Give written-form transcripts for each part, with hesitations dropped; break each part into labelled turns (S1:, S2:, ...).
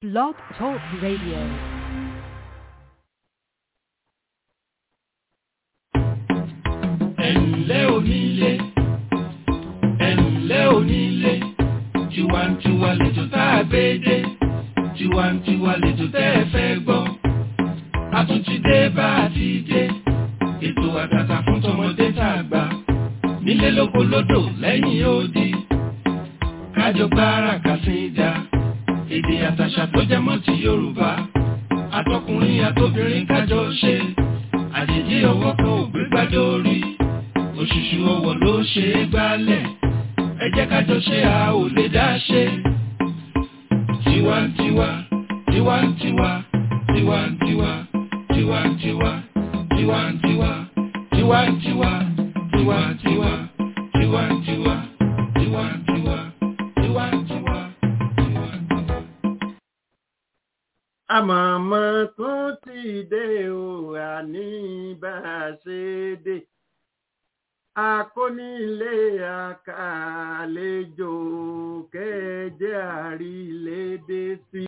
S1: Blog Talk Radio.
S2: Ẹ̀ǹlẹ́ onílé, ẹ̀ǹlẹ́ onílé, tiwantiwa lẹ́jọ́ tá a gbé dé, tiwantiwa lẹ́jọ́ tẹ́ ẹ fẹ́ gbọ́. A tún ti dé bá a ti dé, ètò àtàtà fún tọmọdé tàgbà, nílé lóko lódò lẹ́yìn odi. Kájọ gbára kàsíńdà, èdè àtàṣà tó jẹ mọ́ ti Yorùbá. Àtọkùnrin àtobìnrin kájọ ṣe, àjèjì ọwọ́ kan ò gbé gbádé orí. Òṣùṣù ọwọ́ ló ṣe é gbálẹ̀, ẹ jẹ́ kájọ ṣe a ò lè dá ṣe. Tiwantiwa, tiwantiwa, tiwantiwa, tiwantiwa, tiwantiwa, tiwantiwa, tiwantiwa, tiwantiwa, tiwantiwa, tiwantiwa, tiwantiwa.
S3: Àmọ̀mọ́ tún ti dé o, àní bá a ṣe dé. Akónílé àkàlejò kẹjẹ àrílédé sí.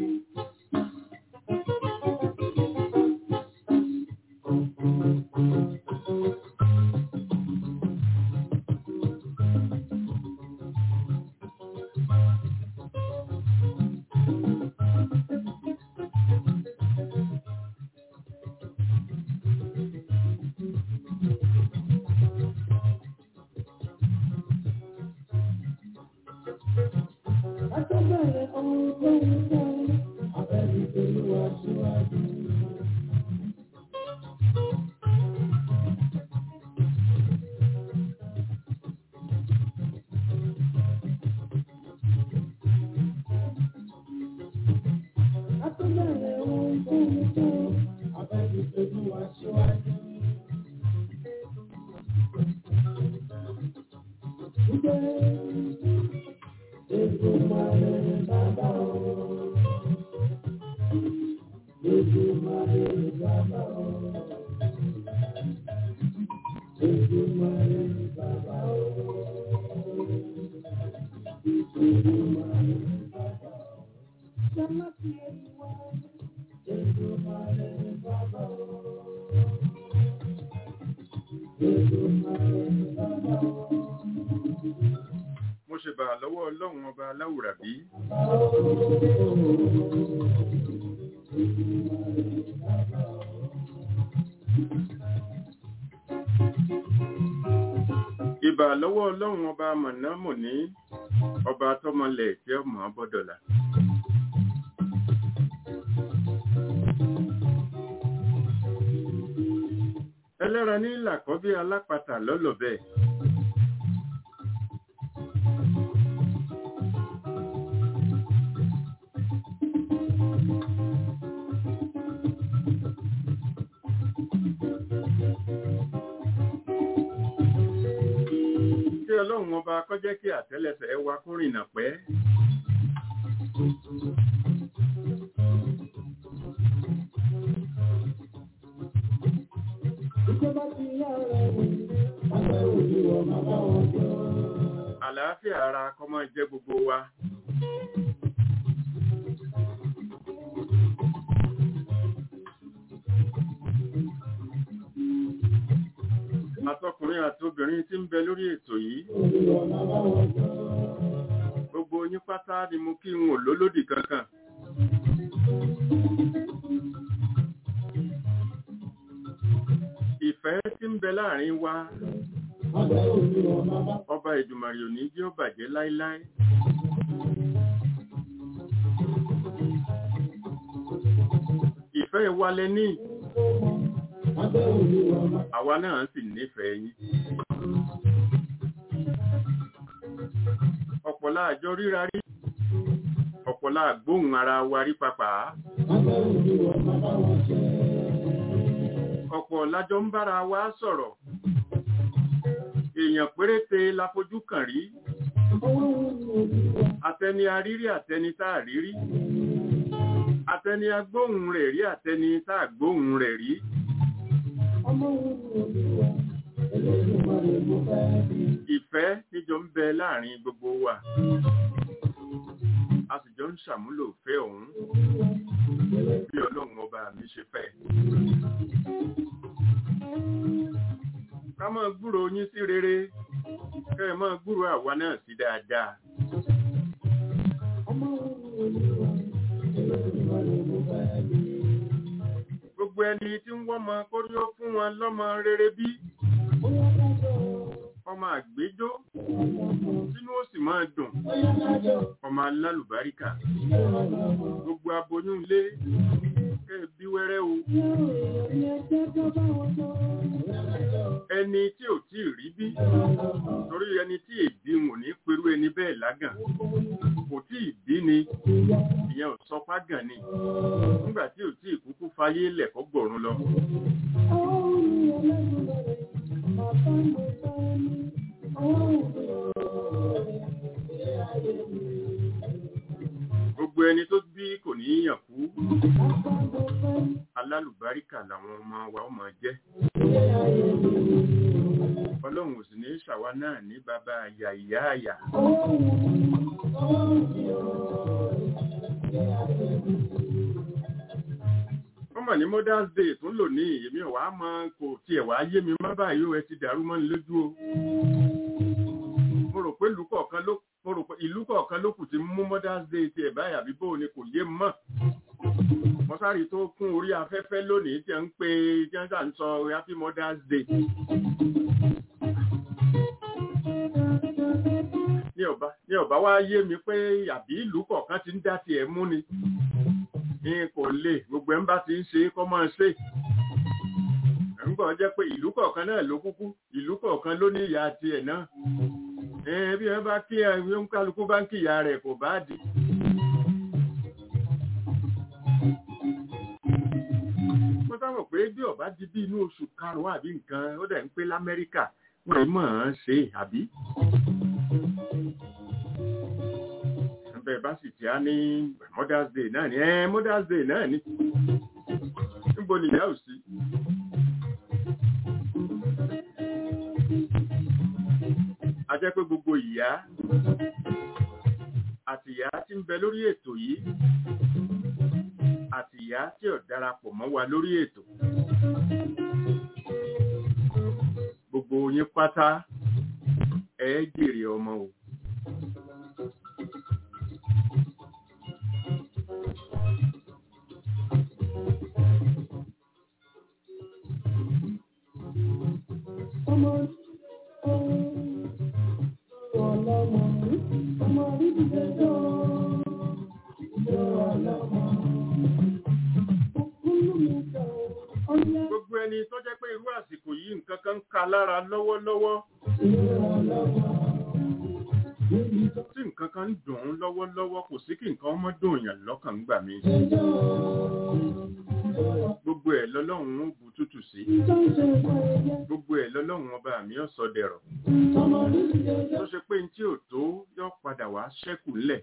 S3: Mo ṣe bá lọ́wọ́ Ọlọ́run ọba aláwùrábí. Ìbà lọ́wọ́ Ọlọ́run ọba mọ̀nàmọ̀ní, ọba tọ́mọlẹ̀ tí ọmọ bọ́dọ̀là. Ẹlẹ́ran ní làkọ́ bí alápatà lọ́lọ́bẹ̀. Kí Ọlọ́run ọba kó jẹ́ kí àtẹ́lẹsẹ̀ wa kó rìnà pẹ́. Àlàáfíà ara kó máa jẹ́ gbogbo wa. Àtọkùnrin àti obìnrin tí ń bẹ lórí ètò yìí. Gbogbo yín pátá ni mo kí n ò lólódì kankan. Ìfẹ́ tí ń bẹ láàrin wa, ọba Èdùmàrè ò ní jẹ́ ó bàjẹ́ láíláí. Ìfẹ́ wa lẹ ní, àwa náà sì nífẹ̀ẹ́ yín. Ọ̀pọ̀lá àjọ ríra rí, ọ̀pọ̀lá àgbóhùn ara wa rí papà. Ọ̀pọ̀ lájọ ń bára wa sọ̀rọ̀. Èèyàn péréte la fojú kàn rí. Àtẹni arírí àtẹni tá àrírí. Àtẹni agbóhùn rẹ̀ rí àtẹni tá àgbóhùn rẹ̀ rí. Ìfẹ́ níjọ ń bẹ láàrin gbogbo wa. a sì jọ ń ṣàmúlò fẹ́ òun bí Ọlọ́run ọba mi ṣe fẹ́. Ká máa gbúrò yín sí rere, kẹ́ ẹ máa gbúrò àwa náà sí dáadáa. Gbogbo ẹni tí ń wọ́mọ kórí ó fún wọn lọ́mọ rere bí ọmọ àgbéjó sínú ó sì máa dùn, ọmọ alálùbáríkà, gbogbo aboyún ilé kẹ́ bí wẹ́rẹ́ o. Ẹni tí ò tí ì rí bí, torí ẹni tí èbí wọn ní pẹ̀lú ẹni bẹ́ẹ̀ lágàn, kò tí ì bí ni, ìyẹn ò sọ págàn ni, nígbà tí ò tí ì kúkú fayé lẹ̀ kó gbọ̀run lọ. Gbogbo ẹni tó bí kò ní yàn kú, alálùbáríkà làwọn ọmọ wa ó máa jẹ́. Ọlọ́run ò sì ní ṣàwa náà ní bàbá àyà ìyá àyà. Wọ́n mọ̀ ní Mother's Day tún lò ní èmi ọ̀wá mọ́ kò tiẹ̀ wá yé mi má báyìí ó ẹ ti dàrú mọ́ ní lójú o. Mo rò pé ìlú kọ̀ọ̀kan ló kù ti mú Mother's Day ti ẹ̀ báyìí àbí bóò ni kò yé mọ́. Mọ́sárì tó kún orí afẹ́fẹ́ lónìí tí ń pe jẹ́ńsà ń sọ Happy Mother's Day. Ní ọ̀bá wá yé mi pé àbí ìlú kọ̀ọ̀kan ti ń dá tiẹ̀ mú ni. Ní kò lè gbogbo ẹ̀ ń bá ti ń ṣe kọ́ máa ṣe. Ẹ̀ǹgbọ́n jẹ́ pé ìlú kọ̀ọ̀kan náà ló kúkú, ìlú kọ̀ọ̀kan ló ní ìyá tiẹ̀ náà. Bí wọ́n bá kí ẹ̀yìn kálukú bá ń kí ìyá rẹ̀ kò bá dì. Mo sábà pé bí ọba di bí inú oṣù karùn-ún àbí nǹkan ó dẹ̀ ń pé l'Amẹ́ríkà wọ́n mọ̀ ọ́n ṣe àbí. Bẹ́ẹ̀ bá sì ti á ní Mother's Day náà ni Mother's Day náà ni. Níbo ni ìyá ò sí? A jẹ́ pé gbogbo ìyá àti ìyá tí ń bẹ lórí ètò yìí àti ìyá tí ò darapọ̀ mọ́ wa lórí ètò. Gbogbo yín pátá ẹ jèrè ọmọ o. Gbogbo ẹni tó jẹ́ pé irú àsìkò yìí nǹkan kan ń ka lára lọ́wọ́lọ́wọ́, tí nǹkan kan ń dùn ún lọ́wọ́lọ́wọ́, kò sí kí nǹkan ọmọ dùn yàn lọ́kàn ń gbà mí. Gbogbo ẹ̀ lọ́lọ́run ó bu tútù sí. Gbogbo ẹ̀ lọ́lọ́run ọba mi ó sọ dẹ̀rọ̀. Tó ṣe pé tí ò tó yọ padà wá ṣẹ́kù lẹ̀.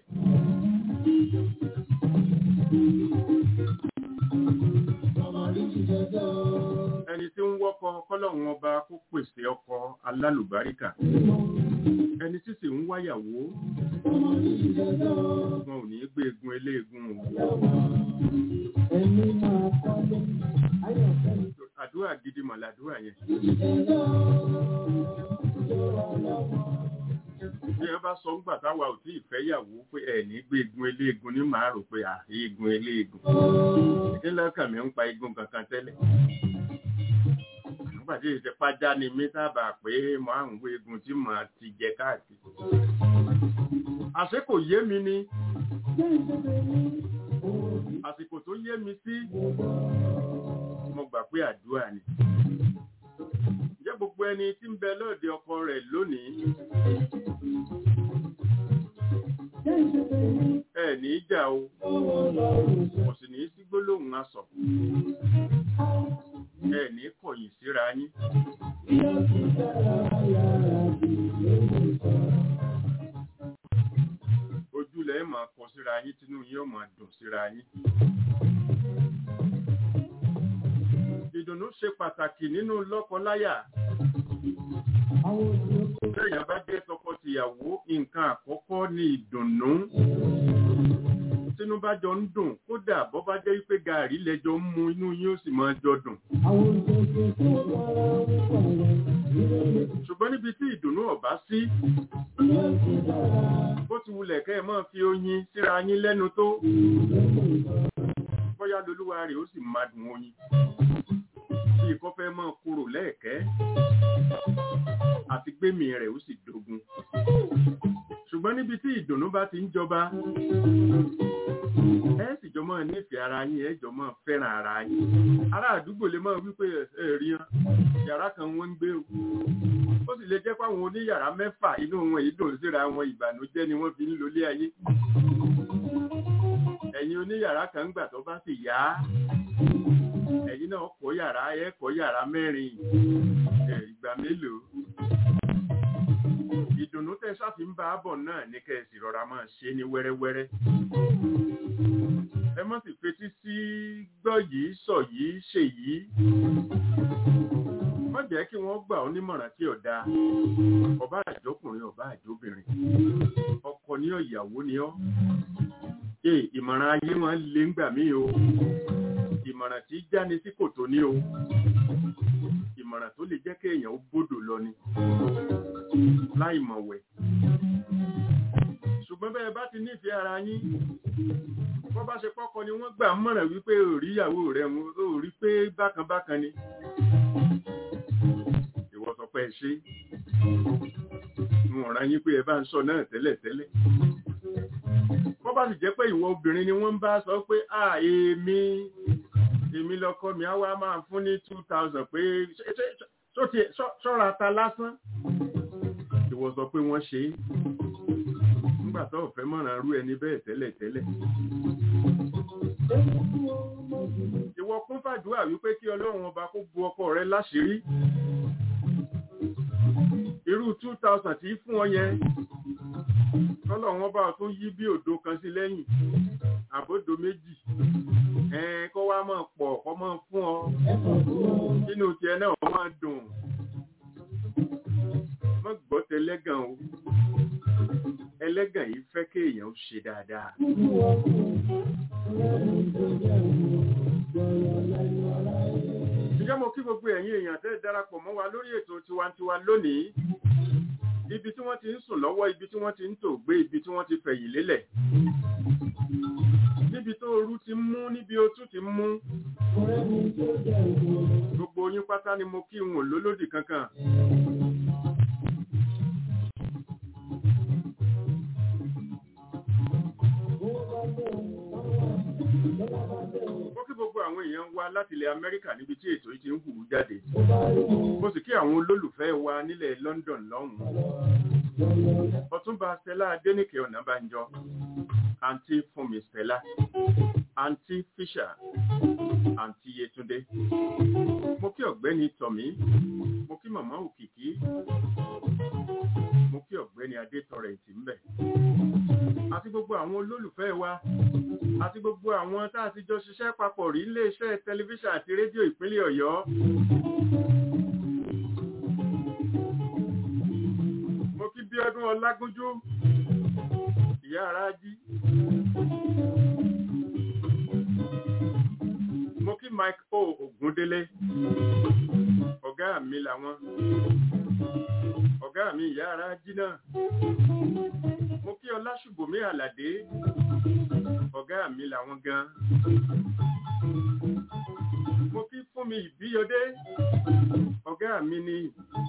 S3: Ẹni tí ń wọ́kọ kọ́lọ́run ọba kó pèsè ọkọ alálùbáríkà. Ẹni tí sì ń wáyàwó wọn ò ní gbé egun eléegun o. Àdúrà gidi mà làdúrà yẹn. Bí ẹ bá sọ ńgbà táwa ò tí ì fẹ́yàwó pé ẹ̀ ní gbé egun eléegun ní màá rò pé egun eléegun. Kí lọ́kàn mi ń pa egun kankan tẹ́lẹ̀. Nígbàtí ìṣẹ́pájá ni mí sábà pé mo á ń wo egun tí mo ti jẹ káàkiri. Àṣé kò yé mi ni. Àsìkò tó yé mi sí, mo gbà pé àdúrà ni. Ǹjẹ́ gbogbo ẹni tí ń bẹ lóde ọkọ rẹ̀ lónìí, ẹ ní ìjà o, kò sì ní sí gbólóhùn asọ̀, ẹ ní kọ̀yìn síra yín. Ojúlẹ̀ máa kọ síra yín, tínú yín ó máa dùn síra yín. Ìdùnnú ṣe pàtàkì nínú lọ́kọláya. bẹ́ẹ̀yàn bá jẹ́ tọkọ-tìyàwó nǹkan àkọ́kọ́ ni ìdùnnú tínú bá jọ ń dùn kódà bọ́ bá jẹ́ pé gààrí lẹ́jọ́ ń mu inú yín ó sì máa jọ dùn. Ṣùgbọ́n níbi tí ìdùnnú ọ̀bá sí bó ti wulẹ̀ kẹ́ ẹ máa fi oyin síra yín lẹ́nu tó bóyá lolúwa rẹ̀ ó sì máa dùn oyin bí kò fẹ́ máa kúrò lẹ́ẹ̀kẹ́ àti gbẹ̀mí rẹ̀ ó sì dógun. Ṣùgbọ́n níbi tí ìdùnnú bá ti ń jọba ẹ sì jọ máa nífẹ̀ẹ́ ara yín ẹ jọ máa fẹ́ràn ara yín. Ará àdúgbò lè máa wípé ẹ̀rí hàn yàrá kan wọ́n ń gbé o. Ó sì lè jẹ́ pé àwọn oníyàrá mẹ́fà inú wọn èyí dùn síra wọn ìbànújẹ́ ni wọ́n fi ń lólé ayé. Ẹ̀yin oníyàrá kan ń gbà tó bá sì yá ẹ̀yin náà kọ́ yàrá ẹ kọ́ yàrá mẹ́rin ìgbà mélòó. Ìdùnnú tẹ́ sáfi ń bá a bọ̀ náà ní kẹ́ẹ̀sì rọra máa ṣe ní wẹ́rẹ́wẹ́rẹ́. Ẹ má sì fetí sí gbọ́ yìí sọ yìí ṣe yìí. Má jẹ́ kí wọ́n gbà ọ́ nímọ̀ràn tí ọ̀dà ọba àjọkùnrin ọba àjọbìnrin ọkọ ní ìyàwó ni ọ́. Ìmọ̀ràn ayé wọn lè ń gbà mí o. Ìmọ̀ràn tí jáni sí kòtò ní o. Ìmọ̀ràn tó lè jẹ́ kéèyàn ó bódò lọ ni láì mọ̀wẹ̀. Ṣùgbọ́n bẹ́ẹ̀ bá ti nífẹ̀ẹ́ ara yín bọ́ bá ṣe kọ́kọ́ ni wọ́n gbà mọ̀ràn wípé òrí ìyàwó rẹ̀ ó rí pé bákan ni ìwọ sọ pé ṣe wọn rán yín pé ẹ bá ń sọ náà tẹ́lẹ̀ bọ́ bá sì jẹ́ pé ìwọ obìnrin ni wọ́n bá sọ pé èmi lọ́kọ mi á wá máa fún ní 2,000 pé ṣọ́ra ta lásán ìwọ sọ pé wọ́n ṣe é nígbà tó ọ̀fẹ́ mọ̀ràn rú ẹni bẹ́ẹ̀ tẹ́lẹ̀. Ìwọ kún fàdúrà wípé kí Ọlọ́run ọba kó bu ọkọ rẹ láṣìírí. Irú 2,000 tí fún ọ yẹn Ọlọ́run ọba tún yí bí òdo kan sí lẹ́yìn àbódo méjì kó wá máa pọ̀ kó máa fún ọ nínú tiẹ̀ náà wọ́n máa dùn. Má gbọ́ tẹlẹ́gàn o. Ẹlẹ́gàn yìí fẹ́ kéèyàn ṣe dáadáa. Ǹjẹ́ mo kí gbogbo ẹ̀yin èèyàn tẹ́ darapọ̀ mọ́ wa lórí ètò tiwantiwa lónìí. Ibi tí wọ́n ti ń sùn lọ́wọ́, ibi tí wọ́n ti ń tò gbé, ibi tí wọ́n ti fẹ̀yìn lélẹ̀. Níbi tó ooru ti mú, níbi otú ti mú. Gbogbo yín pátá ni mo kí n ò lólódì kankan. Mo kí gbogbo àwọn èèyàn wa láti ilẹ̀ Amẹ́ríkà níbi tí ètò yìí ti ń hù jáde. Mo sì kí àwọn olólùfẹ́ wa nílẹ̀ London lọ́hùn-ún. Ọ̀túnba Stella Adéníkè Ọ̀nàbánjọ, Àǹtí Fúnmi Stella, Àǹtí Fisher, Àǹtí Yétúndé. Mo kí ọ̀gbẹ́ni Tọ̀mí, mo kí màmá Òkìkí, mo kí ọ̀gbẹ́ni Adétọrẹ̀ǹtì ń bẹ̀. Àti gbogbo àwọn olólùfẹ́ wa, àti gbogbo àwọn tá a ti jọ ṣiṣẹ́ papọ̀ rí iléeṣẹ́ tẹlifíṣàn àti rédíò ìpínlẹ̀ Ọ̀yọ́. Mo kí Bíọ́dún Ọlágúnjú, ìyá Arájí. Mo kí Mike O Ògúndélé, ọ̀gá mi làwọn. Ọ̀gá mi ìyá Arájí náà. Mo kí Ọláṣùbọ̀mí Àlàdé, ọ̀gá mi làwọn gan. Mo kí Fúnmi Ìbíyọdé, ọ̀gá mi ni.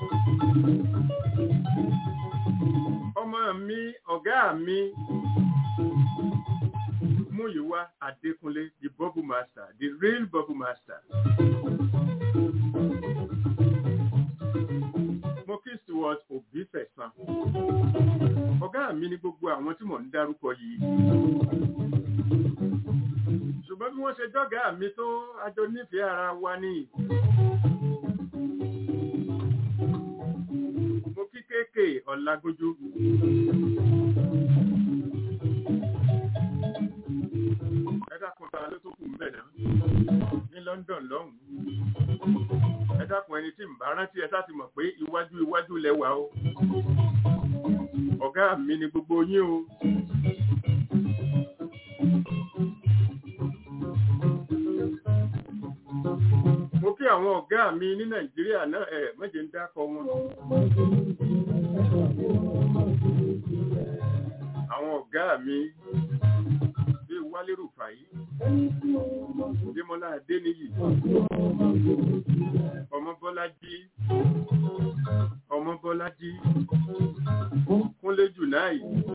S3: Ọmọ mi, ọ̀gá mi. Múyìwá Adékúnlé, the bubble master, the real bubble master. Mo kí Stuart Òbífẹ̀sán. Ọ̀gá mi ni gbogbo àwọn tí mò ń dárúkọ yìí. Ṣùgbọ́n bí wọ́n ṣe jọ́gá mi tó àjọ nífẹ̀ẹ́ ara wa ni. Mo kí Kéèké Ọlágúnjú. Ẹ dákun ta ló tó kù ń bẹ̀ náà ní London lọ́hùn. Ẹ dákun ẹni tí ń bá rántí ẹ sá ti mọ̀ pé iwájú lẹ́wà o ọ̀gá mi ni gbogbo yín o. Mo kí àwọn ọ̀gá mi ní Nàìjíríà náà mẹ́jẹ̀ ń dákọ wọn. Àwọn ọ̀gá mi bí Wálé Rùfàyí, Démọ́lá Adéníyì, Ọmọbọ́lájí, Kúnlé Jùnáì,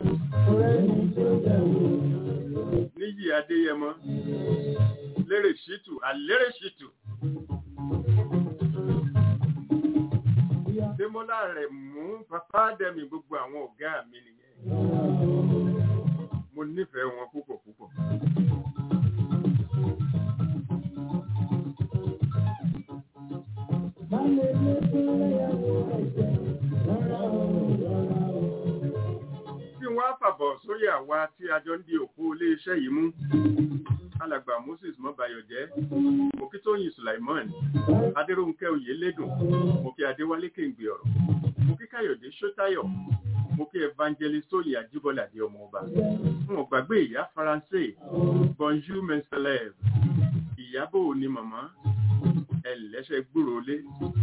S3: Níyì Adéyẹmọ, Lérè Ṣítù, Àlérè Ṣítù. Démọ́lá rẹ̀ mú bàbá dẹ̀mí gbogbo àwọn ọ̀gá mi nìyẹn. Mo nífẹ̀ẹ́ wọn púpọ̀ púpọ̀. Tí wọ́n á fàbọ̀ sórí àwa tí a jọ ń di òkú iléeṣẹ́ yìí mú. Alàgbà Moses Mọ́bayọ̀jẹ́, Mokí Tóyìn Sùlàìmọ́n, Adéròǹkẹ́ Oyèlédùn, Mokí Adéwálé Kéǹgbé ọ̀rọ̀, Mokí Káyọ̀dé Ṣótáyọ̀, Mokí Evangelist Tóyìn Ajíbọ́lá di ọmọ ọba. Wọn gbàgbé ìyá Faransé, Bonjour mes élèves, Ìyábọ̀ ni màmá, ẹ̀lẹ́ṣẹ̀ gbúròlé.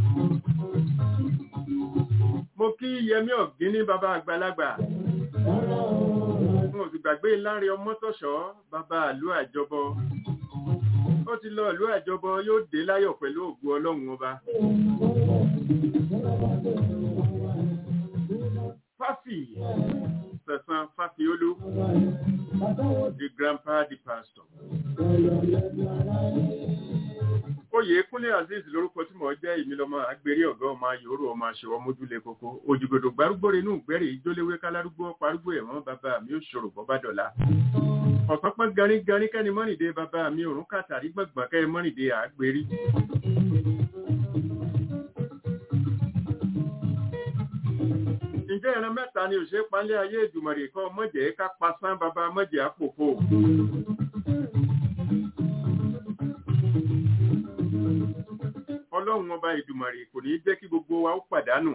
S3: Mokí Yẹmí Ọ̀gíní bàbá àgbàlagbà. Wọn ò sì gbàgbé Láńrè Ọmọ́tọ̀ṣọ́ bàbá ìlú àjọbọ. Ó ti lọ ìlú àjọbọ yóò dé láyọ̀ pẹ̀lú ògo Ọlọ́run ọba. Fáfì Sẹ̀san Fáfiolú, the grandpa the pastor. Oyèkúnlé Azeez lórúkọ tí mo jẹ́ ìmìlọ́mọ agbèrè ọ̀gá ọmọ ayòrò ọmọ aṣèwọ́ mójúlé kókó òjìgbòdò gbárúgbòrè inú ìgbẹ́rẹ̀ ìjóléwé kálárúgbó parúgbó ẹ̀wọ̀n bàbá mi ó ṣòro bọ́bá dọ̀la. Ọ̀pọ̀pọ̀ garígarí kẹ́ni mọ́rìndé bàbá mi òrùn kàtàrí gbọ̀ngbọ̀n kẹ́ mọ́rìndé àgbèrí. Ǹjẹ́ ìran mẹ́ta ni òṣèré palẹ̀ ayé ìdùmọ̀rè kọ́ mọ́jẹ̀ ká pasán bàbá mọ́jẹ̀ àpòfò. Ọlọ́run ọba ìdùmọ̀rè kò ní jẹ́ kí gbogbo wa ó pàdánù.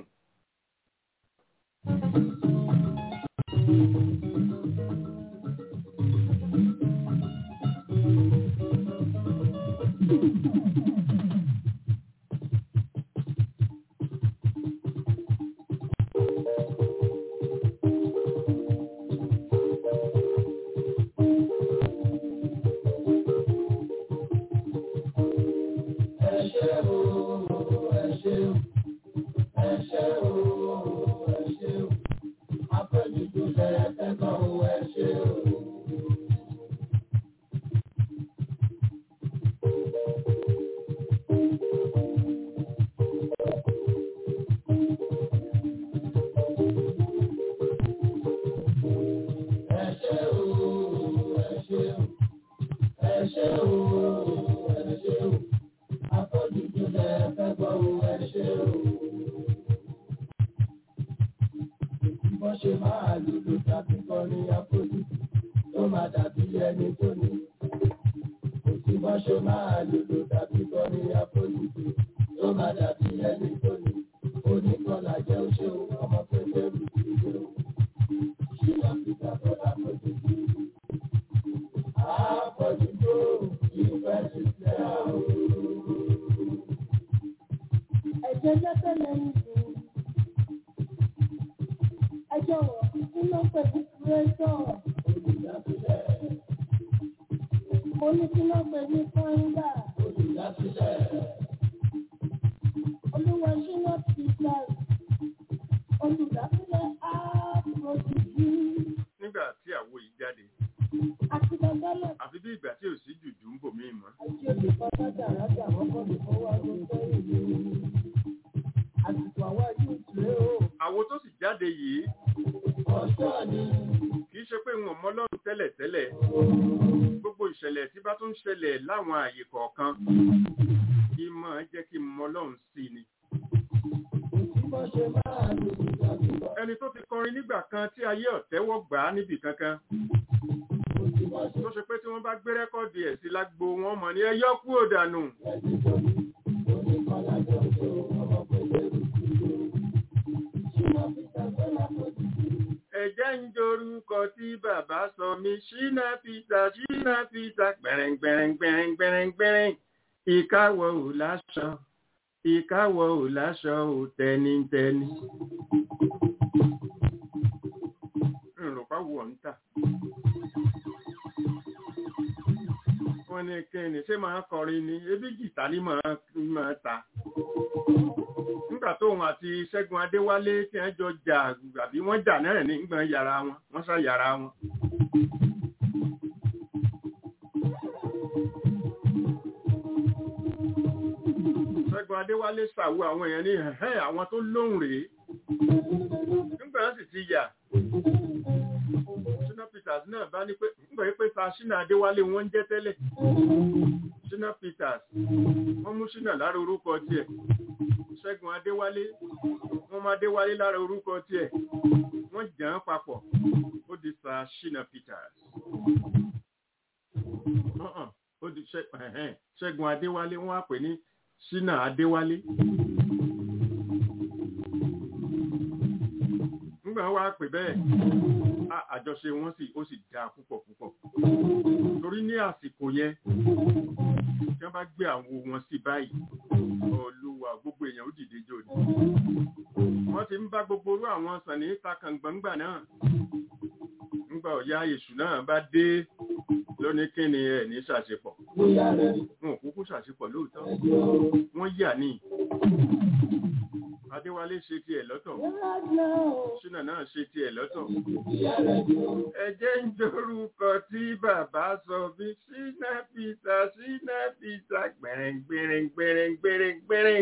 S3: Àwo tó sì jáde yìí kìí ṣe pé wọn mọ Ọlọ́run tẹ́lẹ̀tẹ́lẹ̀. Gbogbo ìṣẹ̀lẹ̀ tí bá tún ṣẹlẹ̀ láwọn àyè kọ̀ọ̀kan kí máa jẹ́ kí mọ Ọlọ́run sí ni. Ẹni tó ti kọrin nígbà kan tí ayé ọ̀tẹ́wọ́ gbà á níbì kankan tó ṣe pé tí wọ́n bá gbé rẹ́kọ̀dì ẹ̀ sí lágbo wọn mọ̀ ní ẹyọ kúrò dànù. lórúkọ tí bàbá sọ mí Ṣínà Peter gbẹ̀rẹ̀ngbẹ̀rẹ̀ngbẹ̀rẹ̀ngbẹ̀rẹ̀ngbẹ̀rẹ̀ ìkáwọ́ ò láṣọ ò tẹnitẹni. Ìrùpá wọ̀ ń tà. Wọ́n ní kẹ́ni ṣé máa kọrin ni ebí jìtá ní máa ta. Nígbà tóun àti Ṣẹ́gun Adéwálé tí wọ́n jọ jà àbí wọ́n jà náà ní gbọ̀n yàrá wọn wọ́n sá yàrá wọn. Ṣẹ́gun Adéwálé ṣàwọ àwọn èèyàn ní àwọn tó lóhùn rèé. Nígbà wọ́n sì ti yà Ṣínà Peters náà bá ní pé nígbà pé ta Ṣínà Adéwálé wọ́n ń jẹ́ tẹ́lẹ̀. Ṣínà Peters wọ́n mú Ṣínà lára orúkọ tiẹ̀. Ṣẹ́gun Adéwálé wọ́n mú Adéwálé lára orúkọ tiẹ̀. Wọ́n jàn án papọ̀ ó di sa Ṣínà Peters. Ó di Ṣẹ́gun Adéwálé wọ́n á pè ní Ṣínà Adéwálé. Nígbà wọ́n á pè bẹ́ẹ̀ àjọṣe wọn ó sì dáa púpọ̀ púpọ̀. Torí ní àsìkò yẹn tí wọ́n bá gbé àwo wọn sí báyìí Olúwa gbogbo èèyàn ó dìde jò ní. Wọ́n ti ń bá gbogbo orú àwọn sànní takàngbọ̀ngbà náà. Nígbà ọ̀yá èṣù náà bá dé lónìí kí ni ẹ̀ ní ṣàṣepọ̀. Wọn ò kúkú ṣàṣepọ̀ lóòótọ́. Wọ́n yà ní. Adéwálé ṣe tiẹ̀ lọ́tọ̀. Ṣínà náà ṣe tiẹ̀ lọ́tọ̀. Ẹ̀jẹ̀ ń dorúkọ tí bàbá sọ bí Ṣínà Peter gbẹ̀rẹ̀ngbẹ̀rẹ̀ngbẹ̀rẹ̀ngbẹ̀rẹ̀.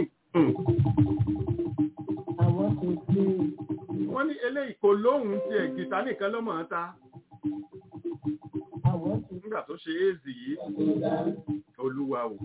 S3: Wọ́n ní eléyìí kò lóhùn tiẹ̀ gìtá nìkan ló mọ̀ ọ́n ta. Nígbà tó ṣe éèzì yìí, Olúwa o.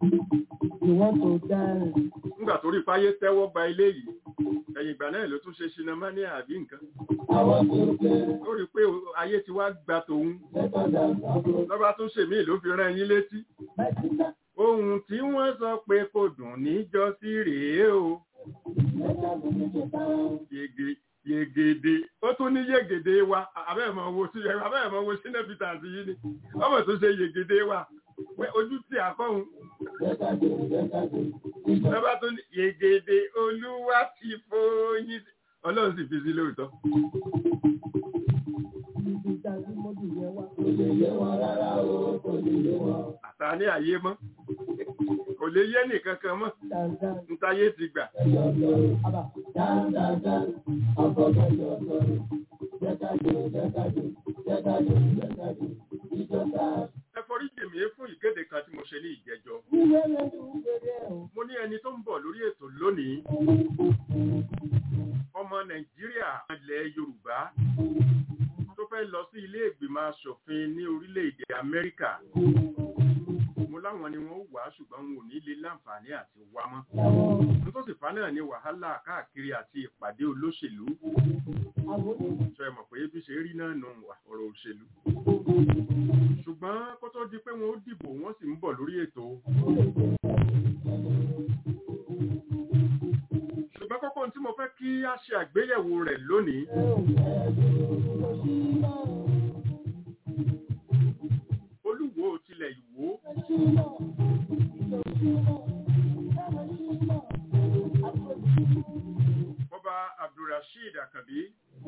S3: Nígbà tó rí páyé tẹ́wọ́ gba ilé yìí, ẹ̀yìn ìgbà náà ló tún ṣe Ṣínàmáníà àbí nǹkan. Ó rí pé ayé ti wá gba tòun. Lọ́ba tún ṣe mí ló fi rán yín létí. Ohun tí wọ́n sọ pé kò dùn níjọ́sí rèé o. Yegede ó tún ní yegede wa abẹ́ẹ̀mọ̀ wo Ṣínà Peters yìí ni ọmọ tó ṣe yegede wa ojú tí a kọ́hun lọ́ba tó ní yegede Olúwa ti fóyín Ọlọ́run sì fi sí lóòótọ́. Àtàní àyè mọ́ kò lè yé nìkan kan mọ́ ntayé ti gbà. Ẹ forí jèmí fún ìkéde kan tí mo ṣe ní ìjẹjọ́. Mo ní ẹni tó ń bọ̀ lórí ètò lónìí ọmọ Nàìjíríà ilẹ̀ Yorùbá tó fẹ́ lọ sí ilé ìgbìmọ̀ aṣòfin ní orílẹ̀-èdè Amẹ́ríkà. Mo láwọn ni wọ́n wà ṣùgbọ́n wọn ò ní lè láǹfààní àti wá mọ́. N tó sì fà náà ni wàhálà káàkiri àti ìpàdé olóṣèlú. Sọ ẹ mọ̀ pé bí ṣe rí náà nù ọ̀rọ̀ òṣèlú. Ṣùgbọ́n kó tó di pé wọn ó dìbò wọ́n sì ń bọ̀ lórí ètò. Ṣùgbọ́n kókó tí mo fẹ́ kí a ṣe àgbéyẹ̀wò rẹ̀ lónìí. Olúwo tilẹ̀ Ìwó. Ọba Abdulrasheed Akabi.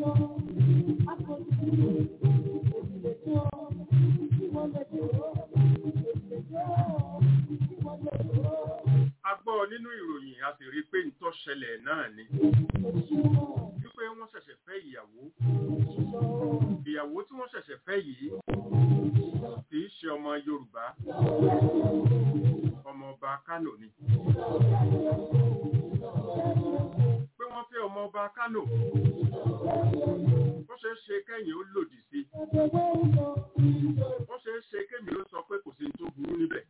S3: A gbọ́ nínú ìròyìn a sì rí pé ń tó ṣẹlẹ̀ náà ni. Wípé wọ́n ṣẹ̀ṣẹ̀ fẹ́ ìyàwó. Ìyàwó tí wọ́n ṣẹ̀ṣẹ̀ fẹ́ yìí kìí ṣe ọmọ Yorùbá. Ọmọ ọba Kánò ni. Pé wọ́n fẹ́ ọmọ ọba Kánò. Ó ṣeé ṣe kẹ́yìn ó lòdì sí. Ó ṣeé ṣe kémi ó sọ pé kò sí tó burú níbẹ̀.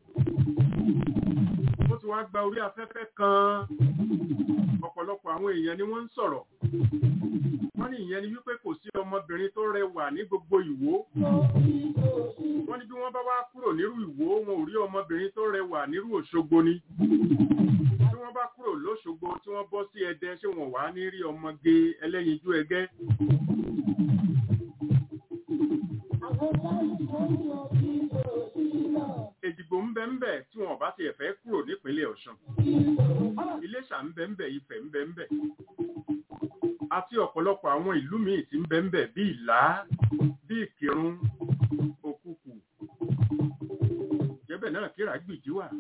S3: Ó ti wá gba orí afẹ́fẹ́ kan. Ọ̀pọ̀lọpọ̀ àwọn èèyàn ni wọ́n ń sọ̀rọ̀. Wọ́n ní ìyẹn ni wípé kò sí ọmọbìnrin tó rẹwà ní gbogbo Ìwó. Wọ́n ní bí wọ́n bá wá kúrò nírú Ìwó wọn ò rí ọmọbìnrin tó rẹwà nírú Òṣogbo ni. Tí wọ́n bá kúrò lóṣogbo tí wọ́n bọ́ sí Ẹdẹ ṣé wọn wà ní rí ọmọge ẹlẹ́yinjú ẹgẹ́. Èdìgbò ń bẹ ń bẹ tí wọn bá tiẹ̀ fẹ́ kúrò nípínlẹ̀ Ọ̀ṣun. Iléṣà ń bẹ ń bẹ, Ifẹ̀ ń bẹ ń bẹ. Àti ọ̀pọ̀lọpọ̀ àwọn ìlú míì tí ń bẹ ń bẹ bí Ìlá, bí Ìkìrun, Òkùkù. Jẹ́bẹ̀ náà Kíràgbìjí wà.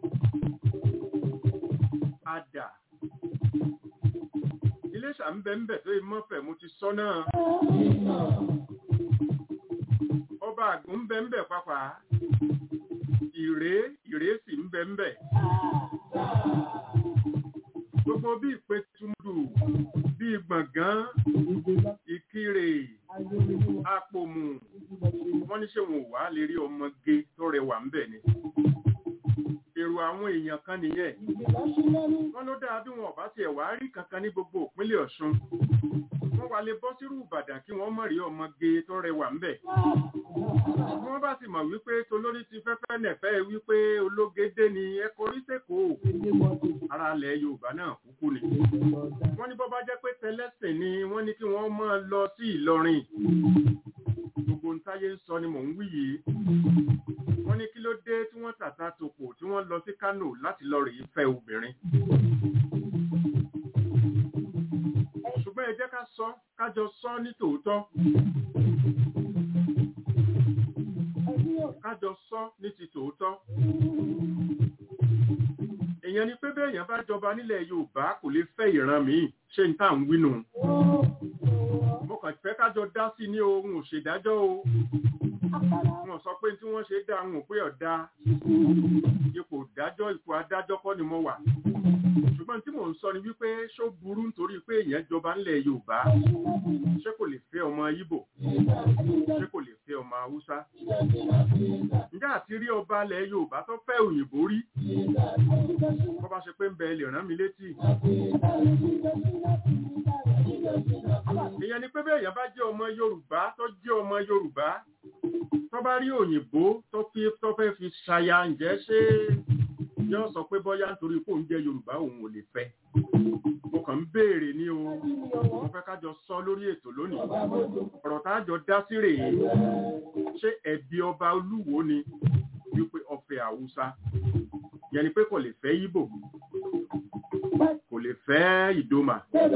S3: Àdà. Iléṣà ń bẹ ń bẹ tó Mọ́fẹ̀ mo ti sọ náà. Ọba Àgùn ń bẹ ń bẹ pàápàá. Ìré sì ń bẹ ń bẹ. Gbogbo bí Ìpẹ́tùmùdù, bí Gbọ̀ngán, Ìkirè, Àpòmù, wọ́n ní ṣé wọn ò wá lè rí ọmọge tó rẹwà ń bẹ ni. Èrò àwọn èèyàn kan nìyẹn. Wọ́n ló dáa bí wọn ò bá tiẹ̀ wá rí kankan ní gbogbo ìpínlẹ̀ Ọ̀ṣun. Wọ́n wá lè bọ́ sírú Ìbàdàn kí wọ́n mọ̀ rí ọmọge tó rẹwà ń bẹ. Wọ́n bá sì mọ̀ wípé tolórí ti fẹ́fẹ́ nẹ̀fẹ́ wípé ológedé ni ẹ kọrí sẹ́kọ̀ọ́. Ara ilẹ̀ Yorùbá náà kúkú ni. Wọ́n ní bọ́ bá jẹ́ pé tẹlẹ́sìn ni wọ́n ní kí wọ́n máa lọ sí Ìlọrin. Gbogbo ntáyé ń sọ ni mò ń wí yìí. Wọ́n ní kí ló dé tí wọ́n tàta tòpò tí wọ́n lọ sí Kánò láti lọ rèé fẹ́ obìnrin. Ṣùgbọ́n ẹ jẹ́ kájọ sọ ní tòótọ́. Kájọ sọ ní ti tòótọ́. Èèyàn ni pé bẹ́ẹ̀yàn bá jọba nílẹ̀ Yorùbá kò lè fẹ́ ìran míì ṣé n tá ń wínú. Mo kàn fẹ́ kájọ dá sí ní ohun òṣèdájọ́ o. Wọ́n sọ pé tí wọ́n ṣe dá wọn pé ọ̀dá. Ipò dájọ́ ipò adájọ́ kọ́ ni mo wà. Ṣùgbọ́n tí mò ń sọ ni wípé ṣó burú nítorí pé èèyàn jọba nílẹ̀ Yorùbá. Ṣé kò lè fẹ́ ọmọ Ìgbò? Ṣé kò lè fẹ́ ọmọ Haúsá? Ǹjẹ́ àti rí ọba ilẹ̀ Yorùbá tó fẹ́ òyìnbó rí? Bọ́ bá ṣe pé ń bẹ lè rán mi létí. Ìyẹn ni pé bẹ́ẹ̀ yẹn bá jẹ́ ọmọ Yorùbá tó jẹ́ ọmọ Yorùbá tó bá rí òyìnbó tó fẹ́ fi ṣaya ǹjẹ́ ṣé yóò sọ pé bọ́yá nítorí kó ń jẹ́ Yorùbá òun ò lè fẹ́. Mo kàn ń béèrè ní o, mo fẹ́ kájọ sọ lórí ètò lónìí. Ọ̀rọ̀ tájọ dá sí rèé, ṣé ẹ̀bi ọba Olúwo ni wípé ọ̀fẹ́ Haúsá? Yẹn ni pé kò lè fẹ́ Ìgbò, kò lè fẹ́ Ìdòmà.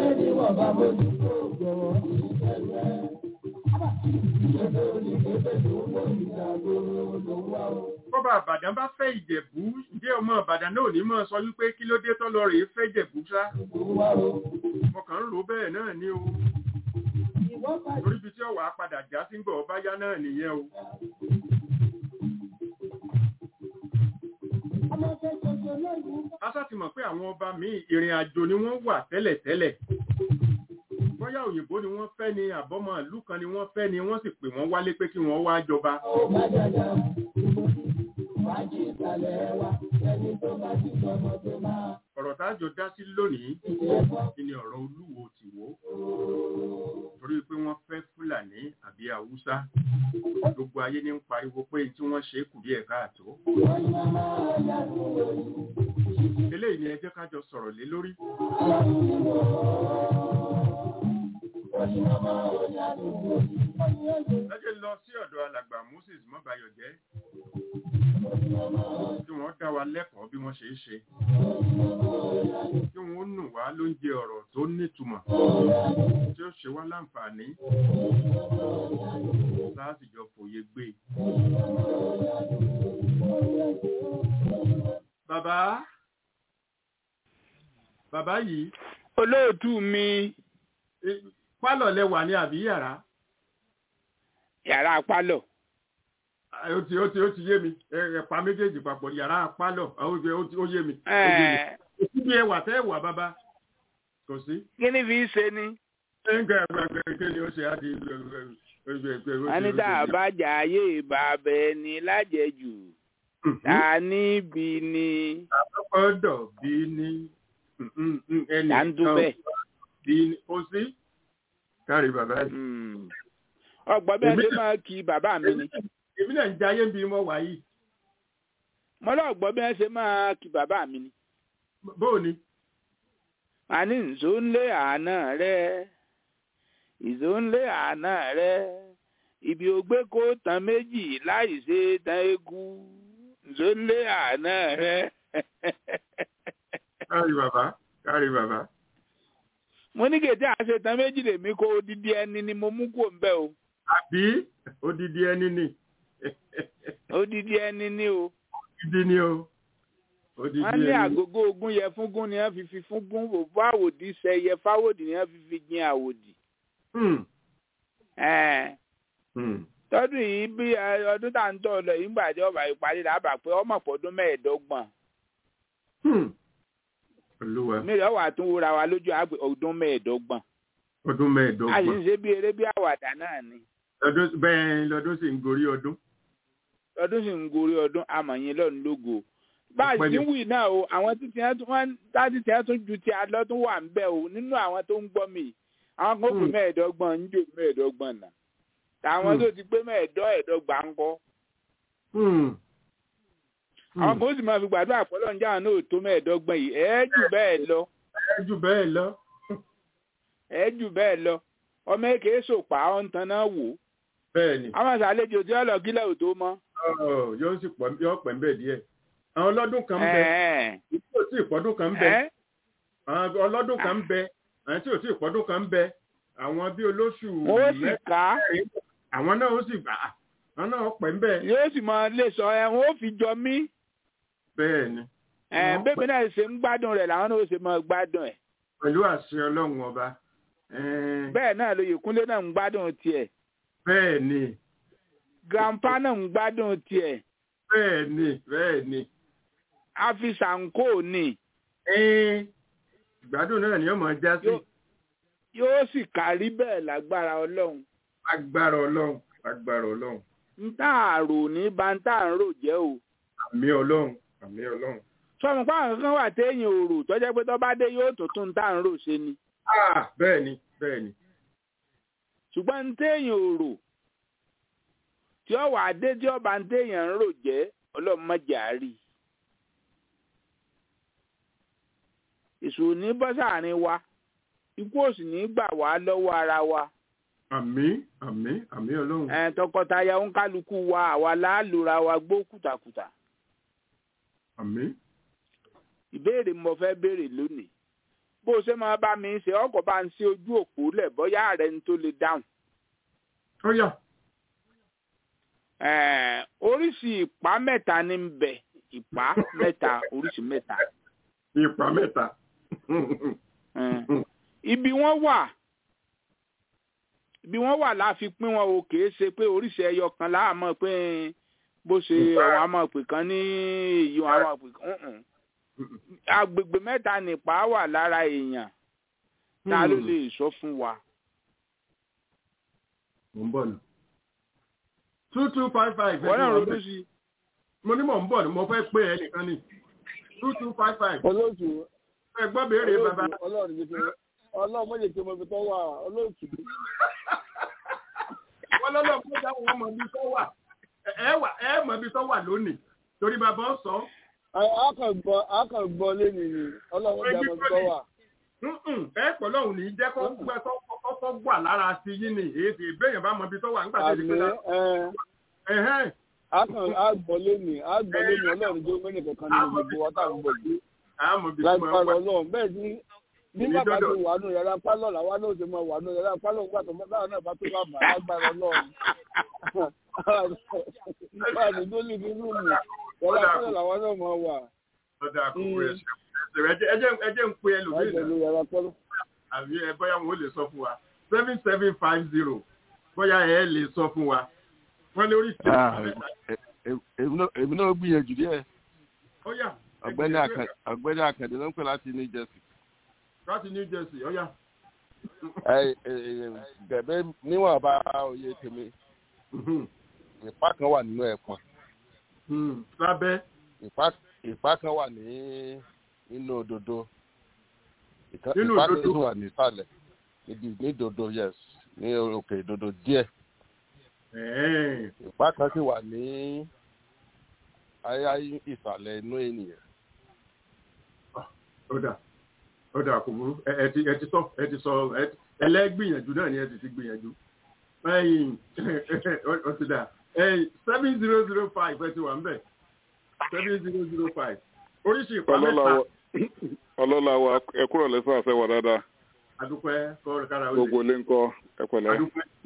S3: Bọ́bá Ìbàdàn bá fẹ́ Ìjẹ̀bú, ǹjẹ́ ọmọ Ìbàdàn náà ní mọ́ sọ wípé kí ló dé tó lọ rèé fẹ́ Jẹ̀bú ṣá? Mo kàn ń rò bẹ́ẹ̀ náà ni o. Torí ibi tí ọ̀wà padà já sí ń gbọ̀ ọba yá náà nìyẹn o. Asá ti mọ̀ pé àwọn ọba míì ìrìn àjò ni wọ́n wà tẹ́lẹ̀tẹ́lẹ̀. Bóyá òyìnbó ni wọ́n fẹ́ ni àbọ́mọ̀ ìlú kan ni wọ́n fẹ́ ni wọ́n sì pè wọ́n wálé pé kí wọ́n wá jọba. Ọ̀rọ̀ tájọ dá sí lónìí ni ọ̀rọ̀ Olúwo tìwó. Torí pé wọ́n fẹ́ Fúlàní àbí Haúsá. Gbogbo ayé ní ń pariwo pé tí wọ́n ṣe kù díẹ̀ káàtó. Eléyìí ni ẹ jẹ́ kájọ sọ̀rọ̀ lé lórí. Lọ́jọ́ lọ sí ọ̀dọ̀ alàgbà Moses Mọ́bayọ̀jẹ́ tí wọ́n dá wa lẹ́kọ̀ọ́ bí wọ́n ṣe é ṣe. Tí wọ́n nù wá lóúnjẹ ọ̀rọ̀ tó nítumọ̀ tí ó ṣe wá láǹfààní láti jọ fòye gbé. Bàbá yìí.
S1: Olóòtú mi.
S3: Pálọ̀ lẹ́wà ní àbí yàrá?
S1: Yàrá pálọ̀.
S3: Ó ti yé mi. Ẹ̀pà méjèèjì papọ̀ yàrá pálọ̀. Ó yé mi. Òkú bí ẹwà tẹ́ ẹwà bàbá. Kò sí.
S1: Kí ni fi ṣe ni?
S3: Ẹgbẹ̀rẹ̀ ni ó ṣe á di
S1: Anita àbájá ayé bàbá ẹni lájẹjù. Ta níbi ni.
S3: Àkọ́kọ́ bí ní ẹni
S1: kan
S3: bí ní. Ó sí. Kárí bàbá yìí.
S1: Ọgbọ́n bí ẹ ṣe máa kí bàbá mi ni.
S3: Èmi náà ń jayé bí mo wà yìí.
S1: Mo lọ́gbọ́n bí ẹ ṣe máa kí bàbá mi ni.
S3: Bóò ni?
S1: Àní ìṣó ń lé àná rẹ̀. Ìṣó ń lé àná rẹ̀. ibi ògbé kó tán méjì láì ṣe tán eku ló lé àná rẹ.
S3: kárí bàbá.
S1: mo ní kété àṣetán méjì lèmi kó odidi ẹni ni mo mú kó ń bẹ o.
S3: àbí odidi ẹni ni.
S1: odidi ẹni ni o.
S3: odidi ni o. odidi
S1: wọ́n ní
S3: ẹni.
S1: àgógó ogún yẹ fúngún ni wọ́n fi fúngún òfò àwòdì sẹyẹ fáwòdì ni wọ́n fi jin àwòdì. tọ́dún yìí bí ọdún tá à ń tọ́ lọ yìí ń gbàdé ọba ìparí làbà pé ọmọ pọ̀dún 15.
S3: Olúwa.
S1: mílíọ̀nù wà tún wúra wa lójú àgbẹ̀ ọdún 15.
S3: ọdún 15.
S1: a sì ń ṣe bí eré bí àwàdà náà ni.
S3: bẹ́ẹ̀ lọ́dún sì ń gorí ọdún.
S1: lọ́dún sì ń gorí ọdún amọ̀yìn lọ́nù lógo. bá a sì ń wì náà o àwọn títí ẹ̀ tún ju ti alọ́tún wà ń bẹ̀ o nínú àwọn tó ń gbọ́ mi àwọn kan kò 15 ń jò 15 náà àwọn tó ti pé 15 ń kọ́. àwọn kan ó sì máa fi gbàdúrà pọ́lọ́ ń jáwọn náà tó 15 yìí ẹ̀ jù bẹ́ẹ̀ lọ. ẹ̀ jù bẹ́ẹ̀ lọ ọmọ èké sòpá ọ̀ ń tan náà wò.
S3: bẹ́ẹ̀ni.
S1: àwọn àṣàlejò tí wọ́n lọ kílẹ̀ ò tó mọ́.
S3: yóò sì pẹ́ ń bẹ̀ díẹ̀. àwọn ọlọ́dún kan ń bẹ tí ò tí ì pọ́dún kan ń bẹ. àwọn ọlọ́dún kan ń bẹ àwọn tí ò tí ì pọ́dún kan ń bẹ. àwọn bí olóṣù
S1: wọ́n sì ká.
S3: àwọn náà ó sì gbà àwọn náà pẹ́ ń bẹ.
S1: yóò sì máa lè sọ wọ́n ó fi jọ mí.
S3: bẹ́ẹ̀ni.
S1: bébí náà ṣe ń gbádùn rẹ̀ làwọn náà ó ṣe máa gbádùn ẹ̀.
S3: pẹ̀lú àṣẹ ọlọ́run ọba.
S1: bẹ́ẹ̀ náà lóye kúnlé náà ń gbádùn tiẹ̀.
S3: bẹ́ẹ̀ni.
S1: grandpa náà ń gbádùn tiẹ̀.
S3: bẹ́ẹ̀ni.
S1: afisanko ni.
S3: ìgbádùn náà ni ó máa já sí.
S1: yóò sì kárí bẹ́ẹ̀ lágbára ọlọ́run.
S3: agbára ọlọ́run.
S1: ń tà àrò ní bá ń tà ń rò jẹ́ o.
S3: àmì ọlọ́run.
S1: sọmọ pa àwọn kan wà téèyàn òrò tọ́jẹ́ pé tó bá dé yóò tó tún tà ń rò ṣe ni.
S3: bẹ́ẹ̀ni.
S1: ṣùgbọ́n ń téèyàn òrò tí ó wà dé tí ọba ń téèyàn ń rò jẹ́ ọlọ́mọdé àárí. èṣù ní bọ́sàárín wa ikú òsì ní gbà wá lọ́wọ́ ara wa.
S3: àmì ọlọ́run.
S1: tọkọtaya ń kálukú wa àwa láàlúra wa gbó kùtàkùtà.
S3: àmì.
S1: ìbéèrè mo fẹ́ béèrè lónìí bó o ṣe máa bá mi ṣe ọkọ̀ bá ń ṣe ojú òpó lẹ̀ bóyá rẹ̀ ń tó lè dáhùn.
S3: ó yá.
S1: oríṣi ìpá mẹ́ta ní ń bẹ ìpá mẹ́ta oríṣi mẹ́ta.
S3: ìpá mẹ́ta.
S1: ibi wọ́n wà la fi pín wọn o kìí ṣe pé oríṣi ẹyọ kan láàmọ́ pé bó ṣe àwọn amọ̀pè kan ní ìyọ̀ àwọn amọ̀pè kan. agbègbè mẹ́ta nípa wà lára èèyàn ta ló lè sọ fún wa.
S3: mo ń bọ̀ nù. 2255.
S1: wọ́n náà ronú sí.
S3: mo ní mò ń bọ̀ ni mo fẹ́ pé ẹ nìkan ni. 2255.
S4: olóòtú.
S3: ẹ gbọ́ béèrè bàbá.
S4: ọlọ́run mọ̀ lè pe ọmọ ibi tó wà olóòtú.
S3: wọ́n lọ́lọ́ fún ìdáhùn ọmọ ibi tó wà. ẹ mọ̀ ibi tó wà lónìí torí bàbá ń sọ.
S4: a kàn gbọ́ lẹ́nu ni ọlọ́run jẹ́ ọmọ ibi tó wà.
S3: ẹ pọ̀ lọ́hùn ní jẹ́ kó gbà lára sí yín ni èyí ìbéèyàn bá mọ ibi tó wà nígbà tó di pé náà.
S4: a gbọ́ lẹ́nu ọlọ́run jẹ́ mẹ́rin kankan ní gbogbo wa táwọn gbọ́ yìí. lágbára ọlọ́run bẹ́ẹ̀ ni bí bàbá ti wà nù yàrá pálọ̀ làwa náà ti máa wà nù yàrá pálọ̀ nígbà tó báwa náà bá tó bá bà lágbára ọlọ́run. báwa ní tó lè fi rúùmù yàrá pálọ̀ làwa náà máa wà.
S3: ọ̀dà àkókò ẹ̀jẹ̀ ń pe ẹlòmíràn àbí ẹ bóyá wọn ò lè sọ fún wa 7750 bóyá ẹ lè sọ fún wa wọn lórí
S5: èmi náà gbìyànjú díẹ̀.
S3: ó yá.
S5: ọ̀gbẹ́ni Àkàndé ló ń pè láti New Jersey.
S3: láti New Jersey ó yá.
S5: gẹ̀gẹ́ níwọ̀n bá òye tèmi ìpá kan wà nínú ẹ̀pọ̀n.
S3: lábẹ́.
S5: ìpá kan wà nínú òdodo. ìpá kan tó wà nísàlẹ̀ ní dodo yes ní òkè dodo díẹ̀. ìpá kan sì wà ní ayé ìsàlẹ̀ inú ènìyàn.
S3: ó dà kò burú ẹ ti sọ ẹlẹ́gbìyànjú náà ni ẹ ti gbìyànjú ọ̀sìdá 7005 ẹ ti wà ń bẹ̀ 7005 oríṣi ìpá mẹ́ta.
S6: ọlọ́láwa ẹ̀kúrọ̀ lẹ́sọ̀ àṣẹwà dáadáa.
S3: adúpẹ́ kọ́ kára ó
S6: gbogbo ilé ń kọ́ ẹ̀pẹ̀lẹ́.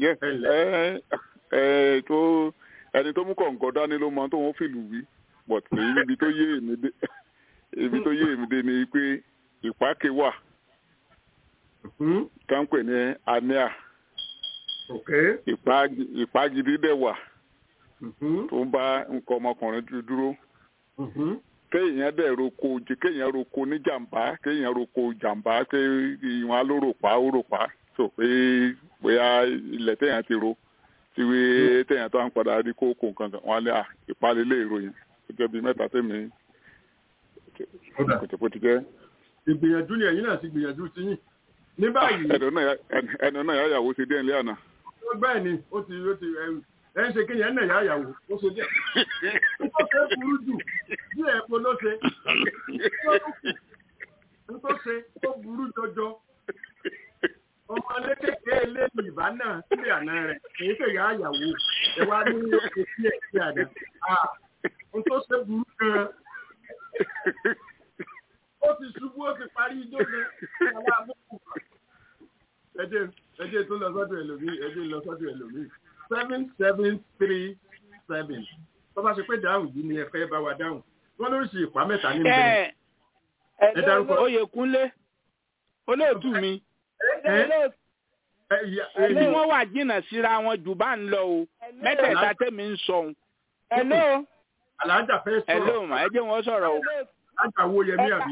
S6: tó ẹni tó mú kọ̀ǹkọ̀ dání ló mọ tó wọ́n fìlù wí but ibi tó yé èmi dé ni pé ìpákè wà táǹpẹ̀ ní aníà ìpágidi dẹ̀ wà tó ń bá nǹkan ọmọkùnrin dúró kéèyàn dẹ̀ roko kéèyàn roko ní jàǹbá kéèyàn roko jàǹbá kéèyàn alóròpá tó pé bóyá ilẹ̀ téèyàn ti ro tiwé téèyàn tó ń padà rí kókó nǹkan wọn lé ìpalẹ̀lẹ̀ ìròyìn gẹ́gẹ́ bíi mẹ́ta tèmi kòtòkòtò jẹ́.
S3: ìgbìyànjú ni ẹ̀yin náà ti gbìyànjú ti yín ní báyìí.
S6: ẹnu náà yàyàwó ṣe díẹ̀ nílé àná.
S3: bẹ́ẹ̀ ni ó ti ẹ ń ṣe kéèyàn náà yàyàwó ó ṣe díẹ̀. ó ṣe burú jù bí ẹ̀pọ̀ ló ṣe. ó ṣe ó burú jọjọ. ọmọ alékèké eléyìí ìbá náà sílẹ̀ àná rẹ̀ èyí tó yà àyàwó ẹ wá ní ẹ̀kẹ́ sí ẹ̀kẹ́ àná. ó tó ṣe burú gan-an. ó ti ṣubú ó ti parí ijó gan ẹjẹ tó lọ sọ́dọ̀ ẹlòmíì 7737 tó bá ṣe pé dáhùn yìí ni ẹ fẹ́ bá wa dáhùn wọ́n lóríṣìí ìpá mẹ́ta ní ìbẹ̀rẹ̀.
S1: ẹ dárúkọ Oyèkúnlé olóòtú mi ẹni wọ́n wà jìnnà síra wọn jù bá ń lọ o mẹ́tẹ̀ẹ̀ta tẹ̀mí ń sọ ohun. hello.
S3: alájà fẹ́ sọ̀rọ̀.
S1: hello mà ẹ jẹ́ wọn sọ̀rọ̀ o.
S3: alájà wo yẹmí àbí.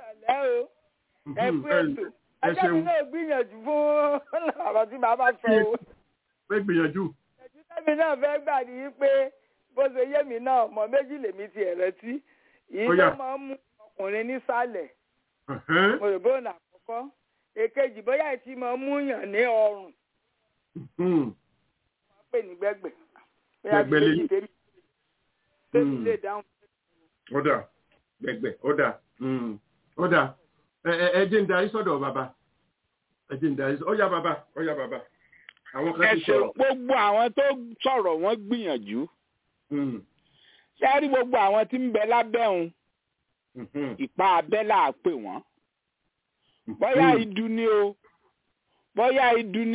S7: ẹ kú ètò ẹjọ́ mi náà gbìyànjú fún ọ̀rọ̀ tí bàbá sọ o.
S3: fẹ́ gbìyànjú.
S7: ẹ̀jú tẹ́mi náà fẹ́ gbà ní pé bó ṣe yé mi náà ọmọ méjì lèmi ti ẹ̀rẹ́ tí yìí ló máa ń mú ọkùnrin nísàlẹ̀ mo rò bó nà àkọ́kọ́ èkejì bóyá ìtì máa ń mú yàn ní ọrùn wọ́n pè ní gbẹ́gbẹ́ bóyá bí méjì tèmi lè dáhùn.
S3: ọ̀dà gbẹ̀gbẹ̀ ọ̀dà ẹ jẹ́ ń darí sọ́dọ̀ bàbá ẹ jẹ́ ń darí ọ̀yá bàbá àwọn kan ti sọ̀rọ̀.
S1: gbogbo àwọn tó sọ̀rọ̀ wọ́n gbìyànjú ṣé rí gbogbo àwọn tí ń bẹ lábẹ́ òun ìpa abẹ́ là á pè wọ́n bóyá idu ni o bóyá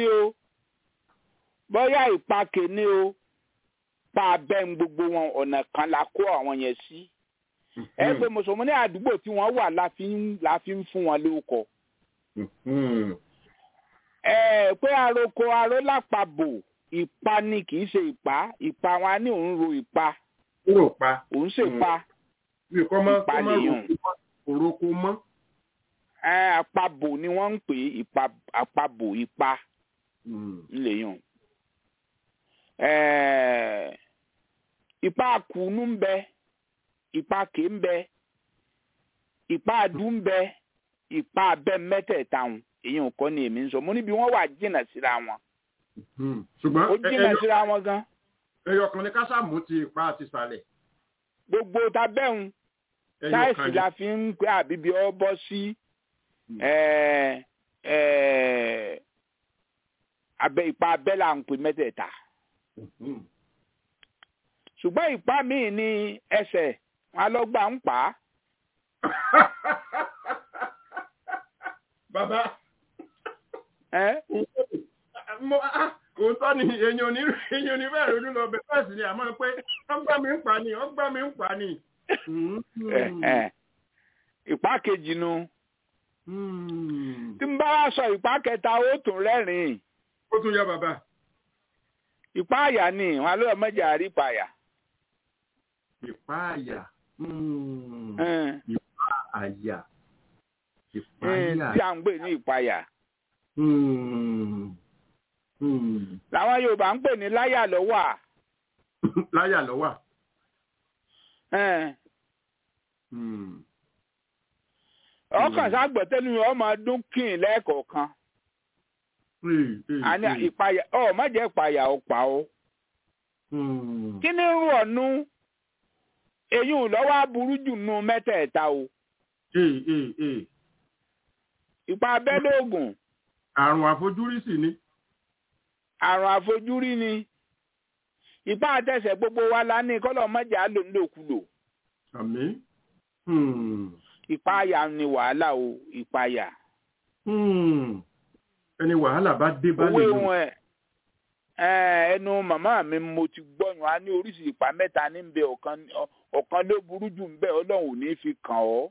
S1: ìpakè ni o pa abẹ́ ń gbogbo wọn ọ̀nà kan la kó àwọn yẹn sí. ẹ pé mùsùlùmí ní àdúgbò tí wọ́n wà la fi ń fún wọn lórúkọ. Pé aró lápapò ìpa ni kì í ṣe ìpa wọn á ní òun ro ìpa òun ṣe pa ìpa lèèyàn
S3: òroko mọ́.
S1: Àpapò ni wọ́n ń pè àpapò ìpa lèèyàn. Ìpa kùnú ń bẹ ìpa kè ń bẹ ìpa àdú ń bẹ ìpa abẹ mẹ́tẹ̀ẹ̀ta wọn èyí ò kọ́ ni èmi ń sọ mo níbi wọ́n wà jìnnà síra wọn.
S3: ṣùgbọ́n
S1: ó jìnnà síra wọn gan.
S3: ẹyọkan ní kásámù ti ìpa àti ìsàlẹ̀.
S1: gbogbo tabẹ́hùn táìsì la fi ń pẹ́ àbíbi ọ bọ́ sí ìpa abẹ́ là ń pè mẹ́tẹ̀ẹ̀ta. ṣùgbọ́n ìpa míì ní ẹsẹ̀ wọn alọ́gbà ń pa á.
S3: Bàbá òótọ́ ni èyàn oníbẹ̀rẹ̀ ojú lọ bẹ̀ fẹ́ẹ̀sì ni àmọ́ pé ọgbà mi ń pa ni.
S1: Ìpá kejì nu tí n bá wá sọ ìpá kẹta ó tún rẹ́rìn-ín.
S3: Ó tún yá bàbá.
S1: Ìpá àyà ni wọn ló mẹ́jọ àrí ìpá àyà.
S3: Ìpá àyà. Ìpá àyà.
S1: Tí a ń gbé ní ìpayà. Làwọn Yorùbá ń pè ní láyà lọ́wà.
S3: Láyà lọ́wà.
S1: Ọkàn ságbọ̀tẹ́nu ọmọ ọdún kìn lẹ́ẹ̀kọ̀ọ̀kan. Àní ìpayà má jẹ́ ìpayà ọ̀pá o. Kí ni rú ọ̀nù èyí ò lọ́wọ́ aburú jù nù mẹ́tẹ̀ẹ̀ta o. Ìpa abẹ́ lóògùn.
S3: Àrùn àfojúrí sì ni.
S1: àrùn àfojúrí ni ipá àtẹ̀sẹ̀ gbogbo wa la ní kọ́lọ̀ mọ́jà lò ń lòkulò.
S3: àmín.
S1: ìpayà ni wàhálà o ìpayà.
S3: ẹni wàhálà bá dé bá lè lò.
S1: ẹnu màmá mi mo ti gbọ́yàn á ní oríṣi ìpá mẹ́ta níbẹ̀ ọ̀kan ló burú jù níbẹ̀ ọlọ́run ò ní fi kàn ọ́.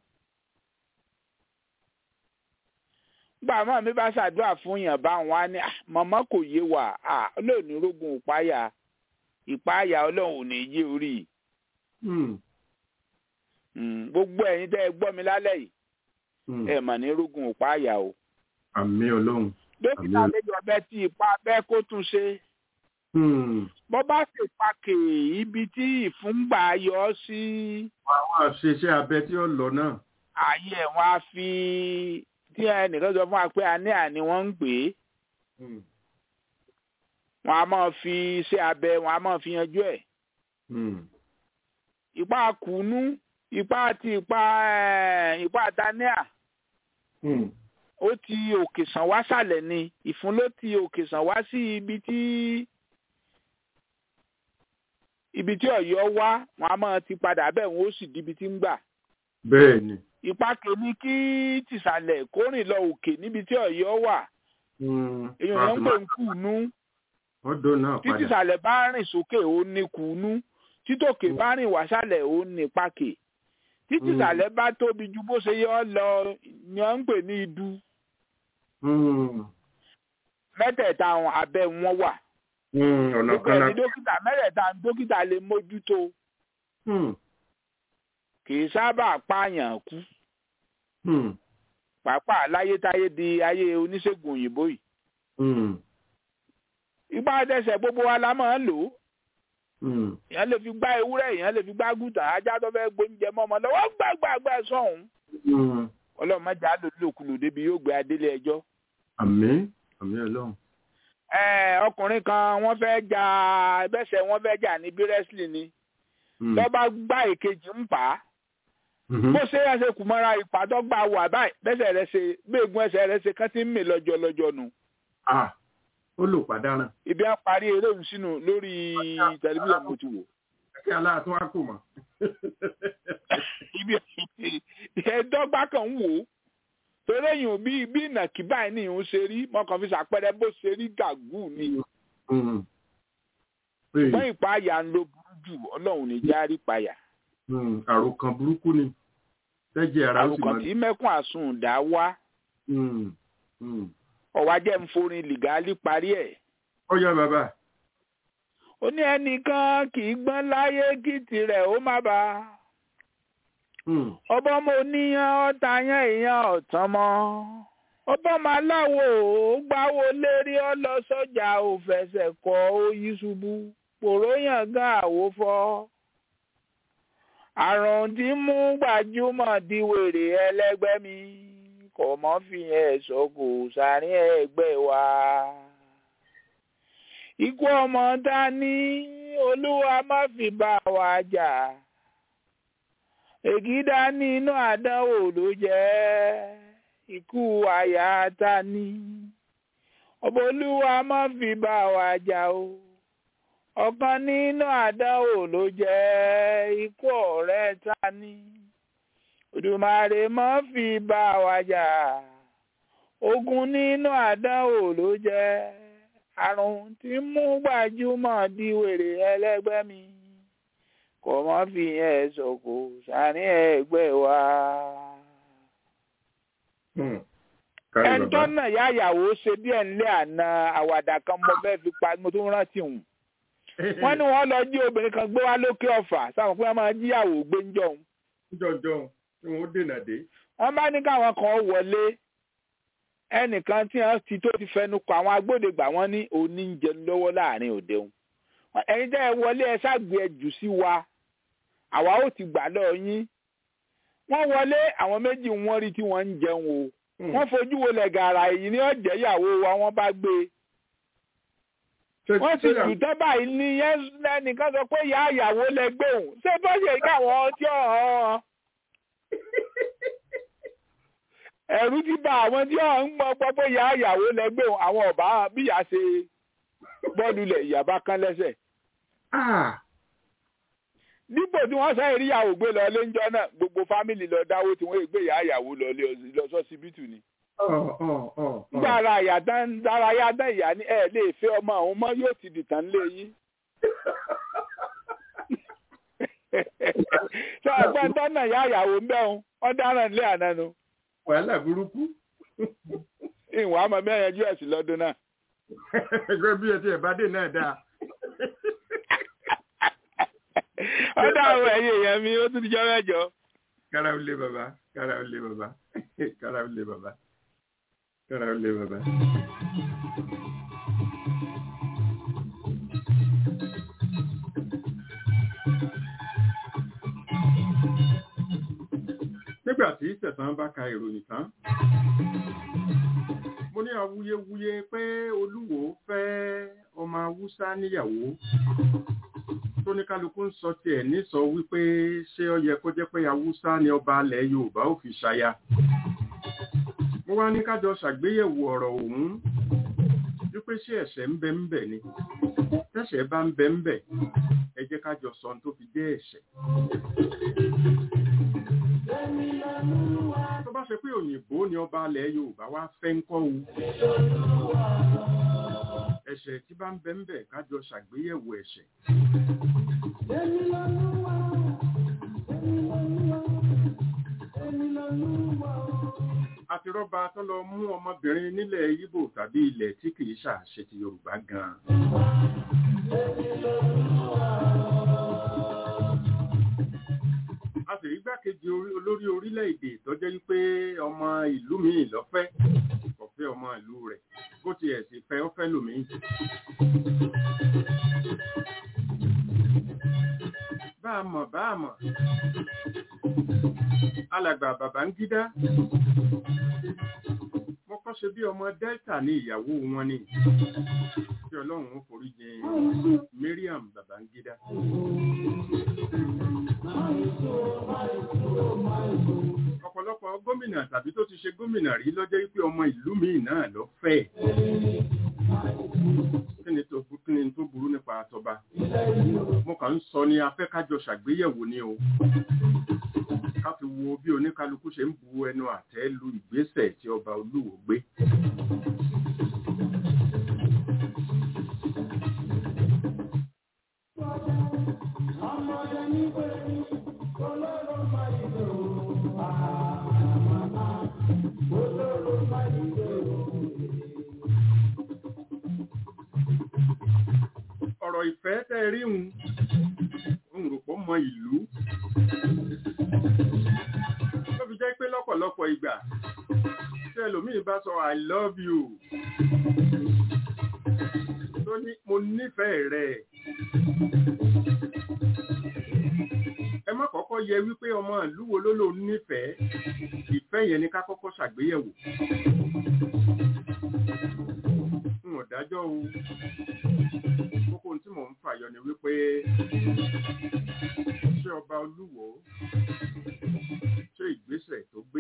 S1: gbà mọ́ mi bá ṣàdúrà fún yàn bá wọn á ní màmá kò yé wa lónìí rógun ìpáyà ọlọ́run ò ní yé orí. gbogbo ẹ̀yin tẹ́ ẹ gbọ́ mi lálẹ́ yìí ẹ mà ní rógun ìpáyà o.
S3: àmín ọlọ́run.
S1: dókítà méjì ọbẹ̀ tí ipa abẹ́ kó tún ṣe. bọ́ bá sì pàkè ibi tí ìfúngbà yọ sí.
S3: àwọn àṣeṣe abẹ tí ó lọ náà.
S1: ààyè wọn á fi tí ẹnìkan sọ fún wa pé àní wọ́n ń pè é. wọ́n á máa fi ṣe abẹ wọ́n á máa fi yanjú ẹ̀. ipa kùnú ipa àti ipa tania. ó ti òkè sàn wá sàlẹ̀ ni ìfún ló ti òkè sàn wá sí ibi tí Ọ̀yọ́ wá wọn a máa ti padà bẹ́ẹ̀ wọn ó sì di ibi tí ń gbà.
S3: bẹ́ẹ̀ ni.
S1: ipa kìíní kí tìsàlẹ̀ kó rìn lọ òkè níbi tí Ọ̀yọ́ wà. èèyàn yẹn ń pè ń kùnú. tí tìsàlẹ̀ bá rìn sókè ó ní kùnú títòkè bá rìn wá sàlẹ̀ ó ní pàkè. tí tìsàlẹ̀ bá tóbi ju bó ṣe yọ lọ ni wọ́n ń pè ní idu. mẹ́tẹ̀ẹ̀ta àwọn abẹ́ wọn wà. gbogbo ẹni dókítà mẹ́rẹ̀ẹ̀ta dókítà lè mójútó. kì í sábà pààyàn kú. pàápàá láyétáyé di ayé oníṣègùn òyìnbó yìí. ipa àtẹsẹ̀ gbogbo wa la máa ń lò ó. èèyàn lè fi gbá ewúrẹ́ èèyàn lè fi gbá gùtà ajá tó fẹ́ gbóúnjẹ mọ́ ọmọ lọ́wọ́ gbàgbàgbà sọ̀hún. ọlọ́run mẹ́jà á lò lòkulò débi yóò gbé adélé ẹjọ́.
S3: àmín àmín ọlọ́run.
S1: ọkùnrin kan wọ́n fẹ́ jà bẹ́sẹ̀ wọ́n fẹ́ jà ní bírẹ́sìlì ni. lọ́ba gbá èkejì ń pa á. bó ṣe é ṣe kù mọ́ra ìpàdọ́ gbà wà báyìí bẹ́sẹ̀ rẹ̀ ṣe gbégun ẹsẹ̀ rẹ̀ ṣe kán tí ń mì lọ́jọ́ nù.
S3: ó lò pàdánù.
S1: ibi á parí eré òun sínú lórí tẹlifíṣàn mo ti wò.
S3: kí aláàtún wá kò mọ̀.
S1: ibi ẹ̀ẹ́dọ́gba kan ń wò ó torí èyàn bí ìnàkí báyìí ni òun ṣe rí mọ́kàn fi ṣàpẹẹrẹ bó ṣe rí gàgù ni. ṣùgbọ́n ìpayà ń lo burú jù ọlọ́run ní járí payà.
S3: àròkàn burúkú ni tẹ́jẹ̀ ara ó sì máa.
S1: àròkàn tí mẹ́kún àsundà wá. ọ̀wá jẹ́ ń forin lìgálí parí ẹ̀.
S3: ó yá bàbá.
S1: ó ní ẹnìkan kì í gbọ́n láyé kí tirẹ̀ ó má bàa. ọba ọmọ oníyan ọ̀tá yan èèyàn ọ̀tán mọ́. ọba ọmọ aláwo ó gbáwo lérí ọ lọ sọ́jà ò fẹsẹ̀ kọ ó yí ṣubú pòró yàn gan àwo fọ́. àrùn tí mú gbajúmọ̀ di wèrè ẹlẹ́gbẹ́ mi kò mọ́ fi ẹ̀ sọ́kò sàárín ẹgbẹ́ wa. ikú ọmọ ta ní olúwa má fi bá wa jà. ègídá ní inú àdánwò ló jẹ́ ikú àyà ta ní. ọba olúwa má fi bá wa jà o. ọ̀kan nínú àdánwò ló jẹ́ ikú ọ̀rẹ́ ta ní. Òdùmarè má fi bá wa jà. ogun nínú àdánwò ló jẹ́ àrùn tí mú gbajúmọ̀ di wèrè ẹlẹ́gbẹ́ mi kò mọ́ fi yẹn sọ̀kò sàárín ẹgbẹ́ wa. ẹ̀ńtọ́ náà yá ìyàwó ṣe díẹ̀ nílé àná àwàdà kan mo fẹ́ fi pa mo tún rántí hùn. wọ́n ní wọ́n lọ jí obìnrin kan gbé wá lókè ọ̀fà sáwọn pé wọ́n máa jíyàwó gbé ń jọun.
S3: jọjọ tí wọ́n dènà dé.
S1: wọ́n bá ní káwọn kan wọlé ẹnìkan tí wọ́n ti tó ti fẹnu kọ àwọn agbódegbà wọn ní oníjẹ lọ́wọ́ láàrin òde òun. ẹ̀yin tẹ́ ẹ wọlé ẹ ṣàgbé ẹ jù sí wa àwa ó ti gbà lọ yín. wọ́n wọlé àwọn méjì wọ́n rí tí wọ́n ń jẹun o. wọ́n fojú wo lẹ̀ gàrà èyí ní ọ̀jẹ̀ ìyàwó wa wọ́n bá gbé. wọ́n sì jù tán báyìí ní ẹnìkan sọ pé ìyá ìyàwó lẹ gbé òun ṣé bó ṣe káwọn tí ọ̀hún. ẹ̀rù ti bà àwọn tí ọ̀hún ń gbọ́ pé ìyá ìyàwó lẹ gbé òun àwọn ọ̀bá bí ìyá ṣe bọ́ọ̀lù ilẹ̀ ìyàbá kan lẹ́sẹ̀. dípò tí wọ́n sáré rí ìyàwó gbé lọ léńjọ́ náà gbogbo fámìlì lọ dáwó tí wọ́n gbé ìyàwó lọ sọ́sibítù ni. dára yá ìyá ní ẹ lè fẹ́ ọmọ àwọn ọmọ yóò ti dìtàn lé yín. sọ ẹgbẹ́ tọ́nà ìyá ìyàwó ń bẹ́ òun ọ̀daràn lé àná nu.
S3: wàhálà burúkú.
S1: ìwọ̀n àmọ́ mẹ́rin ẹjọ́ ẹ̀sìn lọ́dún náà.
S3: ẹgbẹ́ bí ẹ ti ẹ̀ bá dé náà dáa.
S1: ọ̀dà àwọn ẹ̀yìn èèyàn mi ó tún ti jọ mẹ́jọ.
S3: kára ó lé bàbá kára ó lé bàbá kára ó lé bàbá kára ó lé bàbá. nígbà tí Sẹ̀san bá ka ìròyìn tán mo ní awuyewuye pé Olúwo fẹ́ ọmọ Haúsá níyàwó tó ní kálukú ń sọ tiẹ̀ nísọ wípé ṣé ó yẹ kó jẹ́ pé Haúsá ni ọba alẹ̀ Yorùbá ò fi ṣaya. mo wá ní kájọ ṣàgbéyẹ̀wò ọ̀rọ̀ òun wípé ṣé ẹ̀ṣẹ̀ ń bẹ ń bẹ ni tẹ́ṣẹ̀ bá ń bẹ ń bẹ ẹ jẹ́ kájọ sọ ohun tó fi jẹ́ ẹ̀ṣẹ̀. tó bá ṣe pé òyìnbó ni ọba alẹ̀ Yorùbá wá fẹ́ ń kọ́ wu ẹ̀ṣẹ̀ tí bá ń bẹ ń bẹ kájọ ṣàgbéyẹ̀wò ẹ̀ṣẹ̀. àti rọ́bà tó lọ mú ọmọbìnrin nílẹ̀ Ìgbò tàbí ilẹ̀ tí kìí ṣàṣẹ ti Yorùbá gan-an. a sì rí gbákejì olórí orílẹ̀-èdè tó jẹ́ wípé ọmọ ìlú míì ló fẹ́ kò fẹ́ ọmọ ìlú rẹ̀ bó tiẹ̀ sì fẹ́ ó fẹ́ lòmíì. bá a mọ̀ alàgbà Babangida mo kọ́ ṣe bí ọmọ Delta ní ìyàwó wọn ni tí Ọlọ́run ó forí jìn Mariam Babangida. ọ̀pọ̀lọpọ̀ gómìnà tàbí tó ti ṣe gómìnà rí ló jẹ́ pé ọmọ ìlú míì náà ló fẹ́. kí ni tó burú nípa àtọba? mo kàn ń sọ ní afẹ́kájọ ṣàgbéyẹ̀wò ni o ká fi wo bí oníkálukú ṣe ń bu ẹnu àtẹ́ lu ìgbésẹ̀ tí ọba Olúwo gbé. ọ̀rọ̀ ìfẹ́ tẹ́ rí ń rò pọ̀ mọ ìlú tó fi jẹ́ pé lọ́pọ̀lọpọ̀ ìgbà tí ẹlòmíì bá sọ I love you tó ní mo nífẹ̀ẹ́ rẹ̀ ẹ má kọ́kọ́ yẹ wípé ọmọ ìlú wo ló lò nífẹ̀ẹ́ ìfẹ́ yẹn ni ká kọ́kọ́ ṣàgbéyẹ̀wò. n ò dájọ́ o kókó tí mò ń fàyọ ni wípé ṣé ọba Olúwo ṣé ìgbésẹ̀ tó gbé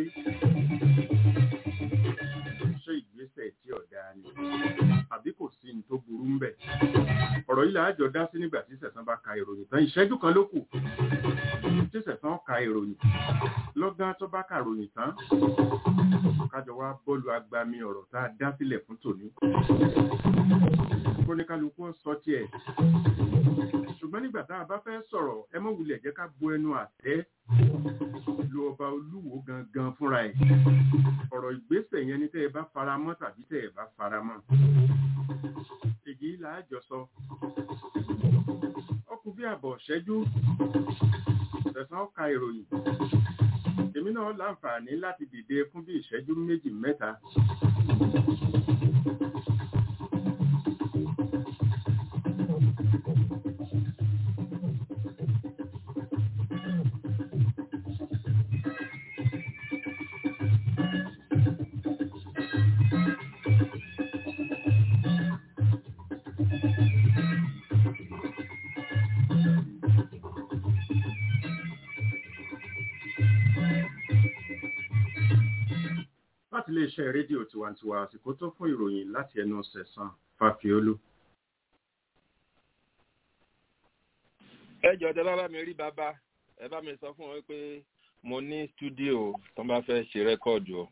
S3: ṣé ìgbésẹ̀ tí ọ̀dà ni àbí kò sí ní tó burú ń bẹ̀. ọ̀rọ̀ yìí làájọ dá sí nígbà tí Sẹ̀san bá ka ìròyìn tán ìṣẹ́jú kan ló kù tí Sẹ̀san ka ìròyìn lọ́gán tó bá ka ìròyìn tán kájọ wá bọ́ọ̀lù agbami ọ̀rọ̀ tá a dá sílẹ̀ fún tòní. kóníkálukú sọ tiẹ̀ ṣùgbọ́n nígbà tá a bá fẹ́ sọ̀rọ̀ ẹ mọ́ wulẹ̀ jẹ́ ká bo ẹnu àtẹ́ lu ọba Olúwo gangan fúnra ẹ̀. ọ̀rọ̀ ìgbésẹ̀ yẹn ni tẹ́ ẹ bá faramọ́ tàbí tẹ́ ẹ bá faramọ́. èyí làájọ sọ ọkùn bí àbọ̀ ṣẹ́jú Sẹ̀san ka ìròyìn èmi náà láǹfààní láti dìde fún bí ìṣẹ́jú méjì mẹ́ta. iléeṣẹ́ rédíò tiwantiwa àsìkò tó fún ìròyìn láti ẹnu Sẹ̀san Fáfiolú.
S5: jọ tẹ bá mi rí bàbá ẹ bá mi sọ fún wọn pé mo ní stúdíò tó bá fẹ́ ṣe rẹ́kọ̀dù o.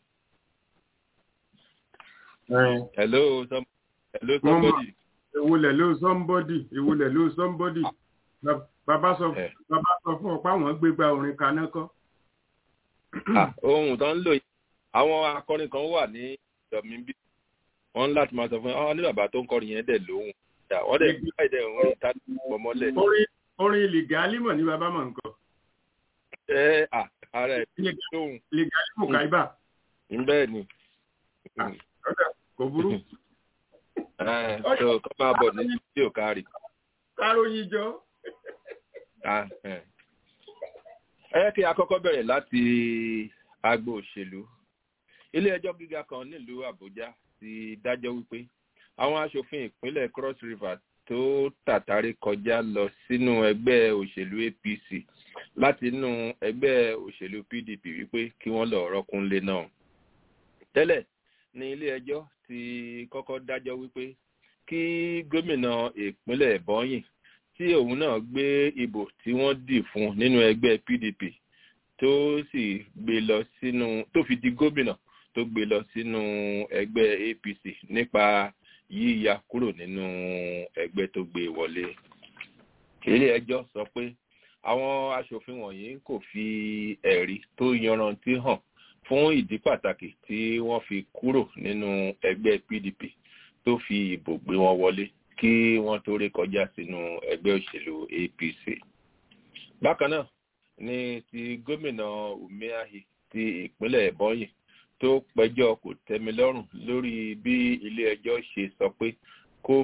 S5: Hello somebody.
S3: Ìwúlẹ̀ ló somebody. Bàbá sọ fún ọ pé àwọn gbégbá orin kaná kọ́.
S5: Ohun tó ń lò yìí àwọn akọrin kan wà ní ìdọ̀mí bí wọ́n láti máa sọ fún ọ ní bàbá tó ń kọrin yẹn dẹ̀ lóhùn wọ́n dẹ̀ bí báyìí dẹ̀ orin tá ló mọ́lẹ̀.
S3: Orin lìgálímọ̀ ní bàbá mọ̀ nǹkan.
S5: Ààrẹ lóhùn.
S3: Lìgálímọ̀ káíbà.
S5: Bẹ́ẹ̀ ni.
S3: Kò burú.
S5: So kọ́ máa bọ̀ ní tí ò kárì.
S3: Káròyìn jọ.
S5: Kí a kọ́kọ́ bẹ̀rẹ̀ láti agbo òṣèlú. Ilé ẹjọ́ gíga kan nílùú Àbújá ti dájọ́ wípé àwọn aṣòfin ìpínlẹ̀ Cross River tó tàtàrí kọjá lọ sínú ẹgbẹ́ òṣèlú APC láti inú ẹgbẹ́ òṣèlú PDP wípé kí wọ́n lọ rọ́kúnlé náà. Tẹ́lẹ̀ ní ilé ẹjọ́ ti kọ́kọ́ dájọ́ wípé kí gómìnà ìpínlẹ̀ Ebonyi tí òun náà gbé ìbò tí wọ́n dì fún nínú ẹgbẹ́ PDP tó sì gbé lọ sínú tó fi di gómìnà tó gbé lọ sínú ẹgbẹ́ APC nípa yíya kúrò nínú ẹgbẹ́ tó gbé wọlé. Ilé ẹjọ́ sọ pé àwọn aṣòfin wọ̀nyí kò fi ẹ̀rí tó yanrantí hàn fún ìdí pàtàkì tí wọ́n fi kúrò nínú ẹgbẹ́ PDP tó fi ìbò gbé wọn wọlé kí wọ́n tó ré kọjá sínú ẹgbẹ́ òṣèlú APC. Bákan náà ni ti gómìnà Umeahi ti ìpínlẹ̀ Ebonyi tó pẹjọ́ kò tẹ́mi lọ́rùn lórí bí ilé ẹjọ́ ṣe sọ pé kó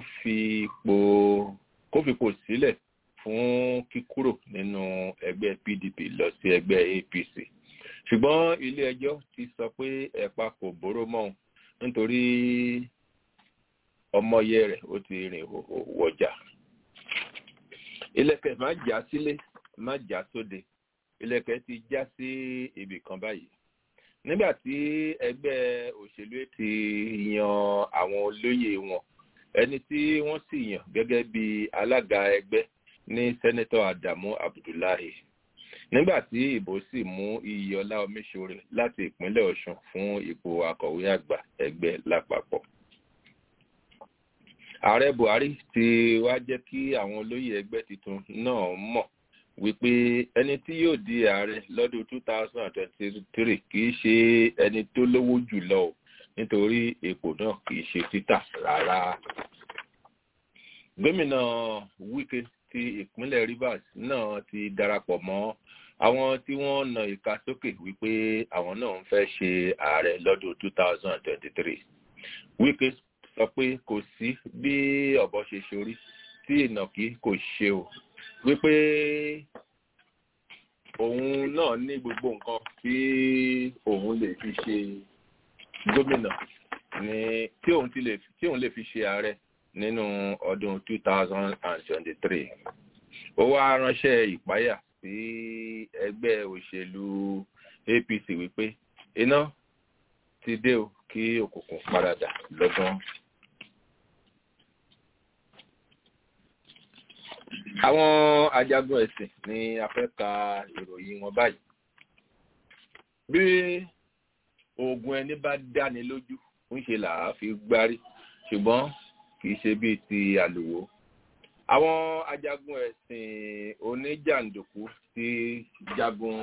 S5: fipò sílẹ̀ fún kíkúrò nínú ẹgbẹ́ PDP lọ sí ẹgbẹ́ APC. Ṣùgbọ́n ilé ẹjọ́ ti sọ pé ẹ̀pà kò bóró mọ́ nítorí ọmọye rẹ̀ ó ti rìn wọjà. Ìlẹ̀kẹ̀ má já sílé má já sóde. Ìlẹ̀kẹ̀ ti já sí ibì kan báyìí. Nígbà tí ẹgbẹ́ òṣèlú ti yan àwọn olóyè wọn, ẹni tí wọ́n sì yàn gẹ́gẹ́ bí alága ẹgbẹ́ ní Sẹ́nẹ́tọ̀ Adamu Abdullahi. Nígbà tí ìbò sì mú Iyọlá Omíṣore láti ìpínlẹ̀ Ọ̀ṣun fún ipò akọ̀wé àgbà ẹgbẹ́ lápapọ̀. Ààrẹ Buhari ti wá jẹ́ kí àwọn olóyè ẹgbẹ́ tuntun náà mọ̀ wípé ẹni tí yóò di ààrẹ lọ́dún 2023 kìí ṣe ẹni tó lówó jùlọ nítorí ipò náà kìí ṣe títà rárá. Gómìnà Wike ti ìpínlẹ̀ Rivers náà ti darapọ̀ mọ́ àwọn tí wọ́n na ìka sókè wípé àwọn náà ń fẹ́ ṣe ààrẹ lọ́dún 2023. Wike sọ pé kò sí bí ọ̀bọ ṣe ṣorí tí ìnàkí kò ṣe o, wípé òun náà ní gbogbo nǹkan tí òun lè fi ṣe gómìnà ní tí òun lè fi ṣe ààrẹ nínú ọdún 2023. Ó wá ránṣẹ́ ìpáyà sí ẹgbẹ́ òṣèlú APC wípé iná ti dé o kí òkùnkùn paradà lọ́gán. Àwọn ajagun ẹ̀sìn ni a fẹ́ ka ìròyìn wọn báyìí. Bí oògùn ẹni bá dáni lójú ń ṣe là á fi gbárí, ṣùgbọ́n kìí ṣe bíi ti àlùwò. Àwọn ajagun ẹ̀sìn oníjàǹdùkú ti jagun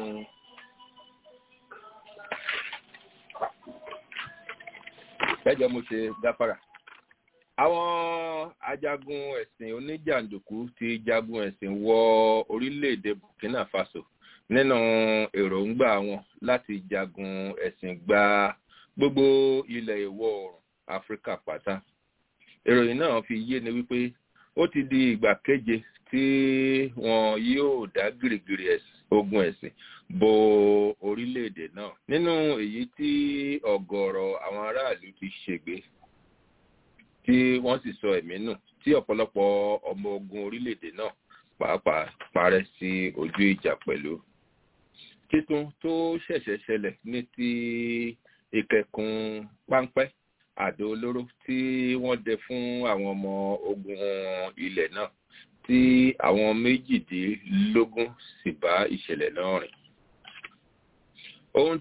S5: ẹjọ́ mo ṣe gáfárà. Àwọn ajagun ẹ̀sìn oníjàǹdùkú ti jagun ẹ̀sìn wọ orílẹ̀-èdè Burkina Faso nínú èròǹgbà wọn láti jagun ẹ̀sìn gba gbogbo ilẹ̀ ìwọ̀ oòrùn Áfíríkà pátá. Ìròyìn náà fi yé ni wípé ó ti di ìgbà keje tí wọn yóò dá gìrìgìrì ogun ẹ̀sìn bo orílẹ̀-èdè náà. Nínú èyí tí ọ̀gọ̀rọ̀ àwọn aráàlú ti ṣègbé tí wọ́n sì sọ ẹ̀mí nù tí ọ̀pọ̀lọpọ̀ ọmọ ogun orílẹ̀-èdè náà pàápàá parẹ́ sí ojú ìjà pẹ̀lú. Títún tó ṣẹ̀ṣẹ̀ ṣẹlẹ̀ ní ti ìkẹkùn páńpẹ́ àdó olóró tí wọ́n dẹ fún àwọn ọmọ ogun ilẹ̀ náà tí àwọn 18 sì bá ìṣẹ̀lẹ̀ náà rìn. Ohun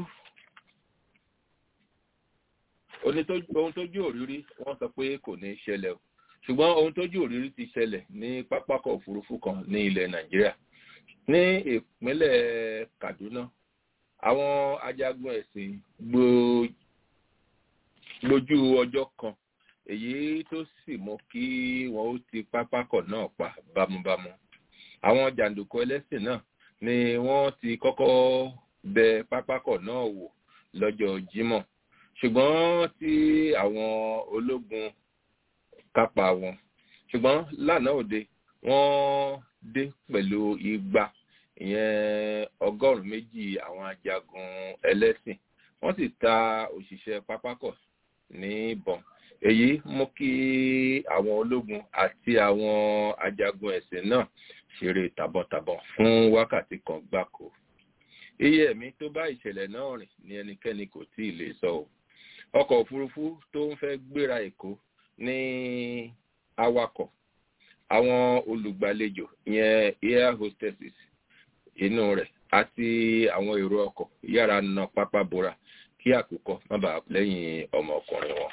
S5: tójú òrírí wọ́n sọ pé kò ní ṣẹlẹ̀ o, ṣùgbọ́n ohun tójú òrírí ti ṣẹlẹ̀ ní pápákọ̀ òfurufú kan ní ilẹ̀ Nàìjíríà. Ní ìpínlẹ̀ Kaduna, àwọn ajagun ẹ̀sìn gbójú ọjọ́ kan, èyí tó sì mú kí wọ́n ó ti pápákọ̀ náà pa bámúbámú. Àwọn jàǹdùkú ẹlẹ́sìn náà ni wọ́n ti kọ́kọ́ bẹ pápákọ̀ náà wò lọ́jọ́ Jímọ̀, ṣùgbọ́n tí àwọn ológun kápá wọn. Ṣùgbọ́n lánàá òde wọ́n dé pẹ̀lú igba, ìyẹn 200 àwọn ajagun ẹlẹ́sìn. Wọ́n sì ta òṣìṣẹ́ pápákọ̀ ní ìbọn. Èyí mú kí àwọn ológun àti àwọn ajagun ẹ̀sìn náà ṣeré tàbọ̀tàbọ̀ fún wákàtí kan gbáko. Iye ẹ̀mí tó bá ìṣẹ̀lẹ̀ náà rìn ní ẹnikẹ́ni kò tí ì lè sọ o. Ọkọ̀ òfurufú tó ń fẹ́ gbéra Èkó ní awakọ̀, àwọn olùgbàlejò ìyẹn air hostesses inú rẹ̀ àti àwọn èrò ọkọ̀ yára na pápá bora kí àkùkọ má bàa lẹ́yìn ọmọkùnrin wọn.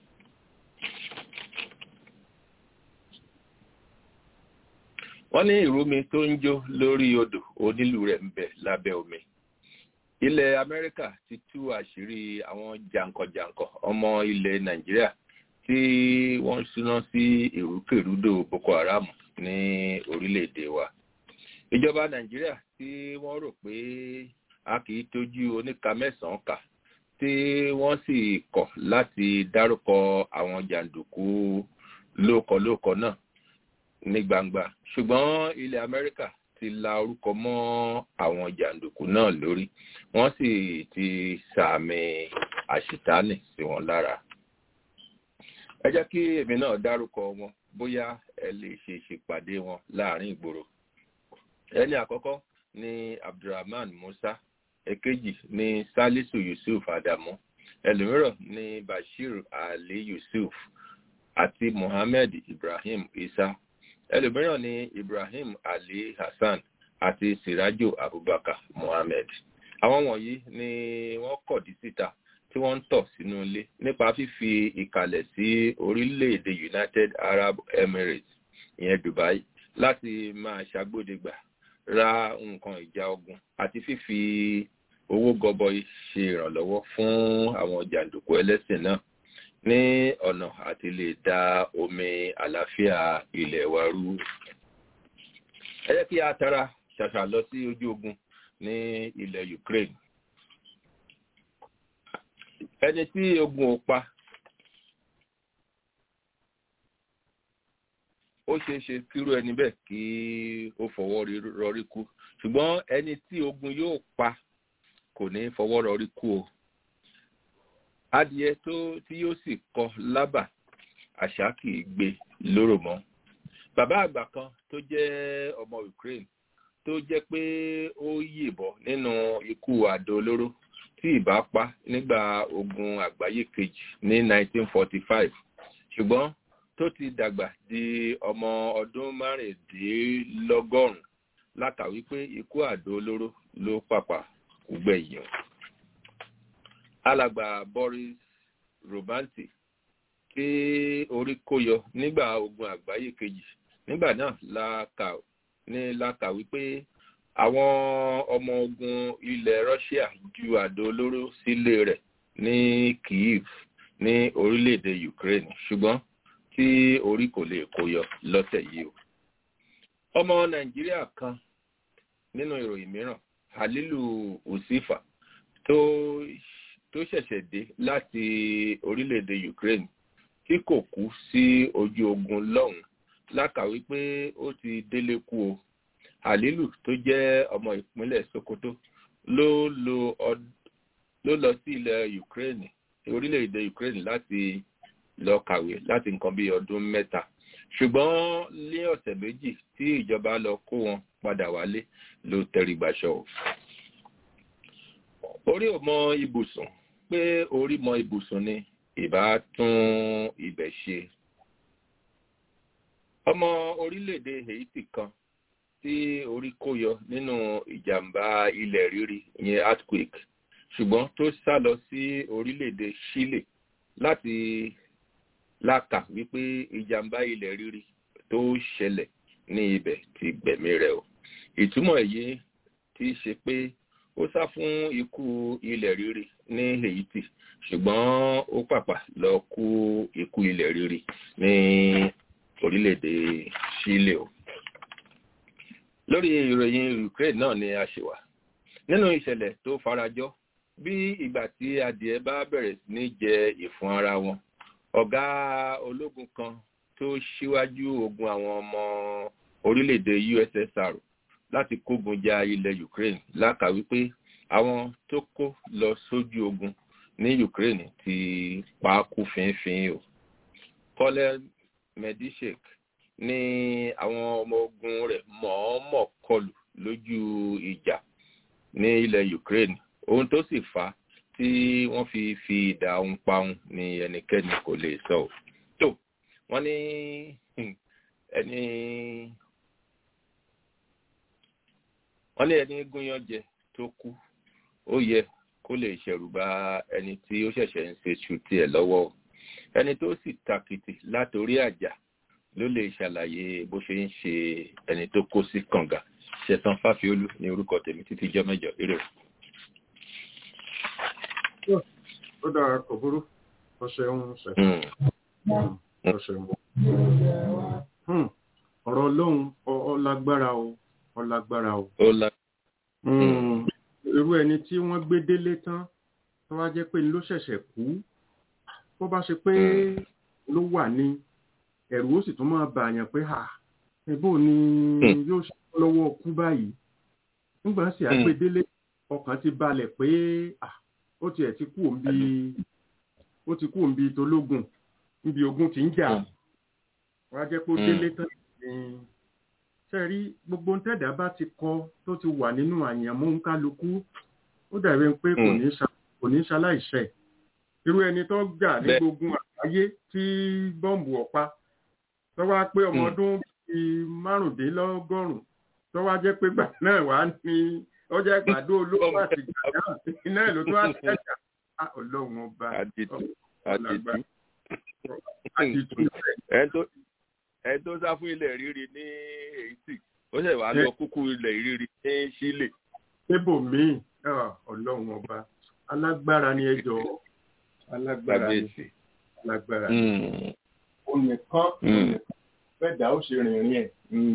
S5: Wọ́n ní ìrúmi tó ń jó lórí odò onílù rẹ̀ ń bẹ lábẹ́ omi. Ilẹ̀ Amẹ́ríkà ti tú àṣírí àwọn jàǹkànjàǹkàn ọmọ ilẹ̀ Nàìjíríà tí wọ́n súná sí ìrúkèrúdò Boko Haram ní orílẹ̀-èdè wa. Ìjọba Nàìjíríà tí wọ́n rò pé a kì í tójú oníka 9 kà, tí wọ́n sì kọ̀ láti dárúkọ àwọn jàǹdùkú lóòkọ náà ní gbangba. Ṣùgbọ́n ilẹ̀ Amẹ́ríkà ti la orúkọ mọ́ àwọn jàǹdùkú náà lórí, wọ́n sì ti sàmì àṣìtánì sí wọn lára. Ẹ jẹ́ kí èmi náà dárúkọ wọn, bóyá ẹ lè ṣe ìṣèpàdé wọn láàrin ìgboro. Ẹni àkọ́kọ́ ni Abdulrahman Musa, èkejì ni Salisu Yusuf Adamu, ẹlòmíràn ni Bashir Ali Yusuf àti Mohammed Ibrahim Isa, ẹlòmíràn ni Ibrahim Ali Hassan àti Sirajo Abubakar Mohammed. Àwọn wọ̀nyí ni wọ́n kọ̀dí síta tí wọ́n ń tọ̀ sínú ilé nípa fífi ìkàlẹ̀ sí orílẹ̀-èdè United Arab Emirates, ìyẹn Dubai, láti máa ṣàgbọ́dẹ̀gbà ra nǹkan ìjà ogun àti fífi owó gọbọi ṣe ìrànlọ́wọ́ fún àwọn jàǹdùkú ẹlẹ́sìn náà ní ọ̀nà àti lè da omi àlàáfíà ilẹ̀ wa rú. Ẹ jẹ́ kí a tara ṣàṣà lọ sí ojú ogun ní ilẹ̀ Ukraine. Ẹni tí ogun ò pa, ó ṣeéṣe kírú ẹni bẹ́ẹ̀ kí ó fọwọ́ rọrí kú, ṣùgbọ́n ẹni tí ogun yóò pa kò ní fọwọ́ rọrí kú o. Adìẹ tí yóò sì kọ lábà, àṣà kì í gbé lóró mọ́. Bàbá àgbà kan tó jẹ́ ọmọ Ukraine tó jẹ́ pé ó yìnbọn nínú ikú àdó olóró tí ìbá pa nígbà ogun àgbáyé kejì ní 1945, ṣùgbọ́n tó ti dàgbà di ọmọ ọdún 96 látàwí pé ikú àdó olóró ló pàpà gbẹ̀yìn. Alàgbà Boris Romanti tí orí kó yọ nígbà ogun àgbáyé kejì, nígbà náà la kà wípé àwọn ọmọ ogun ilẹ̀ Russia ju àdó olóró sílé rẹ̀ ní Kyiv ní orílẹ̀-èdè Ukraine, ṣùgbọ́n tí orí kò lè kó yọ lọ́tẹ̀ yìí o. Ọmọ Nàìjíríà kan nínú ìròyìn mìíràn, Halilu Usifa, tó ṣẹ̀ṣẹ̀ dé láti orílẹ̀-èdè Ukraine tí kò kú sí ojú ogun lọ́hùn, lákàwí pé ó ti délé kú o. Halilu tó jẹ́ ọmọ ìpínlẹ̀ Sokoto ló lọ sí ilẹ̀ Ukraine, orílẹ̀-èdè Ukraine láti lọ kàwé láti nǹkan bí ọdún 3, ṣùgbọ́n ní ọ̀sẹ̀ méjì tí ìjọba lọ kó wọn padà wálé ló tẹrígbàṣọ. Orí ò mọ ibùsùn, pé orí mọ ibùsùn ni ìbá tún ibẹ̀ ṣe. ọmọ orílẹ̀-èdè Haiti kan tí orí kó yọ nínú ìjàmbá ilẹ̀ rírì ìyẹn earthquake ṣùgbọ́n tó sá lọ sí orílẹ̀-èdè Chile láti lákà wípé ìjàmbá ilẹ̀ rírì tó ṣẹlẹ̀ ní ibẹ̀ ti gbẹ̀mí rẹ̀ o. Ìtumọ̀ èyí ti ṣe pé ó sá fún ikú ilẹ̀ rírì ní Haiti ṣùgbọ́n ó pàpà lọ kú ikú ilẹ̀ rírì ní orílẹ̀-èdè Chile o. Lórí ìròyìn Ukraine náà ni a ṣe wà. Nínú ìṣẹ̀lẹ̀ tó farajọ bí ìgbà tí adìẹ bá bẹ̀rẹ̀ sí ní jẹ ìfun ara wọn, ọ̀gá ológun kan tó ṣíwájú ogun àwọn ọmọ orílẹ̀-èdè USSR láti kógun ja ilẹ̀ Ukraine lákà wípé àwọn tó kó lọ sójú ogun ní Ukraine ti pa á kú fínfín o. Colonel Medishek ní àwọn ọmọ ogun rẹ̀ mọ̀ọ́mọ̀ kọlù lójú ìjà ní ilẹ̀ Ukraine, ohun tó sì fà á tí wọ́n fi ìdá ohun pa òun ni ẹnikẹ́ni kò lè sọ ò. tó wọ́n ní ẹni gúnyán jẹ tó kú ó yẹ kó lè ṣẹ̀rù bà ẹni tí ó ṣẹ̀ṣẹ̀ ń ṣe ṣù tiẹ̀ lọ́wọ́. Ẹni tó sì tàkìtì látorí àjà ló lè ṣàlàyé bó ṣe ń ṣe ẹni tó kó sí kànga. Ṣẹ̀san Fáfiolú ní orúkọ tèmi títí jọ́ mẹ́jọ. Ire.
S3: Ó dára kò burú. Ó ṣeun ṣe. Ó ṣeun. Ọ̀rọ̀ Ọlọ́run ọlágbára o. Ọlágbára o. Irú ẹni tí wọ́n gbé délé tán tó wá jẹ́ pé ló ṣẹ̀ṣẹ̀ kú. Bó bá ṣe pé ló wà ní ẹ̀rù ó sì tún máa bàyàn pé ẹbó ni yóò ṣe lọ́wọ́ kú báyìí. Nígbà tí àgbédélé ọkàn ti balẹ̀ pé ó tiẹ̀ ti kú òǹbí tológun níbi ogun tí ń jà. Wọ́n á jẹ́ pé ó délé tán ní sẹ́rí gbogbo tẹ́dà bá ti kọ tó ti wà nínú àyànmọ́ kálukú ó dàbí pé kò ní ṣaláìṣẹ̀. Irú ẹni tó gbà ní gbogbo àgbáyé tí bọ́ǹbù ọ̀pá tó wá pé ọmọ ọdún bíi 15 tó wá jẹ́ pé gbà náà wá ní ọjà ìgbàdo olówó àti gbàdá iná ìlú tó wá sí ẹ̀jà Ọlọ́run ọba
S5: ẹ tó sá fún ilẹ̀ rírì ní Haiti ó ṣẹ̀ wá lọ kúkú ilẹ̀ rírì ní Chile.
S3: Débò míì Ọlọ́run ọba alágbára ni ẹjọ́ alágbára ni onìkan fẹ́dà ó ṣe rìnrìn ẹ̀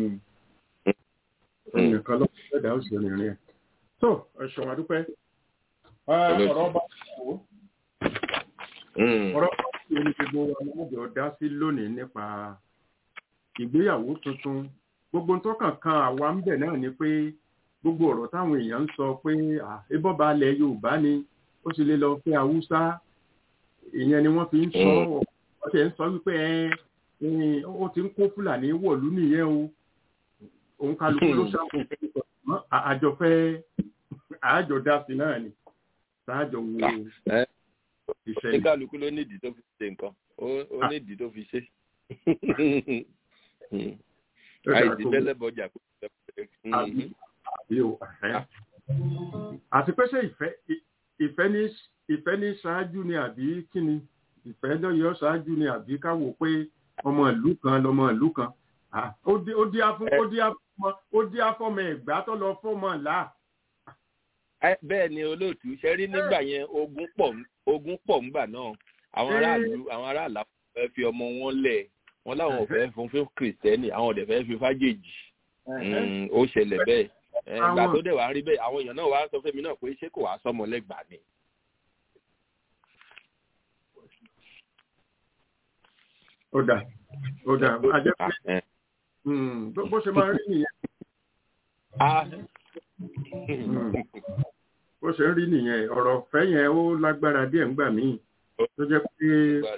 S3: onìkan ló fẹ́dà ó ṣe rìnrìn ẹ̀. tó ẹ̀ṣọ́ àdúpẹ́ ọ̀rọ̀ bá wò ọ̀rọ̀ bá wò ní gbogbo ọmọdé ọ̀dá sí lónìí nípa ìgbéyàwó tuntun. Gbogbo tó kàn àwa ń bẹ̀ náà ni pé gbogbo ọ̀rọ̀ táwọn èèyàn ń sọ pé ebọ́ba ilẹ̀ Yorùbá ni ó sì lè lọ fẹ́ Haúsá, ìyẹn ni wọ́n fi ń sọ ọ̀tẹ̀ ń sọ wípé ó ti ń kó Fúlàní wọ̀lú nìyẹn o. Òun kálukú ló ṣàkóso àjọfẹ́ àjọdá sí náà ni sáájọ wo ìṣẹ̀lẹ̀.
S5: Ní kálukú ló nídìí tó fi ṣe nǹkan ó nídìí tó fi ṣe. Àìsí bẹ́lẹ̀ bọ́jà kò tẹ́.
S3: Àti pé ṣé ìfẹ́ ní ṣáájú ni àbí kí ni? Ìfẹ́ lọ́yọ̀ ṣáájú ni àbí káwò pé ọmọ ìlú kan lọmọ ìlú kan. Ó dí afọ́mọ Ẹ̀gbá tó lọ fọ́mọ ńlá.
S5: Bẹ́ẹ̀ ni olóòtú ṣe rí nígbà yẹn ogun pọ̀ ńgbà náà. Àwọn aráàlú fẹ́ fi ọmọ wọn lẹ̀. Wọ́n láwọn ò fẹ́ fún Kìrìsìtẹ́nì, àwọn ọ̀dẹ̀ fẹ́ fi fájèjì. Ó ṣẹlẹ̀ bẹ́ẹ̀. Ìgbà tó dẹ̀ wá rí bẹ́ẹ̀, àwọn èèyàn náà wá sọ fẹ́mi náà pé ṣé kò wá sọmọ lẹ́gbàá ni.
S3: Ó dà. Ajẹ́ pé bó ṣe máa rí nìyẹn. Bó ṣe ń rí nìyẹn, ọ̀rọ̀ ọ̀fẹ́ yẹn ó lágbára díẹ̀ ńgbà míì. Tó jẹ́ pé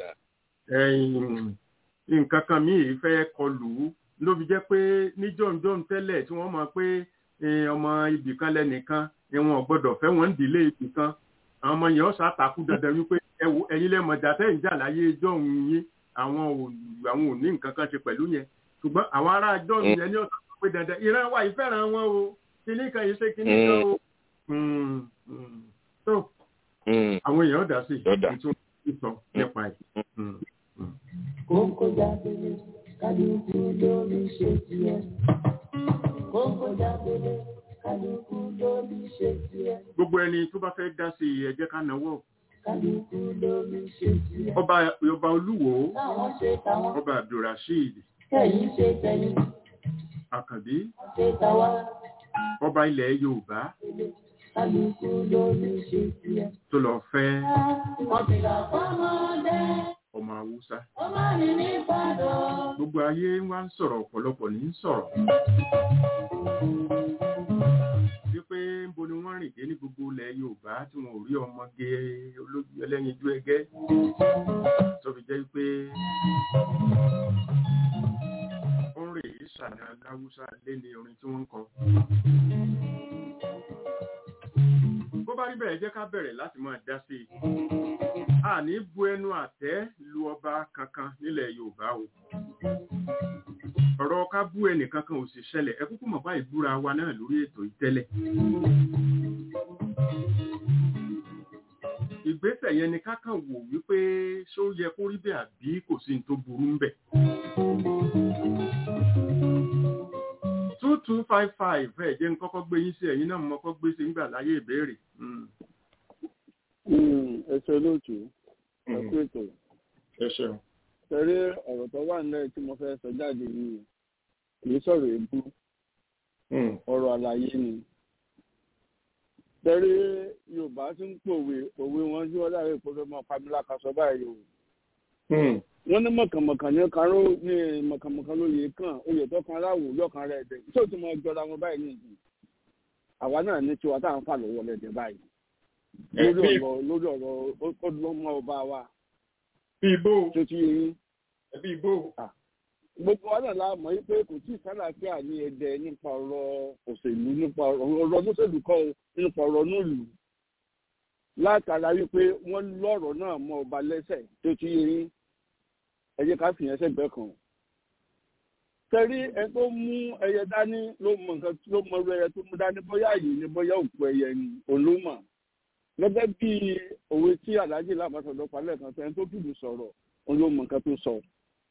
S3: nǹkan kan míì fẹ́ kọlù ú ló fi jẹ́ pé ní jọ̀ǹjọ̀ǹ tẹ́lẹ̀ tí wọ́n mọ̀ pé ọmọ ibì kan lẹ́nìkan wọn ò gbọ́dọ̀ fẹ́ wọn ń dìlé ibì kan àwọn ọmọ yẹn ó ṣàtàkù dandan wípé ẹ̀yin lẹ́mọ̀jà tẹ́ ń jà láyé jọ̀ǹ yín àwọn ò ní nǹkan kan ṣe pẹ̀lú yẹn ṣùgbọ́n àwọn ará àjọ mi yẹn ní ọ̀sán pé dandan ìran wa ìfẹ́ràn wọn o kíní kan yìí ṣe kíní kan o tó àwọn èèyàn dá sí ìsọ nípa ẹ̀.
S8: Kókó jábélé kálukú lórí ṣe tiẹ̀. Kókó jábélé kálukú lórí ṣe tiẹ̀.
S3: Gbogbo ẹni tó bá fẹ́ dá sí ẹ jẹ́ ká náwó.
S8: Kálukú lórí ṣe tiẹ̀.
S3: Ọba Olúwo,
S8: táwọn ṣe táwọn.
S3: Ọba Abdulrasheed.
S8: Kẹ̀yìn ṣe tẹ̀yìn.
S3: Àkànbí.
S8: Ṣe tàwa.
S3: Ọba ilẹ̀ Yorùbá.
S8: Kálukú lórí ṣe tiẹ̀.
S3: Tó lọ fẹ́.
S8: Wọ́n ti rà fọ́mọdé.
S3: Ọmọ Haúsá.
S8: Ọmọ mi ní Ìbàdàn.
S3: Gbogbo ayé wá ń sọ̀rọ̀ ọ̀pọ̀lọpọ̀ ní sọ̀rọ̀. Wípé níbo ni wọ́n rìn dé ní gbogbo ilẹ̀ Yorùbá tí wọn ò rí ọmọge olójú ẹlẹ́yinjú ẹgẹ́. Tó fi jẹ́ pé ó ń rè é ṣàná láwùsá lé ní orin tí wọ́n ń kọ. Bó bá rí bẹ́ẹ̀ jẹ́ ká bẹ̀rẹ̀ láti máa dá sí i. A ní bu ẹnu àtẹ́ lu ọba kankan nílẹ̀ Yorùbá o. Ọ̀rọ̀ ká bú ẹnì kankan ò sì ṣẹlẹ̀ ẹ kúkú mọ̀ bá ìbúra wa náà lórí ètò ìtẹ́lẹ̀. Ìgbésẹ̀ yẹn ni kákan wò wípé ṣó yẹ kó rí bẹ́ẹ̀ àbí kò sí ní tó burú ń bẹ̀. 2255 ẹ jẹ́ n kọ́kọ́ gbé yín sí ẹ̀yin náà mo kọ́kọ́ gbé sí nígbà láyé ìbéèrè.
S4: Ẹ ṣe lóòtú ẹ kú ètò.
S3: Ẹ ṣeun.
S4: Torí ọ̀rọ̀ tó wà nílẹ̀ tí mo fẹ́ sọ jáde yìí kì í sọ̀rọ̀ èébú ọ̀rọ̀ àlàyé ni. Torí Yorùbá ti ń òwe wọn tí wọ́n dáre ìpọ́fẹ́ mọ́ Pamela Kasọ báyìí o. Wọ́n ní mọ̀kànmọ̀kàn ní karó ní mọ̀kànmọ̀kàn lóye kan oyè tó kan aláwò yọ̀kan rẹ̀ dẹ̀ tí ó ti mọ jọra wọn báyìí ní ìdí. Àwa náà ní tiwa táwọn fà lọ́wọ́ lẹ́dẹ̀ báyìí. Lórí ọ̀rọ̀ ọdúnmọ́ ọba wa.
S3: Bí ibò.
S4: Tó ti yẹn.
S3: Bí ibò.
S4: Gbogbo wa náà la mọ̀ yí pé kò tí ì sálàáfíà ní Ẹdẹ nípa ọ̀rọ̀ òṣèlú nípa ọ̀rọ̀ òṣèlú kọ́ nípa ọ̀rọ̀ nílùú. Látara wípé wọ́n lọ́rọ̀ náà mọ́ ọba lẹ́sẹ̀ tó ti yẹn. Ẹ jẹ́ ká fìyẹn sẹ́gbẹ̀ẹ́ kan. Tẹ̀rí ẹ tó mú ẹyẹ dání ló mọ nǹkan ló mọ ọ̀rọ̀ ẹyẹ tó mú dání bóyá yìí ni bóyá òkú ẹyẹ ni olómà. Gẹ́gẹ́ bí òwe tí Alhaji Lábàtọ̀dọ̀ palẹ̀ kan tẹ́ tó dùdù sọ̀rọ̀ olómọ nǹkan tó sọ.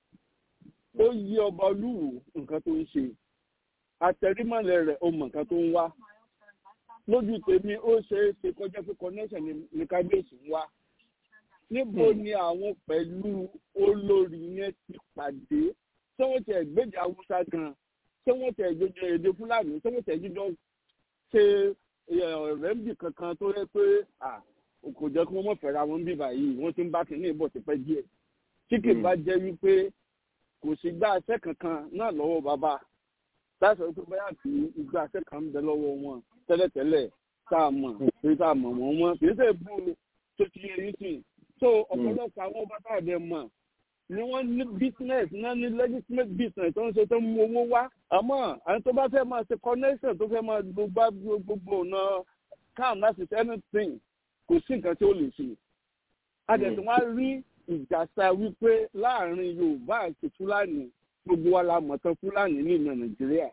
S4: Ó yí ọba Olúwo nǹkan tó ń ṣe. Àtẹ̀rímọ̀lẹ̀ rẹ̀ ó mọ nǹkan tó ń wá. Lójú tèmi ó ṣe é ṣe kọjá pé connection ní kábíyèsí ń wá. Níbo ni àwọn pẹ̀lú olórí yẹn ti pàdé? Ṣé wọ́n ti ẹ̀gbẹ́jà Haúsá gan? Ṣé wọ́n ti ẹ̀gbẹ́jà èdè Fúlàní? Ṣé wọ́n ti ẹ̀gbẹ́jọ́ ṣe rẹ́mbì kankan tó rẹ́ pé kò jẹ́ kí wọ́n mọ̀ fẹ́ra wọn bí báyìí wọ́n ti ń bá kínní ìbọ̀ ti pẹ́ díẹ̀. Tí kì í bá jẹ́ wípé kò sí gbá aṣẹ́ kankan náà lọ́wọ́ bàbá. Láti sọ pé báyà kì í igbá aṣẹ́ kan ń bẹ lọ́wọ́ wọn tẹ́lẹ̀tẹ́lẹ̀ tá a mọ̀ wọ́n mọ́. Kì í ṣe bú tó ti yẹ yín sìn. So ọ̀pọ̀lọpọ̀ àwọn ọba tá a dẹ̀ mọ̀ ni wọ́n ní business náà ní legitimate business tó ń ṣe tó ń mú owó wá. Àmọ́ àwọn tó bá fẹ́ máa ṣe connection tó fẹ́ máa gbogbo ọ̀nà calm láti ṣe anything kò sí nǹkan tí ó lè ṣe. A dẹ̀ tí wọ́n rí ìjàsá wípé láàrin Yorùbá àti Fúlàní gbogbo wa la mọ̀ tán Fúlàní ní ilẹ̀ Nàìjíríà.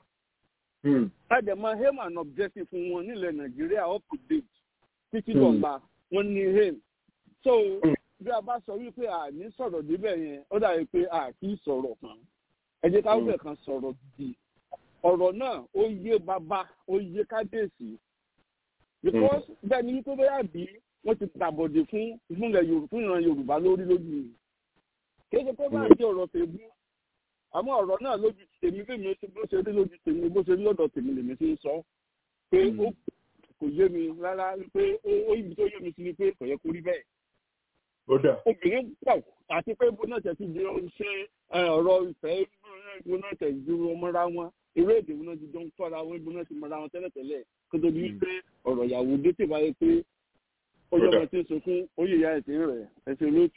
S4: A dẹ̀ máa aim and objective fún wọn nílẹ̀ Nàìjíríà up to date títí dọ̀la wọ́n ní aim. So bí a bá sọ wípé àní sọ̀rọ̀ débẹ̀ yẹn ó dàbí pé a kì í sọ̀rọ̀ kan ẹ jẹ́ ká wúlẹ̀ kan sọ̀rọ̀ gidi ọ̀rọ̀ náà ó yé bàbá ó yé kábíyèsí because bẹ́ẹ̀ ni wípé bẹ́ẹ̀ bí wọ́n ti tàbọ̀dé fún ìran Yorùbá lórí lójú mi kì í ṣe pé báyìí jẹ́ ọ̀rọ̀ tèmi àmọ́ ọ̀rọ̀ náà lójú tèmi bí mi bó ṣe rí lójú tèmi bó ṣe rí lọ́dọ̀ tèmi lèmi ti ń sọ pé ó kò yé mi rárá pé ó ibi tó yé mi sí ni pé kò yẹ kó rí bẹ́ẹ̀. Obìnrin pọ̀ àti pé bó náà tẹ̀sí di ṣe ọ̀rọ̀ ìfẹ́ bó náà tẹ̀sí dúró mọ́ra wọn eré èdè wọn náà ti jọ ń tọ́ra wọn bó náà ti mọ́ra wọn tẹ́lẹ̀tẹ́lẹ̀ kó tó di wípé ọ̀rọ̀ ìyàwó dé tè báyé pé ó yọ ọmọ tí ń sunkún ó yẹ ìyá ẹ̀sìn rẹ̀ ẹ̀sìn lóòtù.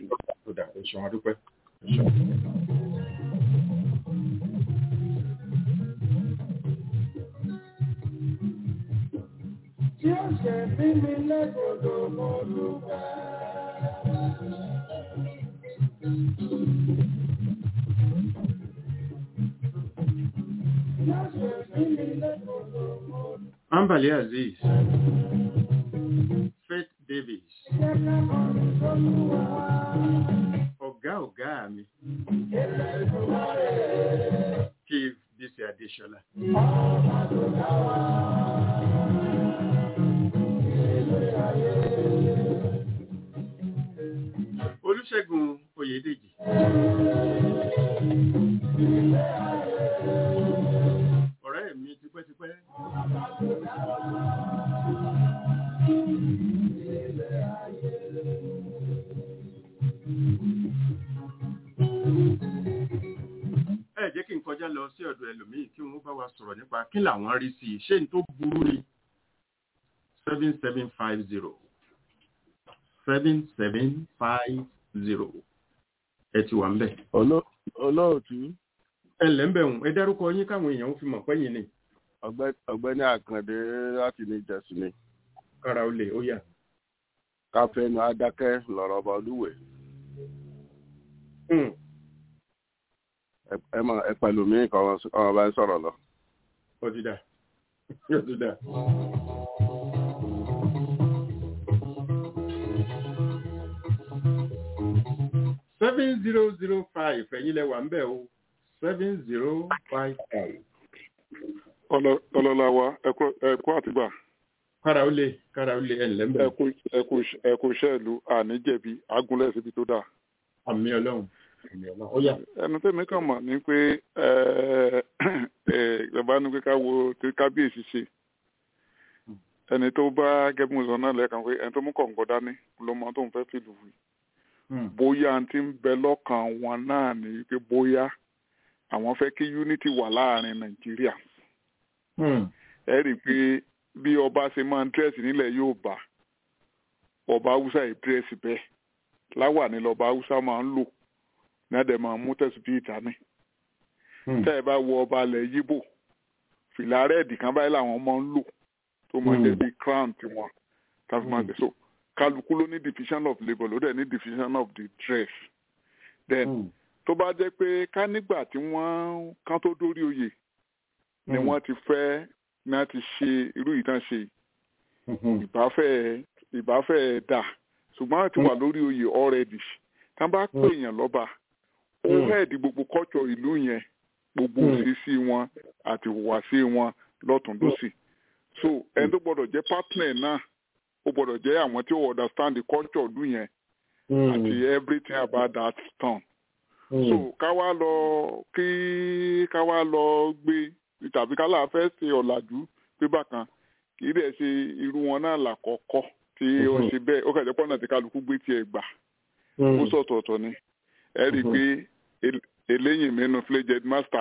S8: Tí ó ṣe bí mi lẹ́gbọ̀dọ̀ mọ́ lùkà.
S3: Ambali Aziz, Faith Davis, ọ̀gá mi, Chief Bisi Adeshola. Olúṣẹ́gun Oyèdèjì. Ọ̀rẹ́ mi tipẹ́tipẹ́. Ẹ jẹ́ kí n kọjá lọ sí ọ̀dọ̀ ẹlòmíì kí wọ́n bá wa sọ̀rọ̀ nípa kí làwọn rí sí i. Ṣé n tó burú ni? 7750. 7750. Ẹ ti wà ń bẹ̀.
S4: Olóòtú.
S3: Ẹ ǹlẹ́ ń bẹ̀ wọ̀n. Ẹ dárúkọ yín káwọn èèyàn fi mọ̀ pẹ́yìn ni.
S4: Ọ̀gbẹ́ni Àkàndé láti ní Jẹ̀sí ni.
S3: Kára ó lè ó yà.
S4: Káfẹ́nu Adákẹ́ lọ̀rọ̀ ọba Olúwẹ̀. Ẹ pẹ̀lú mi kan ọmọ bá ń sọ̀rọ̀ lọ.
S3: Ó ti dà. 7005 ẹ̀yin lẹ wà ń bẹ̀ o 7055.
S6: ọlọ́lá wa ẹ̀kú àtìgbà.
S3: kára ó lè ẹ̀ǹlẹ́ ń bẹ̀.
S6: ẹ̀kú iṣẹ́ ìlú àníjẹ̀bi agúnlẹ̀ síbi tó dáa.
S3: àmì ọlọ́run. ó yá.
S6: ẹnu tẹ́mi kàn mọ̀ ní pé bàbá ní pé ká wo tí kábíyèsí ṣe ẹni tó bá gẹ́gùn sọ náà lẹ́ẹ̀kan pé ẹni tó mú kọ̀ǹgọ́ dání ló mọ tó ń fẹ́ fìlú wí. Bóyá ti ń bẹ lọ́kàn wọn náà ní pé bóyá àwọn fẹ́ kí unity wà láàrin Nàìjíríà. Ẹ rí i pé bí ọba ṣe máa ń dírẹ́sì nílẹ̀ Yorùbá ọba Haúsá yìí dírẹ́sì bẹ́ẹ̀ láwàní lọ́ba Haúsá máa ń lò ní àdẹ̀ máa mú tẹ̀sí bí ìtàní. Tẹ́ ẹ bá wọ ọba ilẹ̀ Yíbò fìlà rẹ́ẹ̀dì kan báyìí làwọn máa ń lò tó máa jẹ́ bí crown tiwọn tàbí máa gbèsò. Kálukú ló ní division of labour ló dẹ̀ ní division of the dress. Then tó bá jẹ́ pé ká nígbà tí wọ́n kán tó dórí oyè ni wọ́n ti fẹ́ ní a ti ṣe irú ìtàn ṣe ìbáfẹ́ dà ṣùgbọ́n àti wà lórí oyè already tá bá pè èèyàn lọ́ba ó hẹ́ẹ̀dì gbogbo culture ìlú yẹn gbogbo òṣìṣì wọn àti ìhùwàsí wọn lọ́tùn lósì so ẹni tó gbọ́dọ̀ jẹ́ partner náà ó gbọ́dọ̀ jẹ́ àwọn tí ó understand the culture ìlú yẹn àti everything about that town. So ká wá lọ gbé tàbí ká láà fẹ́ ṣe ọ̀làjú pé bákan kì í dẹ̀ ṣe irú wọn náà làkọ́kọ́ tí ó ṣe bẹ́ẹ̀ ó kẹ̀jẹ́ pọ́nà tí kálukú gbé tiẹ̀ gbà ó sọ̀tọ̀ọ̀tọ̀ ni ẹ rí i pé eléyìn mẹ́nu flaged master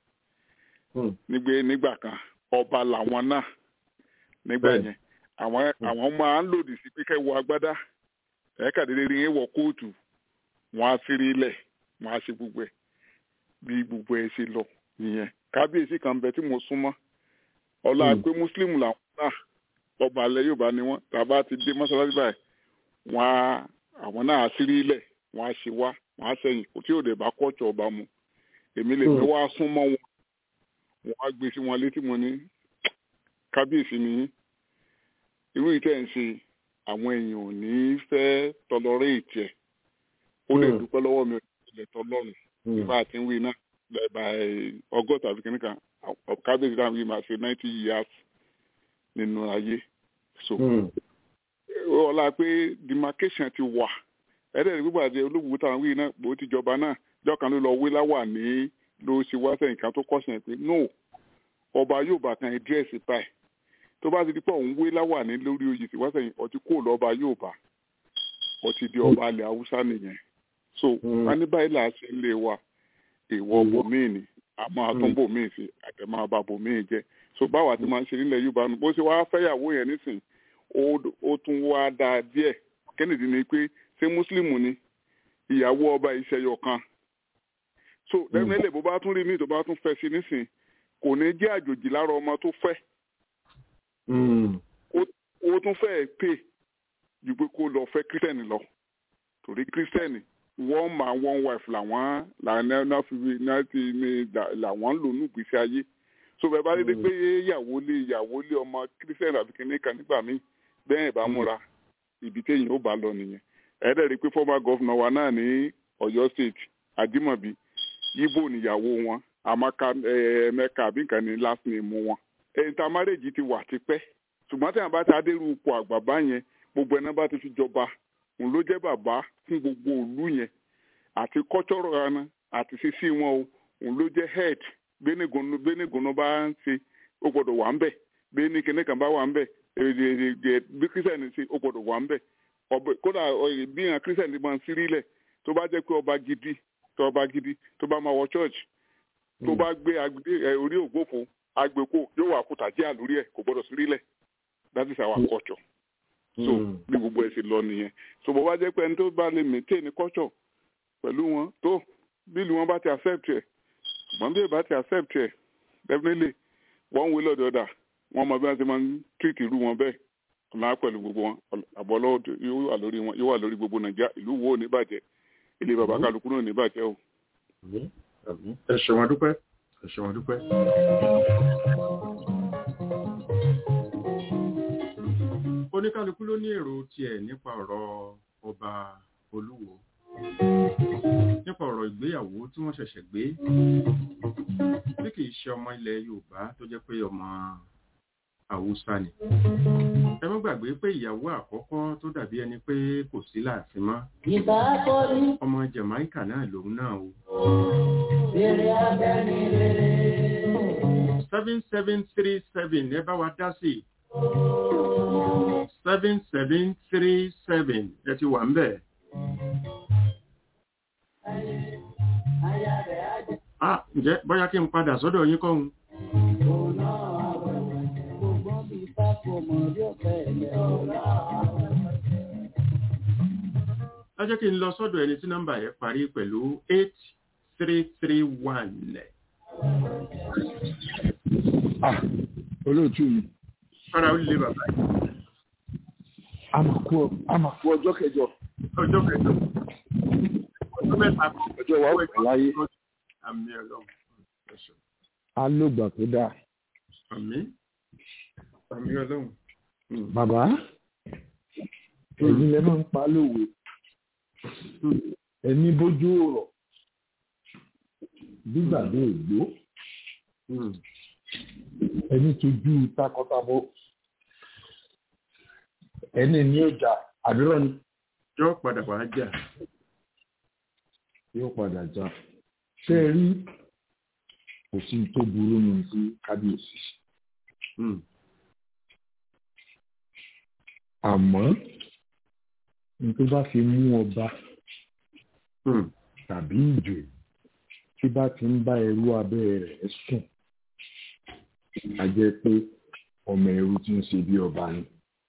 S6: nígbà kan ọba làwọn náà nígbà yẹn àwọn máa ń lòdì sí pé kẹwọ agbádá ẹ̀ẹ́kàdédé rí wọ kóòtù wọn á sírí ilẹ̀ wọn á ṣe gbogbo ẹ̀ bí gbogbo ẹ̀ ṣe lọ nìyẹn kábíyèsí kan bẹ tí mo súnmọ́ ọlá pé mùsùlùmí làwọn náà ọba alẹ́ Yorùbá ni wọ́n tàbá ti dé mọ́sálásí báyìí àwọn náà á sírí ilẹ̀ wọn á ṣe wá wọn á sẹ́yìn kò tí ò dé bá kọ́ọ̀tù ọba mu èmi lè fẹ́ wá súnmọ́ wọn á gbé sí wọn létí mo ní kábíyèsí ni irú ìtẹ́ ń ṣe àwọn èèyàn ò ní fẹ́ tolerate ẹ̀ ó lè dúpẹ́ lọ́wọ́ mi ò lè tọ́lọ́run nígbà tí ń wí náà lẹ́ẹ̀bà ọgọ́ta àbí kìnnìkan kábíyèsí dáhùn yìí máa ṣe 90 years nínú ayé so ọlá pé demarcation ti wà ẹ̀ẹ́dẹ̀rẹ̀ gbogbo àti olóògbé táwọn wí náà bó ti jọba náà jọ́kan ló lọ wí láwà ní ló ṣe wá sẹ́yìn kan tó kọ́sìn pé no ọba Yorùbá kan ẹ̀ dírẹ́sì báyìí tó bá ti di pé òun wé láwà ní lórí oyè tí wá sẹ́yìn ọtí kò lọ́ba Yorùbá ọtí di ọba alẹ́ Haúsá nìyẹn so wọn ní báyìí là á ṣe ń lé wa èèwọ̀ bòmíì ni àmọ́ àtúnbòmíì sí àtẹ̀mọ́ àbá bòmíì jẹ́ so báwa ti máa ń ṣe nílẹ̀ Yorùbá nù bó ṣe wá fẹ́yàwó yẹn nísìn ó tún wá dáa díẹ̀ kẹ́nìdí ni pé ṣé mùsùlùmù ni ìyàwó ọba ìṣẹ̀yọ̀ kan so lẹ́nu ẹlẹ́ bó bá tún rí míì tó bá tún fẹ́ sí nísìn kò ní jẹ́ àjòjì lára ọmọ tó fẹ́ ó tún fẹ́ pè ju pé kó lọ fẹ́ kírísítẹ́nì lọ torí kírísítẹ́nì one man one wife làwọn lò ní ìgbésí ayé so bẹ́ẹ̀ bá rí pé ìyàwó lé ọmọ kírísítẹ́nì àbí kìnìún kan nígbà míì bẹ́ẹ̀ bá múra ibi téèyàn ó bá lọ nìyẹn ẹ̀ẹ́dẹ̀ rí pé former governor wa náà ní Ọ̀yọ́ state Adimobi Igbo níyàwó wọn Amaka Emeka àbí nǹkan ní last name wọn intermarriage ti wà tipẹ́ ṣùgbọ́n tí àwọn bá ti adérú ipò àgbàbá yẹn gbogbo ẹ̀ná bá ti fi jọba òun ló jẹ́ bàbá fún gbogbo òlú yẹn àti cultural ana àti sísí wọn o òun ló jẹ́ head gbénìgùnú bá ń ṣe ó gbọ́dọ̀ wà ń bẹ̀ gbénì kìnìkan bá wà ń bẹ̀ bí kírísítẹ̀nì ṣe ó gbọ́dọ̀ wà ń bẹ̀ kódà bí ìhàn kírísítẹ̀nì máa ń sírí lẹ̀ tó bá jẹ́ pé ọba gidi tó bá máa wọ church tó bá gbé orí ògbófo agbèkó yóò wà kúta jẹ́ àlórí ẹ̀ kò gbọ́dọ̀ sírí lẹ̀ that is our culture so bí gbogbo ẹ̀ ṣe lọ nìyẹn so bó bá jẹ́ pé ẹni tó bá lè maintain culture pẹ̀lú wọn tó bílù wọn bá ti accept ẹ̀ ṣùgbọ́n bí ìbá ti accept ẹ̀ definitely one way or the other wọn mọ bí wọn ti máa ń treat irú wọn bẹ́ẹ̀ ọ̀la pẹ̀lú gbogbo wọn àbọ̀lọ́ yóò wà lórí wọn yóò wà lórí gbogbo Nàìjíríà ìlú wo ò ní bàjẹ́ ilé bàbá kálukú náà ò ní bàjẹ́ o.
S3: ẹ ṣé wọn dúpẹ́ ẹ ṣé wọn dúpẹ́. oníkálukú ló ní èrò tiẹ̀ nípa ọ̀rọ̀ ọba Olúwo nípa ọ̀rọ̀ ìgbéyàwó tí wọ́n ṣẹ̀ṣẹ̀ gbé bí kìí ṣe ọmọ ilẹ̀ Yorùbá tó jẹ́ pé ọmọ Haúsá ni ẹ má gbàgbé pé ìyàwó àkọ́kọ́ tó dàbí ẹni pé kò sí láàfin mọ́ ọmọ Jamaica náà lòun náà o. 7737 ẹ bá wa dá sí 7737 ẹ ti wà ń bẹ̀. Ǹjẹ́ bóyá kí n padà sọ́dọ̀ yín kọ́hun. Ẹ jẹ́ kí n lọ sọ́dọ̀ ẹni tí nọ́mbà yẹn parí pẹ̀lú 8331.
S9: Olóòtú mi.
S3: Fara ó lè bàbá yìí.
S9: A máa kú ọjọ́ kẹjọ.
S3: Ọjọ́ kẹjọ. Ọjọ́ mẹ́ta.
S9: Ọjọ́ wa ó pẹ̀ láyé.
S3: Àmì Ọlọ́run.
S9: A ló gbà tó dáa.
S3: Àmì Ọlọ́run.
S9: Bàbá, ẹ̀yin lẹ máa ń pa lówe. Ẹni bójú ọ̀rọ̀. Gbígbàgbé ògbó. Ẹni tójú takọtabo. Ẹni ní ọjà àdúrà ni.
S3: Yóò padà wá jà.
S9: Yóò padà jà. Ṣé ẹ rí kò sí tó burú nù sí kábíyèsí? Àmọ́ ní tó bá fi mú ọba tàbí ìjòyè tí bá ti ń bá ẹrú abẹ́ rẹ̀ sùn a jẹ́ pé ọmọ ẹrú tí ń ṣe bí ọba ni.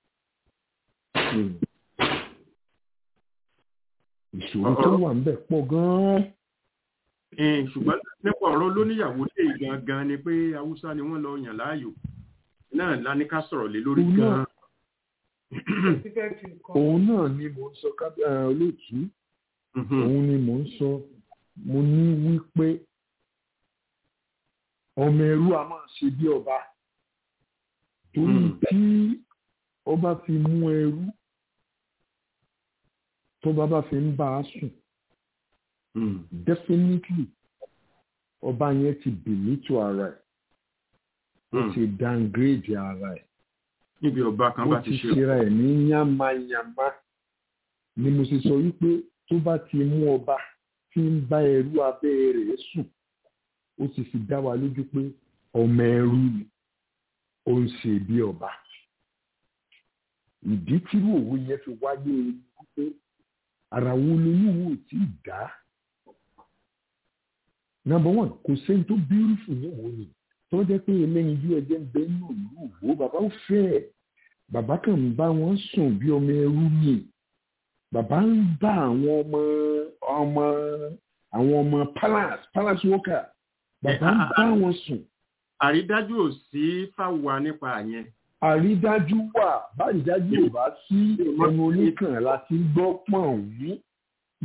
S9: Ìṣòro tó wà ń bẹ̀ pọ̀ gan-an.
S3: Ṣùgbọ́n nípa ọ̀rọ̀ lóníyàwó lè gangan ni pé Haúsá ni wọ́n lọ yàn láàyò náà lá ní ká sọ̀rọ̀ lé lórí gan-an.
S9: Òun náà ni mò ń sọ olóòtú. Òun ni mò ń sọ mo ní wípé ọmọ ẹrú a máa ṣe bí ọba torí tí ọba fi mú ẹrú tó bá fi ń bá a sùn definitely ọba yẹn ti bìlítù ara ẹ̀ ó ti downgrade ara ẹ̀
S3: níbi ọba kan bá ti ṣe
S9: ó ti ṣera ẹ̀ ní yánmayánmá ni mo ṣe sọ wípé tó bá ti mú ọba tí ń bá ẹrú abẹ́ rẹ̀ sùn ó ti fi dá wa lójú pé ọmọ ẹrú ni ó ń ṣe bí ọba. Ìdí tí òwe yẹn fi wáyé wípé ara wo lolúwo tí ì dá. Number one, kò sẹ́ni tó bíúrúfù ní òun ni tó jẹ́ pé eléyìí bí ẹgbẹ́ ń bẹ nínú ìlú Ìwó bàbá ò fẹ́ ẹ̀ bàbá kan ń bá wọn sùn bí ọmọ ẹrú ni bàbá ń bá àwọn ọmọ palace worker bàbá ń bá wọn sùn.
S3: Àrídájú ò sí fáwa nípa yẹn.
S9: Àrídájú wà báyìí ò bá sí ẹnu oníkàn láti gbọ́ pọ̀n wí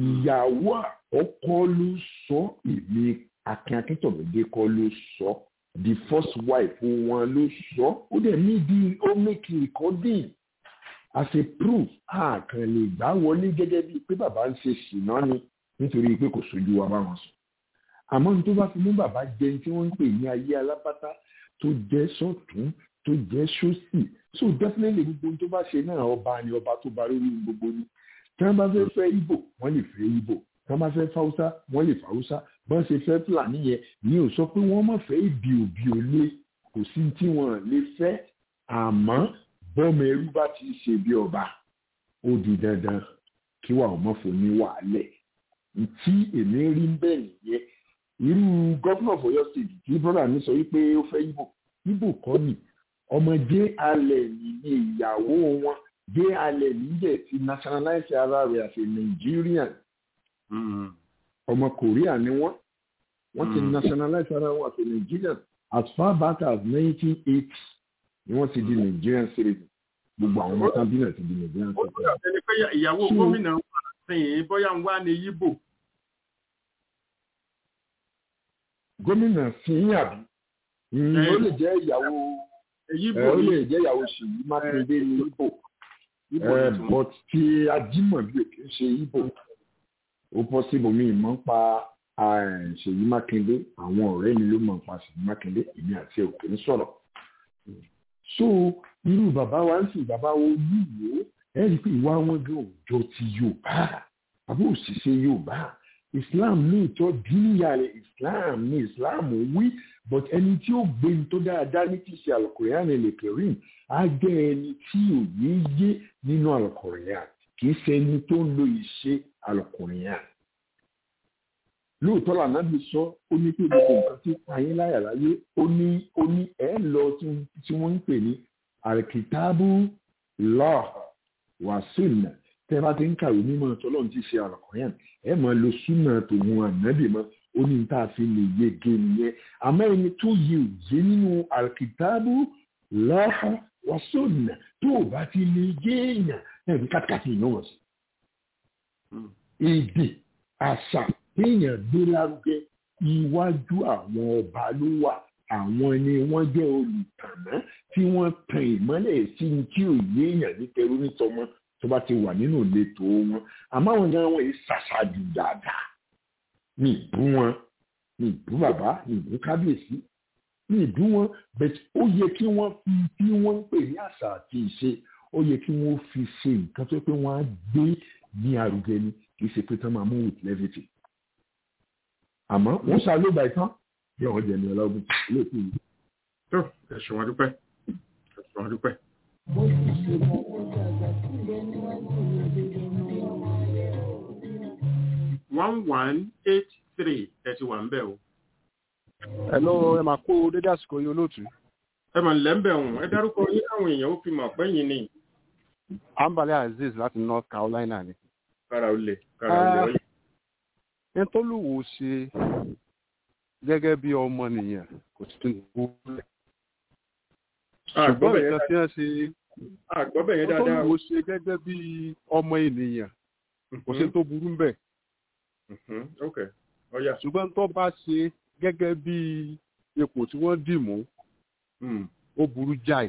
S9: ìyàwó àkọ́kọ́ ló sọ èmi Akin Akíntọ̀mídé kọ́ ló sọ the first wife wọn ló sọ ó dẹ̀ níbi ó make recording as a proof àkàn lè gbá wọlé gẹ́gẹ́ bíi pé bàbá ń ṣe ṣìnà ni nítorí pé kò sójú wa bá wọn sùn àmọ́ ní tó bá fi mú bàbá jẹ tí wọ́n ń pè ní ayé alápátá tó jẹ́ sọ́tún tó jẹ́ sósì so definitely gbogbo tó bá ṣe náà ọba ni ọba tó bá lórí gbogbo ni tí wọ́n bá fẹ́ fẹ́ Ìgbò wọ́n lè fẹ́ Ìgbò tí wọ́n bá fẹ́ fáwúsá wọ́n lè fáwúsá bọ́n ṣe fẹ́ Fúlàní yẹn ni ò sọ pé wọ́n má fẹ́ ibi òbí olé kò sí tí wọ́n lè fẹ́ àmọ́ bọ́mọ ẹrú bá ti ṣe bí ọba ó di dandan kí wàá ọmọ fò ní wàhálẹ̀ tí èmi rí ń bẹ̀ nìyẹn irú gọ́fúnà of Ọ̀yọ́ state tí brọ́dà mi sọ wípé ó fẹ́ Ìgbò kọ́ ni ọmọ Jay Allen ní ìyàwó wọn Jay Allen níjẹ̀ ti nationalize ara rẹ̀ as a Nigerian ọmọ Korea ni wọ́n ti nationalize ara wọn as a Nigerian as far back as 1980 ni wọ́n ti di Nigerian citizen gbogbo àwọn ọmọ tábí náà ti di Nigerian citizen.
S3: ó dàbí pé ìyàwó gómìnà wà sẹ́yìn bóyá ń wá ní Ìgbò.
S9: gómìnà fún àbí ó lè jẹ́ ìyàwó ó lè jẹ́ ìyàwó Ṣèyí Mákindé ní Ìgbò but ti Ajímọ̀bí ò kì í ṣe Ìgbò ó possible mi mọ̀ ń pa Ṣèyí Mákindé àwọn ọ̀rẹ́ mi ló mọ̀ ń pa Ṣèyí Mákindé èmi àti òkè ń sọ̀rọ̀ so irú bàbá wa ń sìn bàbá wo yíyó ẹ rí i pé ìwà wọn gan òjò ti Yorùbá àbí òṣìṣẹ́ Yorùbá Islam ní ìtọ́ dúníyà rẹ̀ Islam wí but ẹni tí ó gbé ní tó dáadáa ní ti ṣe Al-Qur'an al-Karim á jẹ́ ẹni tí òye yé nínú Al-Qur'an kì í ṣe ẹni tó ń lo ìṣe Al-Qur'an lóòótọ́ lànàbí sọ ó ní pé gbogbo nǹkan tí ayé láyà láyé ó ní ẹ lọ tí wọ́n ń pè ní al-kitabu Allah wa sunnah tẹ́ bá ti ń kàwé mímọ́ tọ́lọ́run ti ṣe Al-Qur'an ẹ máa lo súnà tòun ànábì mọ́ ó ní tá a fi lè yege nìyẹn àmọ́ ẹni tó yẹ òye nínú al-kitabu Allah wa sunnah tó o bá ti lè yé èèyàn ẹ̀rí kàkàtì ìnáwó sí èdè àṣà téèyàn gbé lárugẹ iwájú àwọn ọba ló wà àwọn ni wọ́n jẹ́ olùtàná tí wọ́n tan ìmọ́lẹ̀ sí ní tí ò yé èèyàn ní tẹrú nítọmọ tó bá ti wà nínú ìletò wọn àmọ́ àwọn gan wọn yìí ṣàṣàjù dáadáa ní ìbú wọn ní ìbú bàbá ní ìbú kábíyèsí ní ìbú wọn bẹ́ẹ̀ ó yẹ kí wọ́n fi tí wọ́n ń pè ní àṣà àti ìṣe ó yẹ kí wọ́n fi ṣe nǹkan tó pé wọ́n á gbé ní arugẹ ni kì í ṣe pé tán máa mú with levity àmọ́ wọ́n ṣàlóbà ìtàn bí àwọn jẹ̀mí ọlọ́gbìn lóòótọ́ yìí.
S3: tó ẹ̀sùn wọn dúpẹ́ ẹ̀sùn wọn dúpẹ́. one 183 ẹ̀sìn wà ń bẹ̀ o.
S10: Hello, ẹ máa kó dédé àsìkò yìí olóòtú.
S3: ẹ mà ń lẹ́ ń bẹ̀ wọ̀n ẹ dárúkọ yín káwọn èèyàn ó fi mọ̀ pé yín ni.
S10: Ambali Aziz láti North Carolina ni.
S3: kára ó lè ọyẹ.
S10: Ní tó lùwò ṣe gẹ́gẹ́ bí ọmọ nìyẹn kò sí ní gbogbo. ṣùgbọ́n ìkan tí wọ́n ṣe
S3: àgbọ́bẹ̀ yẹn dáadáa.
S10: Ní tó lùwò ṣe gẹ́gẹ́ bí ọmọ ènìyàn kò sí tó burú ń bẹ̀. Ṣùgbọ́n tó bá ṣe gẹ́gẹ́ bí ipò tí wọ́n dì mú ó burú jáì.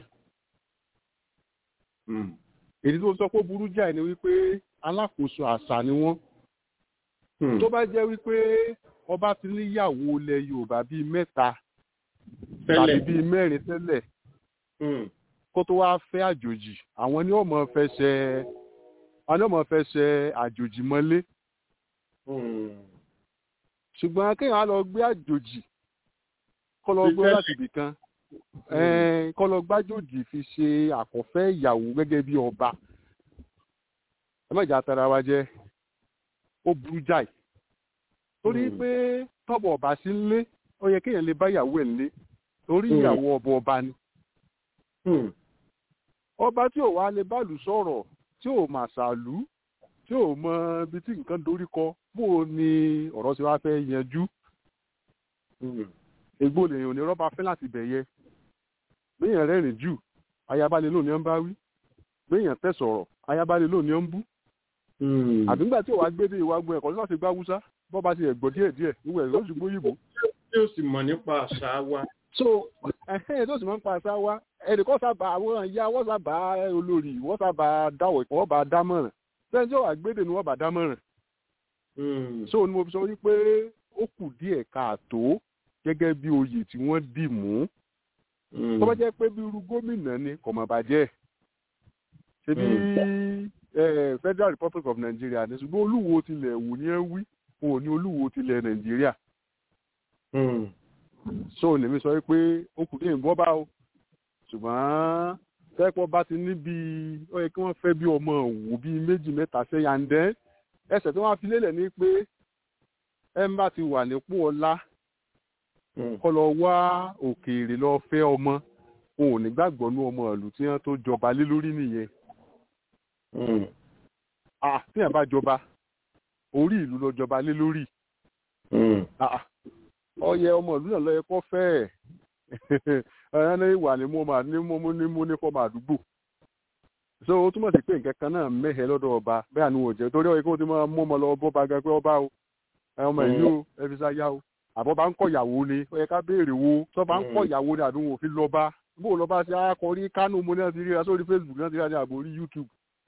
S10: Èdè tó sọ pé ó burú jáì ni wípé alákòóso àṣà ni wọ́n. Tó bá jẹ́ wípé ọba ti níyàwó ilẹ̀ Yorùbá bíi mẹ́ta tàbí bíi mẹ́rin tẹ́lẹ̀ kó tó wá fẹ́ àjòjì àwọn ni ó máa fẹsẹ̀ àjòjì mọ́lé. Ṣùgbọ́n kéèyàn á lọ gbé àjòjì kó lọ gbé láti ibì kan kó lọ gbájòjì fi ṣe àkọ́fẹ́ ìyàwó gẹ́gẹ́ bí ọba ẹ má jà tara wa jẹ́ ó burú jáì torí pé tọ́bọ̀ ọba sí ńlé ó yẹ kéèyàn lè bá ìyàwó ẹ̀ ńlé torí ìyàwó ọba ni. Ọba tí ò wá lè bálù sọ̀rọ̀ tí ò mà ṣàlù tí ò mọ ibi tí nǹkan dorí kọ bó ni ọ̀rọ̀ ṣe wá fẹ́ yanjú. Ègbó lèèyàn ò ní rọ́bà fẹ́ láti bẹ̀yẹ. Béèyàn rẹ́rìn jù ayabalẹ̀ lónìí ń bá wí. Béèyàn tẹ̀ sọ̀rọ̀ ayabalẹ̀ lónìí ń bú. Àbí nígbà tí ò wá gbé dé ìwà gbọ́ ẹ̀kọ́ láti gbá Hausa bọ́ bá ti ẹ̀gbọ́ díẹ̀ níwẹ̀ lóṣù gbóyìnbó.
S3: Tí ó sì mọ̀ nípa àṣà wa
S10: so tó sì máa ń pa àṣà wa ẹnìkan sábà àwọn ìyá wọ́n sábà olórí wọ́n sábà dáwọ̀ ìpọ̀ wọ́n bá dámọ̀ràn sẹ́yìn tí ó wà gbédè ni wọ́n bá dámọ̀ràn. so ni mo fi sọ wípé ó kù díẹ̀ káàtó gẹ́gẹ́ bí oyè tí wọ́n dì mú. tó bá jẹ́ pé bí irú gómìnà ni kò mà bàjẹ́ ṣe bí Federal Republic of Nigeria ní ṣùgbọ́n olúwo tilẹ̀ wù ní ẹ wí òun ní olúwo tilẹ̀ Nàìjíríà. so lèmi sọ pé ó kù díẹ̀ bọ́ bá o ṣùgbọ́n fẹ́pọ̀ bá ti níbi ó yẹ kí wọ́n fẹ́ bí ọmọ òwò bíi méjì mẹ́ta sẹ́yìn àǹdẹ́ ẹsẹ̀ tí wọ́n á fi lélẹ̀ ní pé ẹ̀ ń bá ti wà nípò ọlá kọ́ lọ wá òkèèrè lọ fẹ́ ọmọ òun ò ní gbàgbọ́ ní ọmọ ìlú tí wọ́n tó jọba lé lórí nìyẹn. tí wọ́n bá jọba orí ìlú lọ jọba lé lórí. ọyẹ ọmọ ìlú náà lọ yẹ kó fẹ́ ẹ̀yán ní ìwà ní mo ní fọmọ àdúgbò. so ó túmọ̀ sí pé nǹkan kan náà mẹ́hẹ̀ẹ́ lọ́dọ̀ ọba bẹ́ẹ̀ ni òjẹ́ torí ọ̀yẹ́ kí wọ́n ti máa mú ọmọ lọ bọ́ba gan pé ọba o ọmọ ìlú o ẹ fi sáyà o àbọ̀ bá ń kọ̀ ìyàwó ni ó yẹ ká béèrè wo tó bá ń kọ̀ ìyàwó ni àdúgbò òfin lọ́ba bó lọ́ba ṣe akọrí Kánò mo náà ti ríra sórí Facebook náà ti ríra ní àbò orí YouTube.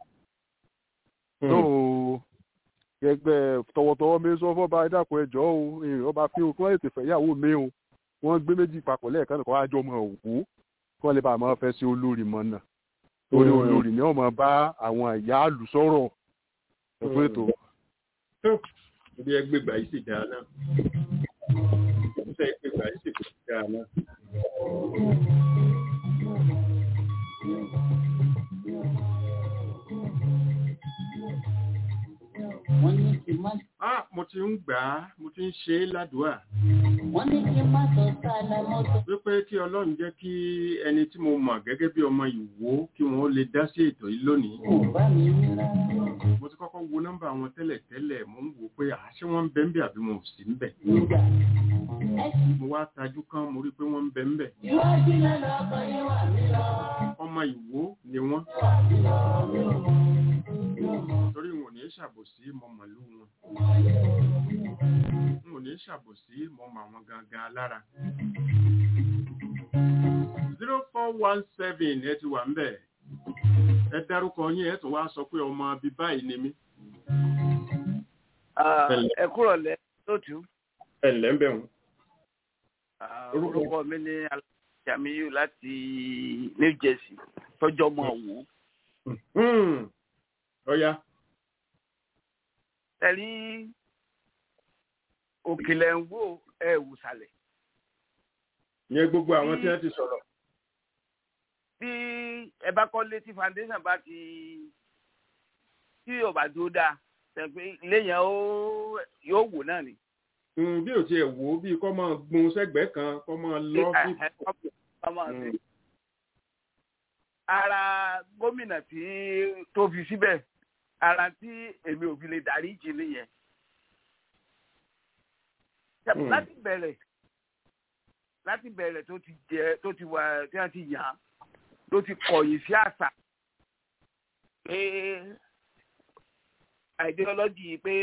S10: so ẹgbẹ́ tọwọ́tọwọ́ mi sọ fọ́ba ẹ̀dàkùn ẹjọ́ o èèyàn ọba fi òkú ètè fẹ̀yàwó mi o wọ́n gbé méjì papọ̀ lẹ́ẹ̀kan nìkan wájú ọmọ òkú kí wọ́n lè bá àmọ́ fẹ́ sí olórí mọ́ náà torí olórí ni wọ́n máa bá àwọn ìyá àlù sọ̀rọ̀ ẹ̀fọ́ ètò.
S3: ibi ẹgbẹ́ ìgbà yìí sì dáa náà ẹgbẹ́ ìgbà yìí sì dáa náà. mo ti ń gbà á mo ti ń ṣe é ládùúà.
S11: wọ́n ní kí n má sọ sáàlà mọ́tò.
S3: wípé kí Ọlọ́run jẹ́ kí ẹni tí mo mọ̀ gẹ́gẹ́ bí ọmọ Ìwó kí wọ́n lè dá sí ètò yìí lónìí. mo ti kọ́kọ́ wo nọ́mbà wọn tẹ́lẹ̀ mo ń wò pé àṣé wọ́n ń bẹ ń bẹ àbí wọn ò sí ń bẹ. mo wá tajú kan mo rí pé wọ́n ń bẹ ń bẹ. ọmọ Ìwó ni wọ́n. torí wọn ò ní ṣàbòsí mọ màlú wọn. wọn ò ní ṣàbòsí mọ mọ àwọn gangan lára. 0417 ẹ ti wà ń bẹ̀. ẹ dárúkọ yín ẹ tún wá sọ pé ọmọ bíi báyìí ni mí.
S12: ẹ kúrò lẹ lótú.
S3: ẹ ǹlẹ́ ń bẹ̀ wọ́n.
S12: orúkọ mi ní Jamiu láti New Jersey tọ́jọ́ mọ́ wò.
S3: ọ̀ya.
S12: ẹ̀rí òkèlè ń wò ẹ̀ wùsàlẹ̀.
S3: ìyẹn gbogbo àwọn tí wọ́n ti sọ̀rọ̀.
S12: bí ẹ bá kọ́ létí foundation bá ti tí yóò bá dúró dáa ṣẹ̀pẹ́ ilé yẹn yóò wò náà ni.
S3: bí o ti ẹ̀ wò ó bí kọ́ máa gun sẹ́gbẹ̀ẹ́ kan kọ́ máa lọ sí.
S12: ara gómìnà tó fi síbẹ̀ ara tí èmi ò fi lè darí jì nìyẹn. láti bẹ̀rẹ̀ tó ti wà tí wọ́n ti yàn án ló ti kọ̀yìn sí àṣà pé ideology pé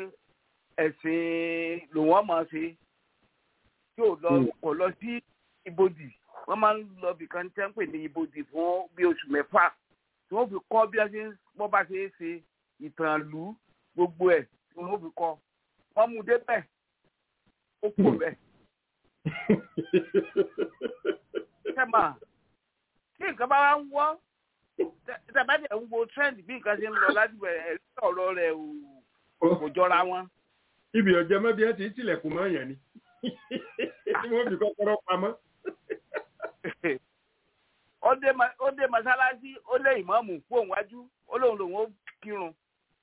S12: ẹ̀sìn lòun ọmọ ṣe tí kò lọ sí ibodì wọ́n máa ń lọ bìkan tẹ́ ń pè ní ibodì fún bí oṣù mẹ́fà tí wọ́n fi kọ́ bí wọ́n bá ṣe é ṣe ìtàn ìlú gbogbo ẹ̀ tí wọ́n fi kọ́ wọ́n mú débẹ̀ ó kò bẹ̀. Ṣẹ́mà tí nǹkan bá wá ń wọ́ tẹ̀bátẹ̀ ń wo trend bí nǹkan ṣe ń lọ láti bẹ̀rẹ̀ ọ̀rọ̀ rẹ̀ kò jọra wọn.
S3: Ibi ọ̀jẹ̀ mọ́ bí ẹ ti tilẹ̀kùn mọ́ yẹn ni tí wọ́n fi kọ́kọ́rọ́ pamọ́.
S12: Ó dé mọ́sálásí ó lé ìmáàmù kú òun wájú ó lóun lòun ó kírun.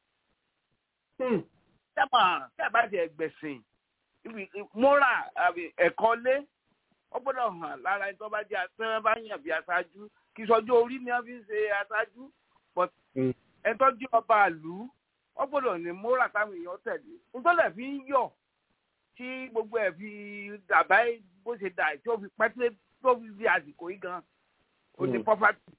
S12: Ṣẹ́mà tẹ̀bátẹ̀ gbẹ̀sìn múra ẹ̀kọ́ lé ó gbọ́dọ̀ hàn lára ẹni tó bá jẹ́ àtẹ́wọ́n bá yàn bí aṣáájú kí sọjọ́ orí ni wọ́n fi ń ṣe aṣáájú ẹni tó jẹ́ ọba àlú ó gbọ́dọ̀ ní múra táwọn èèyàn tẹ̀lé nítorí fi ń yọ̀ tí gbogbo ẹ̀ fi dàbá bó ṣe dà tí ó fi pẹ́tẹ́ tó fi di àsìkò yìí gan ó ní pọ́pátì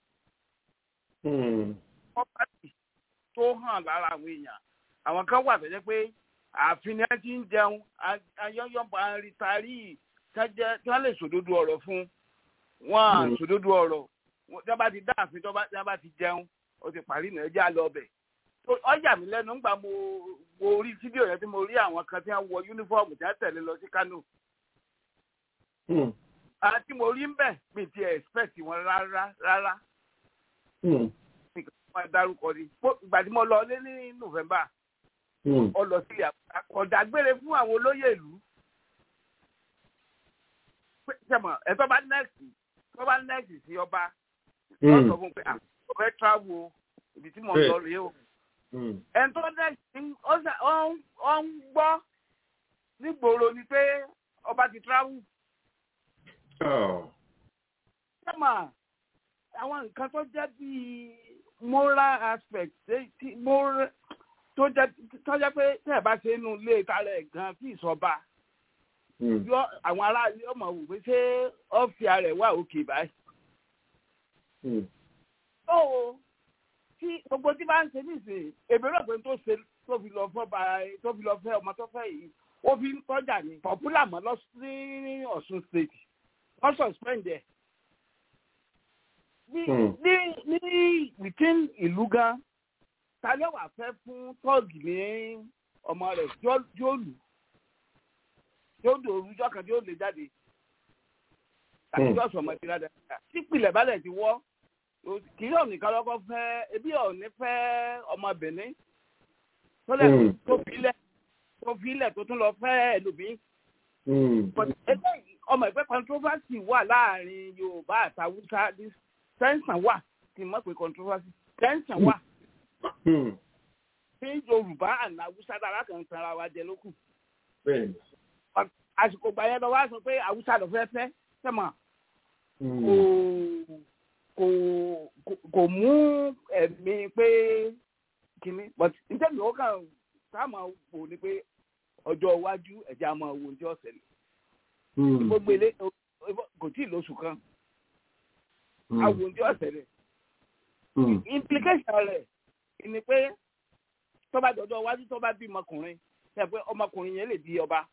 S12: tó hàn lára àwọn èèyàn àwọn kan wà tó jẹ́ pé ààfin ni wọ́n ti ń jẹun ayọ́yọ́ba rìtárì kí wọ́n lè sòdodo ọ̀rọ̀ fún wọn sòdodo ọ̀rọ̀ tí wọ́n bá ti dáàfin tí wọ́n bá ti jẹun ó ti parí náà ẹjẹ́ àlọ́ ọbẹ̀ ọjà mi lẹ́nu ńgbà mo orí fídíò yẹn tí mo rí àwọn kan tí wọ́n wọ yúnífọ́ọ̀mù tí wọ́n tẹ̀lé lọ sí Kánò àti mo rí ń bẹ̀ mi ti expect wọn rárá wọ́n dárúkọ ni ìgbà tí mo lọ lé ní November ó lọ sí ọ̀dàgbére fún àwọn olóyè ìlú sẹ́mọ̀ ẹ̀tọ́ bá nẹ́ẹ̀sì sí ọba wọ́n sọ fún pé ọ̀fẹ́ travel ibi tí mo ń lọ rèé o ẹni tó nẹ́ẹ̀sì ó ń gbọ́ nígboro ni pé ọba ti travel sẹ́mọ̀ àwọn nǹkan tó jẹ́ bíi moral aspect tó jẹ́ pé tẹ́ ẹ̀ bá ṣe inú ilé ìtàlẹ̀ gan kí ìsọba yọ àwọn aráàlú ọmọ wò pé ṣé ọ́fíà rẹ̀ wà òkè báyìí. tó tí gbogbo tí bá ń ṣe nísìnyí èmi rò pé tó fi lọ fẹ́ ọmọ tó fẹ́ yìí ó fi ń tọ́jà ní popular mọ́ lọ sí Ọ̀ṣun state wọ́n suspend ẹ̀. ní within ìlú gan ta ló wà fẹ́ fún tọ́ọ̀gì ní ọmọ rẹ̀ tí ó lù yóò dòru ọjọ́ kan tí ó lè jáde tàbí yóò sọ ọmọ ìdílé dáadáa tí ìpìlẹ̀ balẹ̀ ti wọ́ kì yóò nìkan lọ́kọ́ fẹ́ ebi ọ̀ní fẹ́ ọmọ Benin tó fi ilẹ̀ tó tún lọ fẹ́ ẹlòmíì. ọmọ ìpẹ́ controversy wà láàrin Yorùbá àti Haúsá tension wà kì í mọ̀ pé controversy tension wà. tí Yorùbá àti Haúsá dára kan sanra wa jẹ lókù. àsìkò gbà yẹn lọ wá sọ pé Haúsá lọ fẹ́ sẹ́mọ̀ kò mú ẹ̀mí pé kínní but nítorí ó kàn táwọn wò ní pé ọjọ́ iwájú ẹ̀jẹ̀ àmọ́ owó tí ó ṣẹlẹ̀ gbogbo ilé kò tí ì lóṣù kan àwọn tí ó ṣẹlẹ̀ implication rẹ̀ ni pé tó bá dọ̀dọ̀ iwájú tó bá bí ọmọkùnrin ṣe pé ọmọkùnrin yẹn lè di ọba.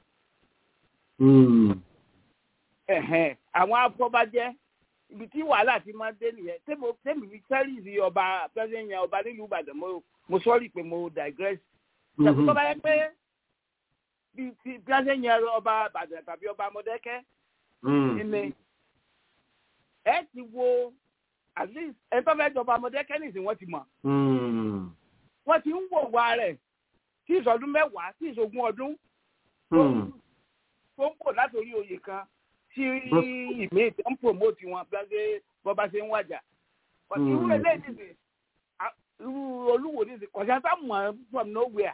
S12: àwọn afọbajẹ ibi tí wàhálà ti máa dé nìyẹn tẹ́mi fi sẹ́rìsì ọba pẹ́sẹ́ yẹn ọba nílùú Ìbàdàn mo sọ́ọ̀rì pé mo digress. ṣàkóso tó bá yẹ pé bí pẹ́sẹ́ yẹn ọba Ìbàdàn tàbí ọba Mọ̀dákẹ́kẹ́ ilé ẹ ti wo at least ẹ tó fẹ́ jọba Mọ̀dákẹ́kẹ́ nìsín wọ́n ti mọ̀. wọ́n ti ń wò wá rẹ̀ tí ìsọdún mẹ́wàá tí ìsogún ọdún tó ń bò látòrí oyè kan tí ìmí ìtẹ́ ń promote wọn bí bọ́ba ṣe ń wájà. irú eléyìí nìsín irú Olúwo nìsín kọ̀ṣà tá mọ̀ from nowhere.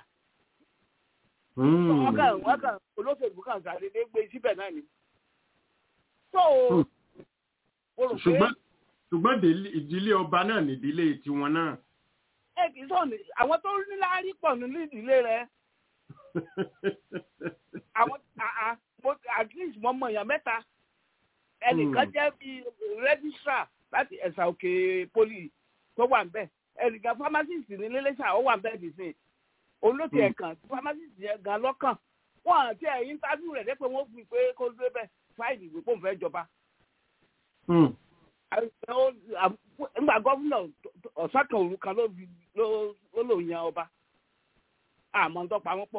S12: wọ́n kàn olóṣèlú kan ṣàdédé gbé síbẹ̀ náà ni.
S3: ṣùgbọ́n ìdílé ọba náà nìdílé tiwọn náà.
S12: ẹ kì í sọ ní àwọn tó ní láárí pọ̀ nínú ìdílé rẹ̀. àwọn at least mo mọ èèyàn mẹ́ta ẹnìkan jẹ́ bí registrar láti Ẹ̀sà Òkè poli tó wà ń bẹ̀ ẹnìkan pharmacist ní Iléṣà ó wà ń bẹ̀ dìsìn olóòtú ẹ̀kan pharmacist yẹn gan lọ́kàn wọ́n àti ẹ̀yìn tábìlì rẹ̀ dẹ́pẹ́ wọ́n fi pé kó dé bẹ́ẹ̀ fáìlì ìwé pòun fẹ́ jọba. nígbà gómìnà ọ̀sán kan òru kan ló lò yan ọba àmọ́ ń tọ́pa wọn pọ̀.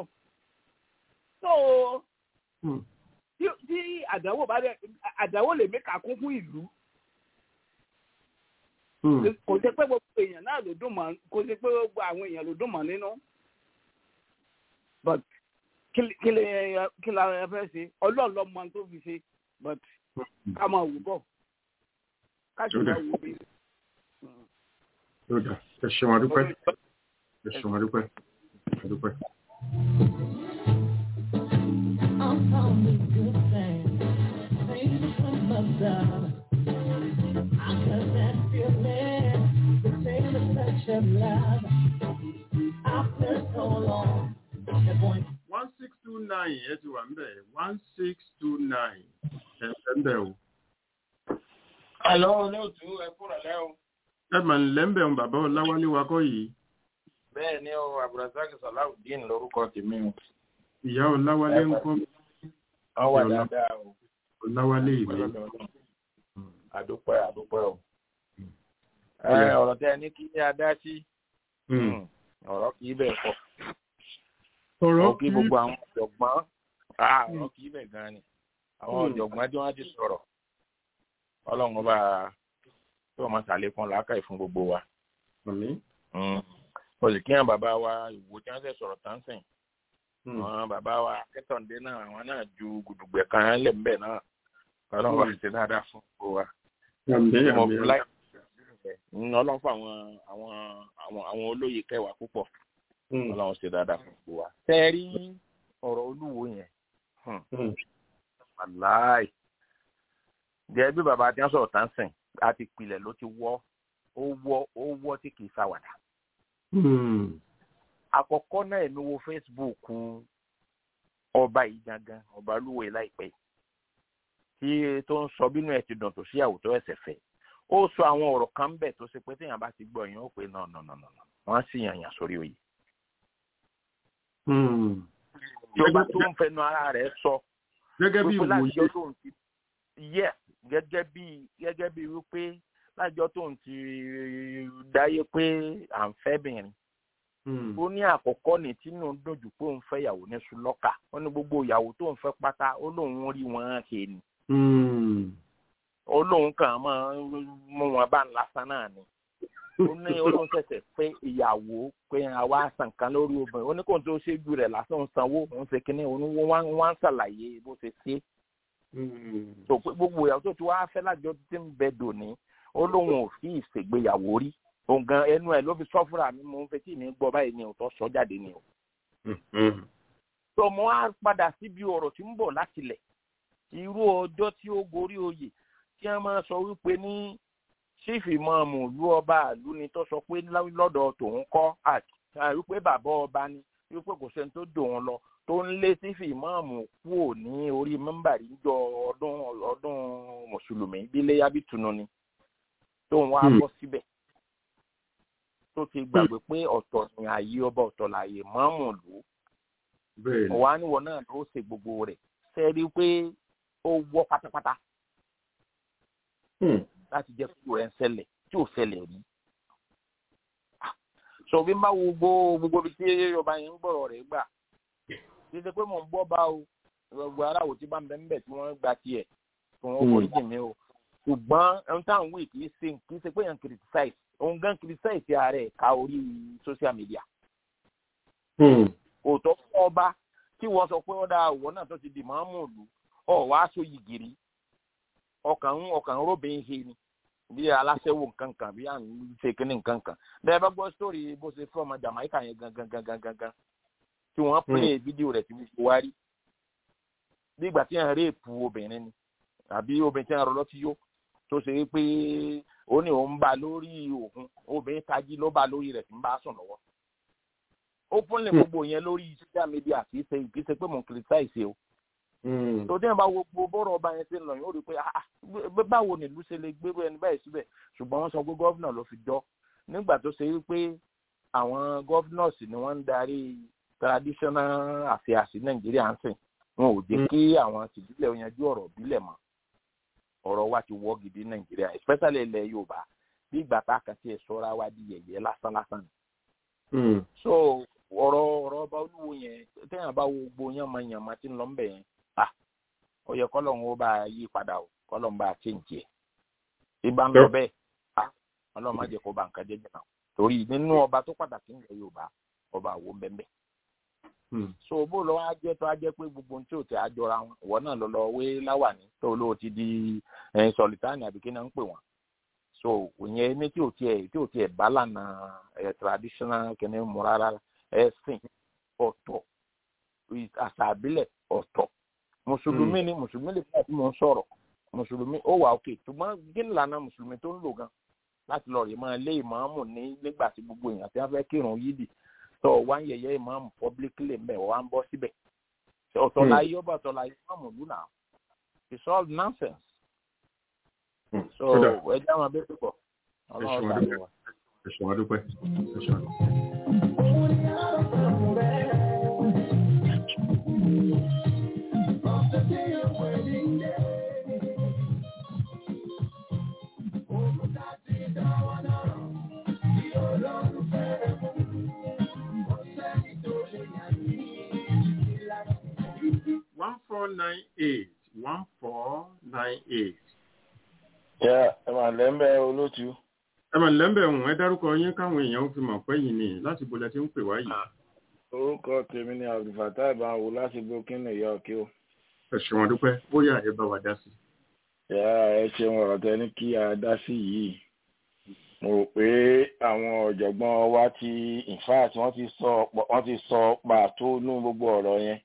S12: tí àdánwò bá dé àdánwò lè mẹ́ka kún fún ìlú. kò ṣe pé gbogbo èèyàn náà ló dùn mọ́ kò ṣe pé gbogbo àwọn èèyàn ló dùn mọ́ nínú. but kí la fẹ́ ṣe ọlọ́run ló mọ tó fi ṣe but ká máa wù bọ̀ ká sì máa wù bí.
S3: ẹ ṣeun adúpẹ́ ẹ ṣeun adúpẹ́ adúpẹ́. One 1629 ẹ ti wà ń bẹ̀ 1629 ẹ ń bẹ̀ o.
S13: Àlọ́ olóòtú ẹ kúrò lẹ́ o.
S3: Ẹ mà ń lẹ́ńbẹ̀ ń bàbá Ọláwálé wa kọ́ yìí.
S13: Bẹ́ẹ̀ ni o, Abdulrasaq Salaudeen lórúkọ tèmi o.
S3: Ìyá Ọláwálé ń kọ́.
S13: Wọ́n wà dáadáa o.
S3: Ọláwálé ìwé.
S14: Àdúpẹ́ o. Ọ̀rọ̀ tẹ́ ní kí ní adá sí. Ọ̀rọ̀ kì í bẹ̀ pọ̀.
S3: Ọ̀rọ̀
S14: kí gbogbo àwọn ọ̀jọ̀gbọ́n. Ọ̀rọ̀ kì í bẹ̀ gan ni. Àwọn ọ̀jọ̀gbọ́n tí wọ́n ti sọ̀rọ̀. Ọlọ́run bá tí wọ́n máa ṣàlékún làákàyè fún gbogbo wa. Mo sì kí àwọn bàbá wa Ìwó tí wọ́n ṣe sọ̀rọ̀ tán sìn. Àwọn bàbá wa Akẹ́tọ̀ǹdé náà àwọn náà ju gùdùgbẹ̀ kan lẹ̀ ń bẹ̀ náà. Ọlọ́run bá ṣe dáadáa fún gbogbo wa. Ọlọ́run fún àwọn olóyè kẹwàá púpọ̀. Ọlọ́run ṣe dáadáa fún gbogbo wa. Tẹ́rí ọ̀rọ̀ Olúwo yẹn. Wàláì. Jẹ́ bí bàbá tí wọ́n sọ̀rọ̀ tán sìn àti ìpìlẹ̀ ló ti wọ́ ó wọ́ tí kì í ṣàwàdà. Àkọ́kọ́ náà èmi wo Facebook ọba yìí gangan ọba Olúwo yìí láìpẹ́ tí tó ń sọ bínú ẹ̀ ti dùn tó sí àwùjọ ẹ̀sẹ̀ fẹ́. Ó sọ àwọn ọ̀rọ̀ kan bẹ̀ tó ṣe pé téèyàn bá ti gbọ́ yẹn ó pé nà wọ́n sì yànyàn sórí oyè. Ìjọba tó ń fẹnu ara rẹ̀ sọ
S3: gẹ́gẹ́ bí
S14: ìwòye yes gẹ́gẹ́ bí wípé lájọ́ tó ń ti dáyé pé à ń fẹ́ bìnrin. Ó ní àkọ́kọ́ ní tínú dùnjú pé òun fẹ́ ìyàwó ní Sùlọ́kà ó ní gbogbo ìyàwó tó ń fẹ́ pátá ó lóun rí wọn ṣe ni. Ó lóun kàn máa mú wọn bá ń lásán náà ni. Ó ní olóhùn ṣẹ̀ṣẹ̀ pé ìyàwó pé àwa sàn kan lórí obìnrin ó ní kò tó ṣe jù rẹ̀ lásán sanwó òun ṣe kínní òun wá ń ṣàlàyé bó ṣe ṣe. Tó pé gbogbo ìyàwó tó ti wá fẹ́ lájọ tí ń bẹ dòní ó lóun ò fi ìṣègbéyàwó rí. Òun gan ẹnu ẹ̀ ló fi sọ fúnra mi mo ń fetí mi gbọ́ báyìí ni òótọ́ sọ jáde ni o. Tó mo á padà síbi ọ̀rọ̀ tí ń bọ̀ láti lẹ̀ irú ọjọ́ tí ó gorí oyè tí wọ́n máa sọ wípé ní sífì mọ́ọ̀mù ìlú ọba ìlú ni tó sọ pé lọ́dọ̀ tòun kọ́ àti wípé bàbá ọba ni wípé kò sẹ́ni tó dòun lọ tó ń lé sífì mọ́ọ̀mù kúò ní orí mẹ́mbàrí jọ ọdún mùsùlùmí bílé yábìtúnú ni tóun wá bọ́ síbẹ̀. Tó ti gbàgbé pé ọ̀tọ̀ ni ààyè ọba ọ̀tọ̀ láàyè mọ́ọ̀mù lù ú. Ọ̀wá níwọ̀n náà ló ṣe gbogbo rẹ̀ ṣe rí i pé ó wọ́ pátápátá láti jẹ́ kúrò ẹ̀ ń ṣẹlẹ̀ tí ò ṣẹlẹ̀ rí. Sọ bí má wo gbogbo ibi tí ọba yẹn ń gbọ́rọ̀ rẹ̀ gbà. Ṣé ṣe pé mò ń bọ́ bá o gbogbo aráwò tí bá ń bẹ ń bẹ̀ tí wọ́n gba tiẹ̀ tí wọ́n forí jì mí o. Ṣùgbọ́n ẹni táwọn wí kì í ṣe pé yẹn criticize òun gan criticize ààrẹ ká orí social media. Òótọ́ fún ọba tí wọ́n sọ pé ó dá òwò náà tó ti di màámù ìlú ọ̀ wá so yìgìrì ọkàn róbìn he ni bí aláṣẹwò nkankan bí à ń ṣe kínní nkankan. Bẹ́ẹ̀ bá gbọ́ sítórì bó ṣe fún ọmọ Jamaica yẹn gangan tí wọ́n play fídíò rẹ̀ tí mo fi wá rí. Bí ìgbà tí yẹn réèpù obìnrin ni àbí obìnrin tí yẹn rọ lọ́tí yó tó ṣe pé ó ní òun bá lórí òkun obìnrin tají ló bá lórí rẹ̀ tí ń bá sùn lọ́wọ́. Ó fún lè gbogbo yẹn lórí social media kì í ṣe pé mò ń criticize o. Tó dé bá wo gbogbo bọ́rọ̀ ọba yẹn ṣe ń lọ yóò rí i pé báwo ni ìlú ṣe lè gbérú ẹni báyìí síbẹ̀ ṣùgbọ́n wọ́n sọ pé gọ́vnà ló fi jọ́ nígbà tó ṣe wípé àwọn gọ́vnọ̀s ni wọ́n ń darí traditional affairs Nàìjíríà ń sìn wọn ò jẹ́ kí àwọn tìbílẹ̀ yanjú ọ̀rọ̀ ìbílẹ̀ mọ́. Ọ̀rọ̀ wa ti wọ́ gidi Nàìjíríà especially ilẹ̀ Yorùbá bí ìgbà tá a kàn sí ẹ̀ṣọ́ ra wa di yẹ̀yẹ́ lásán ni. So ọ̀rọ̀ ọba Olúwo yẹn téèyàn bá wo gbogbo yànmọ́ tí ń lọ ń bẹ̀ yẹn ó yẹ kọ́lọ́hún ó bá yí padà o kọ́lọ́hún bá change ẹ̀. Ibà ń lọ bẹ́ẹ̀ Ọlọ́run má jẹ́ kó bá nǹkan jẹ́ jìnnà torí nínú ọba tó pàtàkì nílẹ̀ Yorùbá ọba àwo ń bẹ́ẹ̀. So bó lọ wá jẹ́ tó á jẹ́ pé gbogbo ohun tí ò tẹ́ àjọra wọn ìwọ náà lọ wé láwàní tó lóò ti di sọ̀lìtánì àbí kí náà ń pè wọ́n. So ìyẹn ní tí ò tiẹ̀ bá lànà traditional kìnìún mu rárá ẹ̀sìn ọ̀tọ̀ àṣà àbílẹ̀ ọ̀tọ̀. Mùsùlùmí lè fún àti mò ń sọ̀rọ̀ mùsùlùmí ó wà òkè ṣùgbọ́n kí ni lànà mùsùlùmí tó ń lò gan láti lọ rè máa lé ìmáàmù nígbà tí gbogbo èèyàn tí wọ́n fẹ́ kírun yídì tó wá ń yẹ̀yẹ́ ìmáàmù publicly mbẹ̀ wá ń bọ́ síbẹ̀ ọ̀tọ̀ láyé ọba ọ̀tọ̀ láyé ìmáàmù lù náà it's all nonsense. So ẹjẹ́ àwọn abẹ́rẹ́ pọ̀ ọlọ́run ọ̀sán wa.
S3: Ẹ̀sùn adúpẹ́ 1498 1498.
S13: Ẹ máa lẹ́ńbẹ̀ olóòtú.
S3: Ẹ máa lẹ́ńbẹ̀ ọ̀hún ẹ dárúkọ yín káwọn èèyàn ó fi mọ̀ pé yìí ni láti bolẹ̀ tí ń pè wá yìí.
S13: Orúkọ tèmi ni Abdulfatah Ìbáwò láti Burkina ìyá òkè o.
S3: Ẹ ṣeun àdúpẹ́ bóyá ẹ bá wa dá sí.
S13: Ẹ ṣeun ọ̀rọ̀ tẹ ní kí a dá sí yìí. Mo rò pé àwọn ọ̀jọ̀gbọ́n wa ti in fact wọ́n ti sọ pàtó nú gbogbo ọ̀rọ̀ yẹn.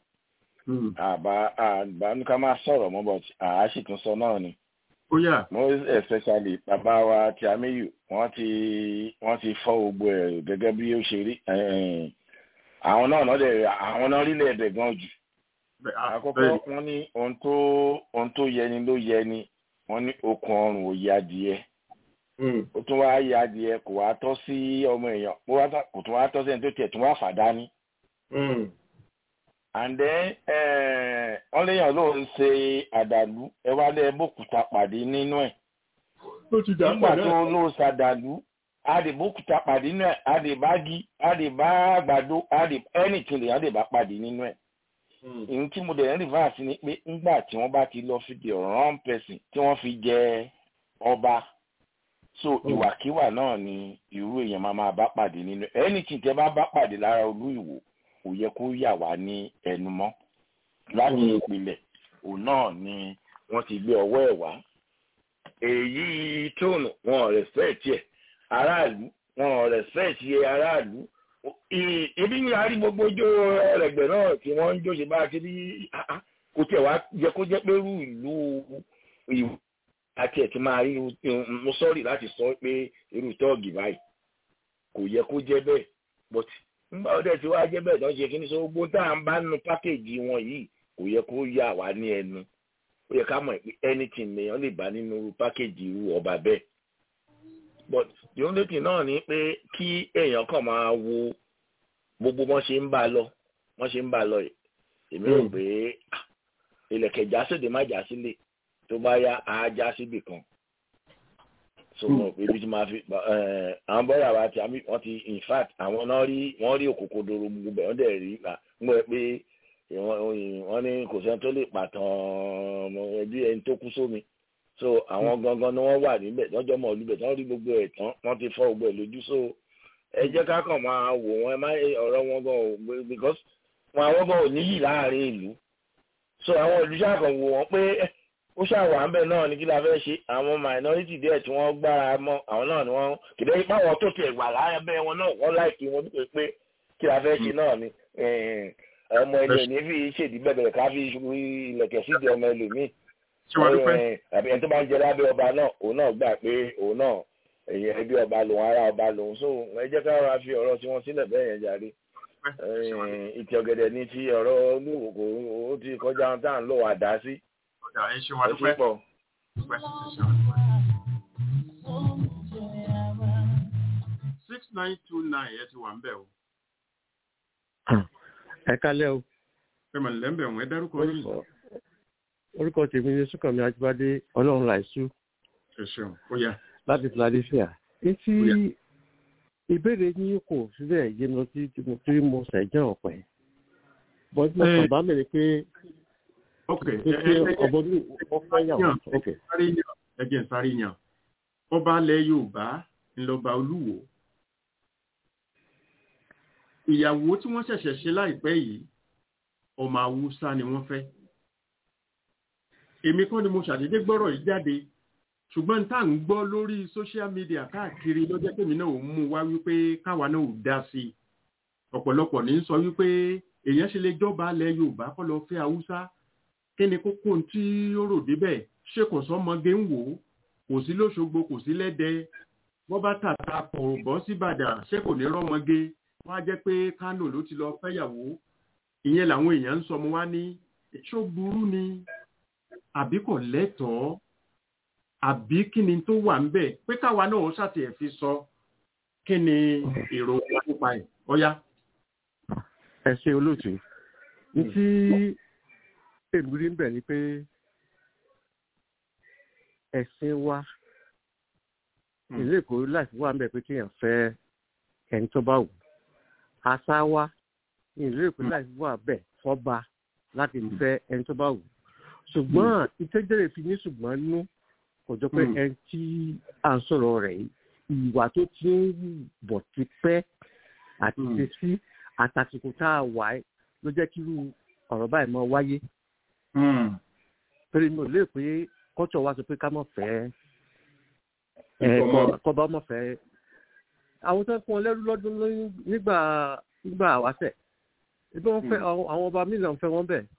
S13: Àbá ní ká máa sọ̀rọ̀ mọ́ but àá sì tún sọ náà ni. Most especially bàbá wa ti Amiyu wọ́n ti fọ́ gbogbo ẹ̀ gẹ́gẹ́ bí ó ṣe rí. Àwọn náà rí lẹ́ẹ̀dẹ̀ gan jù. Àkọ́kọ́ wọ́n ní ohun tó yẹni ló yẹni wọ́n ní okùn ọrùn òye adìẹ. Ó tún wá yẹ adìẹ kò wá tọ́ sí ọmọ èèyàn kò tún wá tọ́ sí ẹni tó tiẹ̀ tún wá fàdá ní. And then wọ́n léèyàn ló ń ṣe àdàlú ẹ wá lé bókúta pàdé nínú ẹ̀. Nígbà tó ló ṣàdàlú àdìbókúta pàdé nínú ẹ̀ àdìbági àdìbá àgbàdo anything lè àdìbá pàdé nínú ẹ̀. Ìhun tí mo dẹ̀ ń rìvásì ni pé ńgbà tí wọ́n bá ti lọ fi the wrong person tí wọ́n fi jẹ ọba so ìwàkiwà náà ni irú èèyàn máa bá pàdé nínú anything tẹ́ bá pàdé lára olú ìwò kò yẹ kó yà wá ní ẹnu mọ́ láti ìpìlẹ̀ òun náà ni wọ́n ti gbé ọwọ́ ẹ̀ wá. Èyí tóònù wọn ò respect ẹ̀ aráàlú wọn ò respect ẹ̀ aráàlú. Ibi ní àárí gbogbo ijó ẹlẹgbẹ́ náà tí wọ́n ń jó ṣe bá ti rí kò tiẹ̀ wá yẹ kó jẹ́ pé irú ìlú ìwò àti ẹ̀ ti máa rí mo sọ́ọ̀rì láti sọ pé irú tọ́ọ̀gì báyìí kò yẹ kó jẹ́ bẹ́ẹ̀ but nígbà ọdẹ tí wàá jẹ́ bẹ́ẹ̀ náà ṣe kí ní sọ gbogbo tá à ń bá nínú pákéjì wọn yìí kò yẹ kó yà wá ní ẹnu ó yẹ ká mọ̀ pé anything lèèyàn lè bá nínú pákéjì irú ọba bẹ́ẹ̀ but the only thing náà ni pé kí èèyàn kàn máa wo gbogbo wọn ṣe ń bá lọ yìí èmi rò pé ilẹ̀kẹ̀ jásòdè má já sílé tó bá yá á já síbì kan so mo pé ibi tí máa fi àwọn bọ́ọ̀rọ̀ àwa tí wọ́n ti in fact àwọn náà wọ́n rí òkòkò dòrò gbogbo ẹ̀ wọ́n dẹ̀ rí gbọ́ pé wọ́n ní kò sẹ́ni tó lè pàtàn ẹbí ẹni tó kú sómi so àwọn gangan ni wọ́n wà níbẹ̀ lọ́jọ́ mọ̀ olúbẹ̀ tí wọ́n rí gbogbo ẹ̀ tán wọ́n ti fọ́ gbogbo ẹ̀ lójú so ẹ jẹ́ ká kàn máa wò wọ́n ẹ má ọ̀rọ̀ wọn gan o because àwọn gan ò níyì láàrin ìlú so àwọn olùṣàkàn wò wọ́n pé ó ṣàwà ń bẹ̀ náà ní kí la fẹ́ ṣe àwọn minority díẹ̀ tí wọ́n gbára mọ́ àwọn náà ni wọ́n kìdẹ́ ipá wọn tó tiẹ̀ wà lábẹ́ wọn náà wọ́n láìkí wọn nípa pé kí la fẹ́ ṣe náà ni ọmọ ẹni ò ní fi ṣèdí bẹ̀bẹ̀rẹ̀ ká fi ilẹ̀kẹ̀ síbi ọmọ ẹlòmíì àbí ẹni tó bá ń jẹ lábẹ́ ọba náà òun náà gbà pé òun náà ẹbí ọba lòun ará ọba lòun so ẹ jẹ́ ká rọra fi ọ̀rọ̀ tí wọ́n sílẹ̀ bẹ́ẹ̀ yẹn jàre ìtì ọ̀gẹ̀dẹ̀ ní ti ọ̀rọ̀ olúwo ó ti kọjá tá à ń lò wà dá sí.
S3: Ẹ ṣe wà dúpẹ́. 6929 ẹ ti wà ń bẹ̀ o.
S15: Ẹ kálẹ́ o.
S3: Ẹ mà lẹ́m̀bẹ̀ wọ́n ẹ dárúkọ yìí.
S15: Orúkọ tèmi ni Súnkànmí Ajíbádé Ọlọ́run láìsú.
S3: Ẹ ṣeun ó yá.
S15: Láti Philadelphia. Etí ìbéèrè yín kò síbẹ̀ yé mi tí mo ṣẹ̀jẹ̀ ọ̀pẹ. Bọ́dí mo kàn bá mẹ́rin pé ọ̀bọ̀dún ọ̀pẹ́ yàwó.
S3: Ẹgbẹ́ sáré yàn. Ọba alẹ́ Yorùbá ńlọba Olúwo. Ìyàwó tí wọ́n ṣẹ̀ṣẹ̀ ṣe láìpẹ́ yìí ọmọ Haúsá ni wọ́n fẹ́. Èmi kọ́ ni mo ṣàdédé gbọ́rọ̀ yìí jáde ṣùgbọ́n tá à ń gbọ́ lórí social media káàkiri lọ́jọ́ tèmi náà ò mú wá wípé káwa náà ò dá sí i. Ọ̀pọ̀lọpọ̀ ní sọ wípé èèyàn ṣe lè jọba alẹ́ Yorùbá kọ́ lọ fẹ́ Haúsá kí ni kókó tí ó rò débẹ̀ ṣé kò sọ́mọge ń wò ó kò sí lóṣogbo kò sí lẹ́dẹ wọ́n bá tàta kò bọ́ sí Ìbàdàn ṣé kò ní rọ́mọge wọ́n á jẹ́ pé Kánò ló ti lọ fẹ́yàwó ìyẹn làwọn èèyàn ń sọ mo wá ní ṣó burú ni àbí kò lẹ́tọ̀ọ́ àbí kí ni tó wà ń bẹ̀ pé káwa náà ó ṣàtìẹ̀ fi sọ kí ni èrò nípa ẹ̀ ọ̀yá.
S15: Ẹ ṣe olóòtú ní tí èmi rí ń bẹ̀ ni pé ẹ̀sìn wa ìlú Èkó láti wà ń bẹ̀ pé kéèyàn fẹ́ ẹni tó bá wù àṣà wa ìlú Èkó láti wà bẹ̀ fọ́ba láti fẹ́ ẹni tó bá wù ṣùgbọ́n ìtẹ́jẹ́rẹ́ fi ní ṣùgbọ́n nú kò jọ pé ẹni tí à ń sọ̀rọ̀ rẹ̀ ìwà tó ti ń bọ̀ ti pẹ́ àti ṣe sí àtàsìkò tá a wà ló jẹ́ kí irú ọ̀rọ̀ báyìí máa wáyé. torí mi ò lè pé kọ́tọ̀ wa sọ pé ká mọ̀ fẹ́ kọ́ba mọ̀ fẹ́ àwọn tó ń pọn lẹ́rú lọ́dún nígbà àwáṣẹ̀ ebi wọ́n fẹ́ àwọn ọba mílíọ̀nù fẹ́ wọ́n bẹ̀.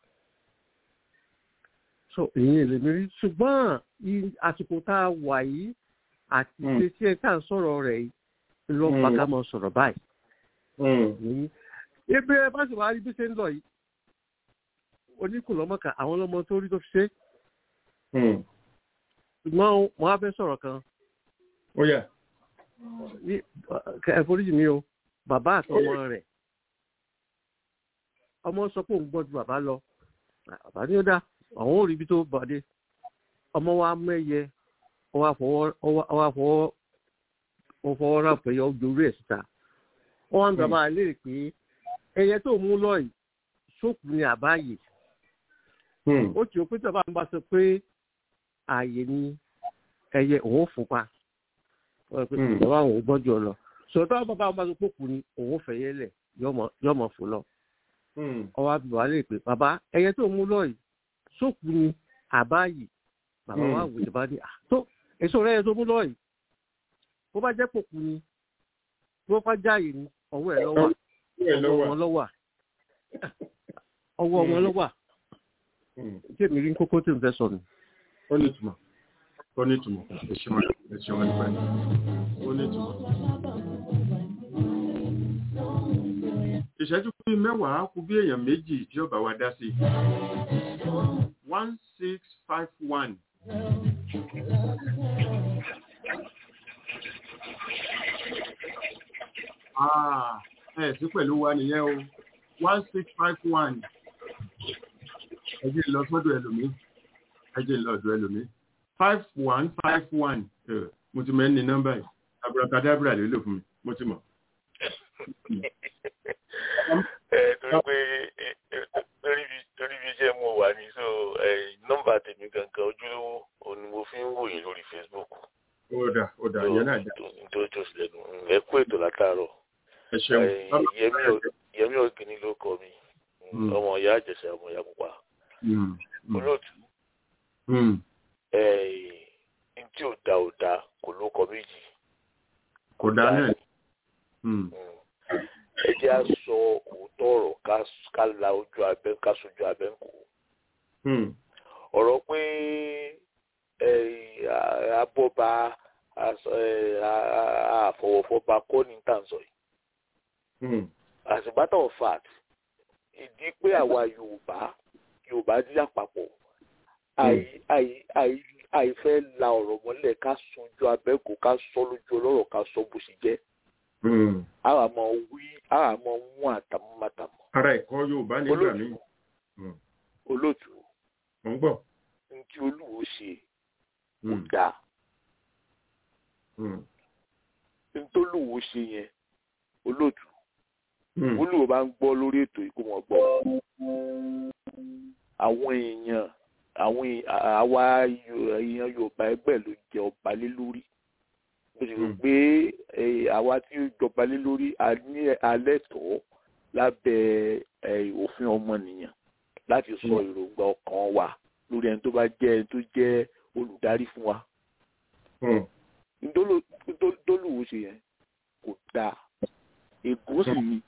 S15: so èyí lè mi rí ṣùgbọ́n àsìkò tá a wà yìí àti ṣe tí ẹ ká ń sọ̀rọ̀ rẹ̀ yìí ló ń pàgà mọ́ sọ̀rọ̀ báyìí. ebi ẹ bá sì wá rí bí ṣe ń lọ yìí oníkùnlọ́mọ́ka àwọn ọlọ́mọ tó rí tó fi ṣe. ṣùgbọ́n wọ́n á fẹ́ sọ̀rọ̀ kan.
S3: ó yẹ.
S15: ẹ foríjì mi o bàbá àtọmọ rẹ̀ ọmọ sọ pé òun gbọ́ ju bàbá lọ bàbá ní ó dá àwọn ò rí ibi tó bàdé ọmọ wa mẹ́yẹ wọ́n fọwọ́ rà pé ọjọ́ orí ẹ̀ síta wọ́n ń bàbá léèrè pé ẹyẹ tó mú lọ yìí sókù ni àbáyé ó tí ó pé tí bàbá mi bá sọ pé ààyè ni ẹyẹ òun fún pa ìjọba àwọn ògbọ́njú ọ lọ sọ̀tọ́ bàbá mi bá sọ pé òkú ni òun fẹ̀yẹ lẹ̀ yọmọ fò lọ ọwọ́ àbíbọ̀ lè pè bàbá ẹyẹ tó mú lọ yìí sókù ni àbáyé bàbá wa wò ìjọba ní tó èso rẹ̀ tó mú lọ yìí bó bá jẹ́ pòkù ni bó bá jáyè ni ọwọ́ ẹ̀ lọ́wọ́ ọwọ́ wọn lọ́wọ́ tí èmi rí kókó tí n fẹ́ sọ nù.
S3: ó ní ìtumọ̀ ẹ̀ṣẹ̀ wọn nípa ẹ̀ ó ní ìtumọ̀. ìṣẹ́jú bíi mẹ́wàá kù bí èèyàn méjì tí ó bá wa dá sí 1651. Sí pẹ̀lú wa nìyẹn o 1651. ẹ jẹ́ lọ sọ́dọ̀ ẹlòmí 5151. mo ti mẹ́ni nọ́mbà yìí abracadabra lè lò fún mi mo ti mọ̀.
S16: torí bí iṣẹ́ mo wà ní so nọ́mbà tèmi gangan ojúlówó òun ni mo fi ń wò yín lórí Facebook.
S3: ó dà yẹn náà dà.
S16: nítorí tó sílẹ̀ nù ẹ kú ètò látàárọ̀.
S3: ẹ ṣeun.
S16: Yẹmí Ògìní ló kọ mi ọmọ ìyá àjẹsà ọmọ ìyá pupa. olóòtú tí ò dá kò ló kọ méjì.
S3: kò dá náà.
S16: ẹ jẹ́ à sọ òótọ́ ọ̀rọ̀ ká la ojú abẹ́ ká sojú abẹ́ ń kó. ọ̀rọ̀ pé abọ́ba àfọwọ́fọba kọ́ ní tàǹsọ̀ yìí. as a matter of fact ìdí pé àwa Yorùbá ní àpapọ̀ àìfẹ́ la ọ̀rọ̀ mọ́lẹ̀ ká sojú abẹ́ kó ká sọ lójú ọlọ́rọ̀ ká sọ bó ṣe jẹ́. àwa máa mú àtàmọ́mátàmọ́.
S3: ara ẹ̀kọ́ Yorùbá nígbà míì.
S16: olóòtú.
S3: mo ń gbọ́.
S16: ní tí Olúwo ṣe kò dáa. ní tí Olúwo ṣe yẹn olóòtú. Olúwo bá ń gbọ́ lórí ètò yìí kó mọ̀ gbọ́. àwọn èèyàn àwa èèyàn Yorùbá ẹgbẹ́ ló jẹ ọba lé lórí. mo sì rò pé àwa tí ó jọba lé lórí ní alẹ́ tọ́ lábẹ́ òfin ọmọnìyàn láti sọ èròǹgbà ọkàn wa lórí ẹni tó bá jẹ́ olùdarí fún wa. Ndólùwò ṣe yẹn kò dáa ègún sì ni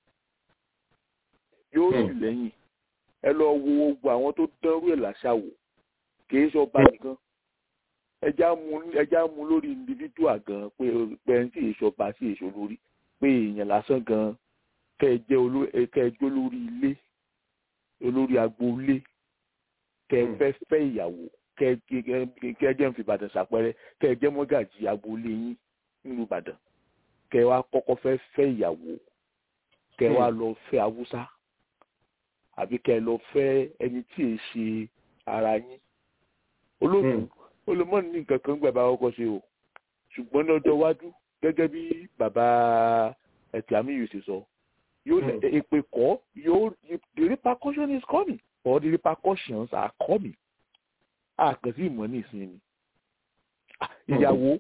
S16: yóò sì lẹ́yìn ẹ lọ wo gbogbo àwọn tó dánrú ẹ̀ láṣà wò kìí ṣọba nìkan ẹjá mú lórí individual gan pé ẹni tí ìṣọba sí èso lórí pé èèyàn lásán gan kẹjẹ olórí ilé olórí agboolé kẹfẹ ìyàwó kẹjẹ ń fi Ìbàdàn ṣàpẹẹrẹ kẹjẹ mọ́gàjì agboolé yín nínú Ìbàdàn kẹwàá kọ́kọ́ fẹ́ ìyàwó kẹwàá lọ fẹ́ Haúsá àbí kẹ lọ fẹ́ ẹni tí è ṣe ara yín olóòtú olùmọ ní nǹkan kan gbà bá kọ́kọ́ ṣe o ṣùgbọ́n ní ọjọ́ iwájú gẹ́gẹ́ bí bàbá ẹtì àmì yìí ṣe sọ yóò èpè kọ́ yóò the repercussion is coming or the repercussions are coming. Àkànṣe ìmọ̀ ní ìsinmi. Ìyàwó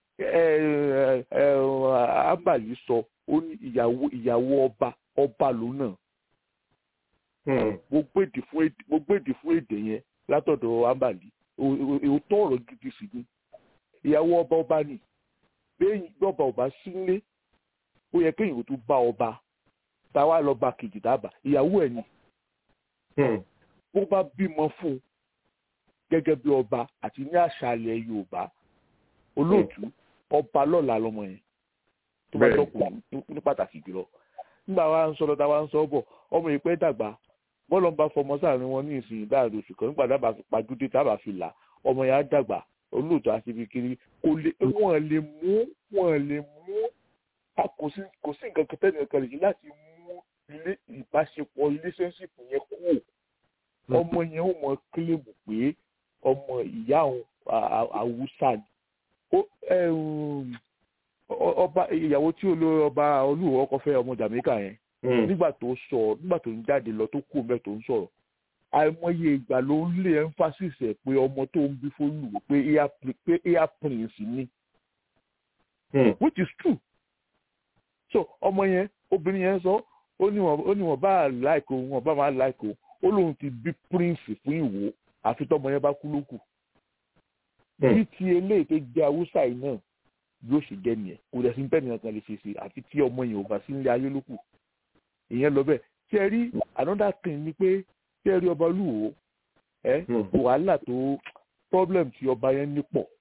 S16: Ambali sọ ó ní ìyàwó ọba ló náà. Mo gbèdì fún èdè yẹn látọ̀dọ̀ Ambali. Òótọ́ ọ̀rọ̀ gidi sí ni. Ìyàwó ọba ni. Bẹ́ẹ̀ ọba sílé ó yẹ kéèyàn tó bá ọba táwa lọ bá kejì dábàá ìyàwó ẹ̀ ni. Bó bá bímọ fún un gẹ́gẹ́ bí ọba àti ní àṣàlẹ̀ Yorùbá olóòtú ọba lọ́la lọmọ yẹn tó bá tọkùn ní pàtàkì jùlọ. Nígbà wa ń sọ lọ́ta wa ń sọ bọ̀ ọmọ yìí pẹ́ dàgbà bọ́ọ̀lù ń bá fọmọ sáàrin wọn ní ìsìn dáàdó oṣù kan nígbà dábàá fi pàdúdé tábà fi là ọmọ yẹn á dàgbà olóòtú àti ibi kiri wọ́n lè mú kò sí nǹkan kan tẹ́lẹ̀ kan lè ṣe láti mú ìbáṣepọ̀ relationship yẹn kúrò. Ọmọ yẹn ó mọ kílèmù pé ọmọ ìyá òun Haúsá ni. Ọba ìyàwó tí ọba Olúwo ọkọ fẹ́ ọmọ Jamaica yẹn nígbà tó ń jáde lọ tó kú mẹ́ tó ń sọ̀rọ̀ àìmọye ìgbà ló ń lé emphasis ẹ̀ pé ọmọ tó ń bí fólùwò pé air prince ni which is true. So ọmọ yẹn obìnrin yẹn sọ ó ní wọn bá láìkó wọn bá máa láìkó ó lóun ti bí prince fún Ìwó àfi tọmọ yẹn bá kú lókù. Bí ti eléyìí tó jẹ́ Haúsá yìí náà yóò ṣe jẹ́ nìyẹn kò dẹ̀ sí bẹ́ẹ̀ nìkan kan lè ṣe sí àfi tí ọmọ yẹn ò bá sí nílé ayé lókù. Ìyẹn lọ bẹ́ẹ̀ tí ẹ rí another thing ni pé tí ẹ rí ọba Olúwo wàhálà tó problem tí ọba yẹn ní pọ̀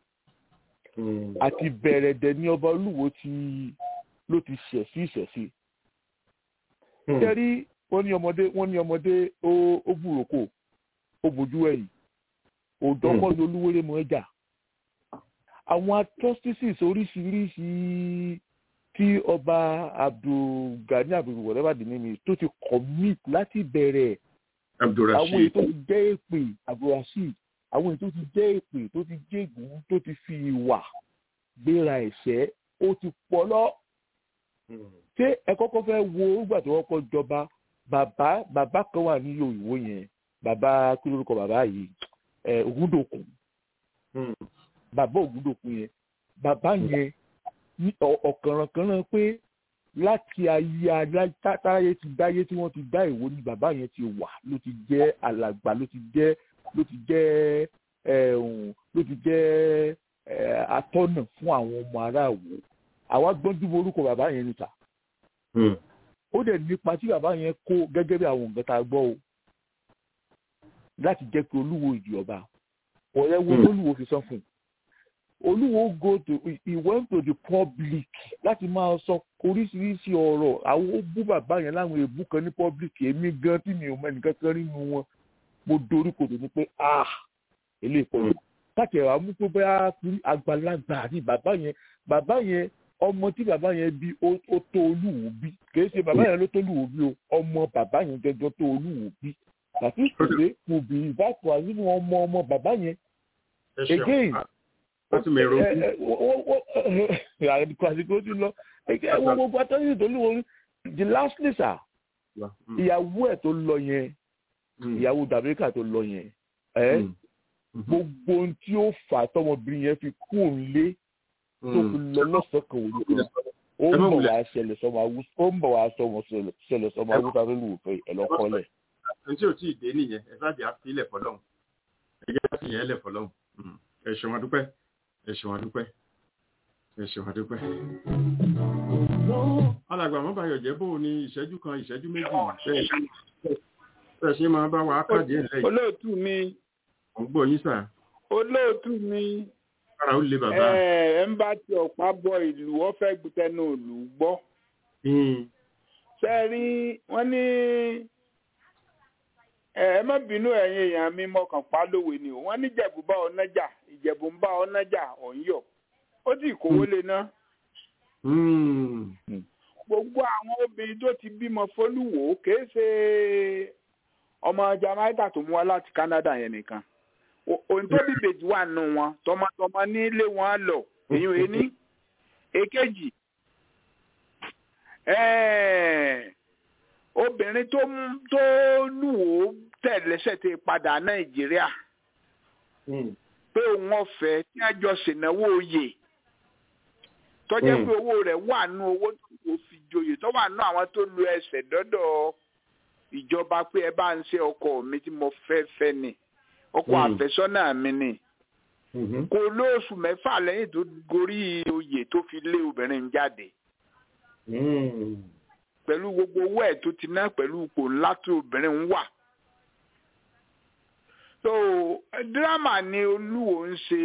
S16: àti bẹ̀rẹ̀ dẹ̀ ní ọba Olúwo ló ti ṣẹ̀ sí ìṣẹ̀sí. Tí ẹ rí wọ́n ní ọmọdé ó bùrọ̀kọ̀ ó bojú ẹ̀yìn òdọ́kọ́ ní Olúwéré mọ́ ẹjà. Àwọn atrocities oríṣiríṣi tí ọba Abdulgani whatever the name is tó ti commit láti bẹ̀rẹ̀ àwọn èyí tó ti jẹ́ èpè Abdulrasheed àwọn èyí tó ti jẹ́ èpè tó ti jẹ́ ègún tó ti fi ìwà gbéra ẹ̀ṣẹ̀ ó ti pọ̀ lọ. Ṣé ẹ kọ́kọ́ fẹ́ wo nígbà tó kọ́kọ́ jọba bàbá kan wà ní Ìwó yẹn bàbá kí lórúkọ bàbá yìí Ògúndòkun bàbá Ògúndòkun yẹn bàbá yẹn ní ọ̀kànrànkànràn pé láti ayé táyé ti dáyé tí wọ́n ti dá Ìwó ni bàbá yẹn ti wà ló ti jẹ́ alàgbà ló ti jẹ́ atọ́nà fún àwọn ọmọ ará Ìwó. Àwa gbọ́njú orúkọ bàbá yẹn níta. Ó dẹ̀ nípa tí bàbá yẹn kó gẹ́gẹ́ bí àwọn nǹkan tá a gbọ́ o láti jẹ́ pé Olúwo ìdí ọba ọ̀rẹ́ wo Olúwo fi sọ fún un. Olúwo he went to the public láti máa sọ oríṣiríṣi ọ̀rọ̀ àwọn ó bú bàbá yẹn láwọn èébú kan ní public èmi gan tí mi ò mọ ẹnìkan kan nínú wọn mo dorí kodò ní pé eléyìí pọ̀ káàkiri àwọn mú pé bóyá àgbàlagbà àti bàbá yẹn ọmọ tí bàbá yẹn bí ó tó Olúwo bí kì í ṣe bàbá yẹn ló tó Olúwo bí o ọmọ bàbá yẹn gẹ́gẹ́ tó Olúwo bí àti ìṣẹ̀lẹ̀ kò bí ìbátan àzínú ọmọ bàbá yẹn. Again àsìkò tí lọ ẹwọ gbogbo atọ́jú tó lúwo the last lisa ìyàwó ẹ̀ tó lọ yẹn ìyàwó Jamaica tó lọ yẹn gbogbo ohun tí ó fà tọmọbìnrin yẹn fi kú òǹlé tó fi lọ lọ́sọ̀kan òru kan ó ń bọ̀ wá ṣẹlẹ̀ sọmọ awúsá tó lù fẹ́ ẹ̀ lọ́kọ́lẹ̀.
S3: ẹni tí ò tí ì dé nìyẹn ẹ sáà bí a fi ilẹ̀ fọlọ́hún ẹ jẹ́ láti yẹn lẹ̀ fọlọ́hún ẹ ṣeun adúpẹ́ ẹ ṣeun adúpẹ́ ẹ ṣeun adúpẹ́. alàgbà mọ́bàyọ̀ jẹ́ bó ní ìṣẹ́jú kan ìṣẹ́jú méjì bẹ́ẹ̀ ṣe máa bá wa kàdé ẹ̀ lẹ́yìn.
S1: olóòtú mi.
S3: ò ń gbọ́ yín sà.
S1: olóòtú mi.
S3: ara ó lé bàbá.
S1: ẹ ń bá ti ọ̀pá bọ ìlú wọ́n fẹ́ gbùtẹ́nu òlù gbọ́. ṣe rí wọ́n ní ẹ má bínú ẹ̀yin èèyàn mi mọ̀kàn pa lówe ni o wọ́n ní Ìjẹ̀bú bá ọ̀nàjà Ìjẹ̀bú ń bá ọ̀nàjà ọ̀nyọ̀ ó sì kówó lé ná. gbogbo àwọn obìnrin tó ti bímọ fólúwò kìí ṣe ọmọ Jamaica tó mú wá láti Canada yẹn nìkan òun tó bí bèjì wà nù wọn tọmọtọmọ nílé wọn lọ èyí ò ní èkejì obìnrin tó lùwò tẹ̀lẹ́sẹ̀ ti padà Nàìjíríà pé òun ọ̀fẹ́ tí a jọ ṣènáwó oyè tọ́jẹ́ pé owó rẹ̀ wà nú owó tó fi joyè tó wà nú àwọn tó lu ẹsẹ̀ dọ́dọ̀ ìjọba pé ẹ bá ń ṣe ọkọ mi tí mo fẹ́ ni ọkọ àfẹ́sọ́nà mi ni kò lóṣù 6 lẹ́yìn tó gorí oyè tó fi lé obìnrin jáde pẹ̀lú gbogbo owó ẹ̀ tó ti ná pẹ̀lú ipò ńlá tó obìnrin ń wà. so dírámà ni Olúwo ń ṣe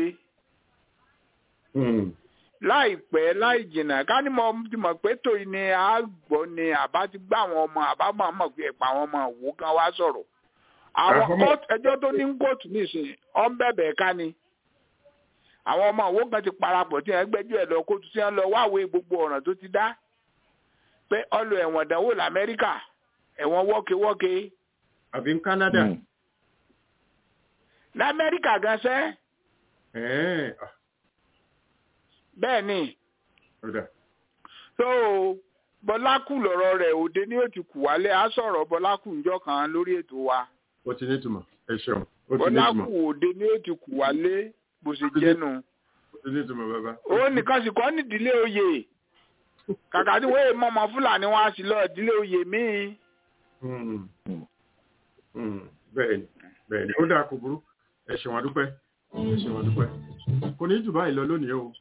S1: láìpẹ́ láì jìnnà ká ní mo ti mọ̀ pé tòyí ni a gbọ́ ni àbá ti gbá àwọn ọmọ àbá mọ̀ pé ẹ̀pà àwọn ọmọ òwò kan wá sọ̀rọ̀ àwọn ẹjọ́ tó ní kóòtù nísìnyí ọ̀ ń bẹ̀bẹ̀ ká ni àwọn ọmọ òwò kan ti parapọ̀ tí wọ́n gbẹ́jọ́ ẹ̀ lọ kóòtù tí wọ́n lọ wáwé gbogbo ọ̀ràn tó ti dá pé ọlọ ẹ̀wọ̀n ìdánwò l'Amẹ́ríkà ẹ̀wọ̀n wọ́kewọ́ke.
S3: àbí ní Canada.
S1: l'Amẹ́ríkà gan sẹ́. bẹ́ẹ̀ ni. so Bọ́lákù lọ̀rọ̀ rẹ̀ òde ni ó ti kù wálé á sọ̀rọ̀ Bọ́lákù ńjọ́ kan lórí ètò wa.
S3: ó ti ní ìtumọ̀ ẹ ṣeun.
S1: Bọ́lákù òde ni ó ti kù wálé bó ṣe jẹ́nu.
S3: ó ti ní ìtumọ̀ bàbá.
S1: ó nìkan sì kọ́ nídìílé oyè kàkà tí wọ́n mọ ọmọ Fúlàní wọn á sì lọ ìdílé oyè míì.
S3: bẹ́ẹ̀ni ó dáa kò burú ẹ ṣeun adúpẹ́ kò ní jù báyìí lọ lónìí o.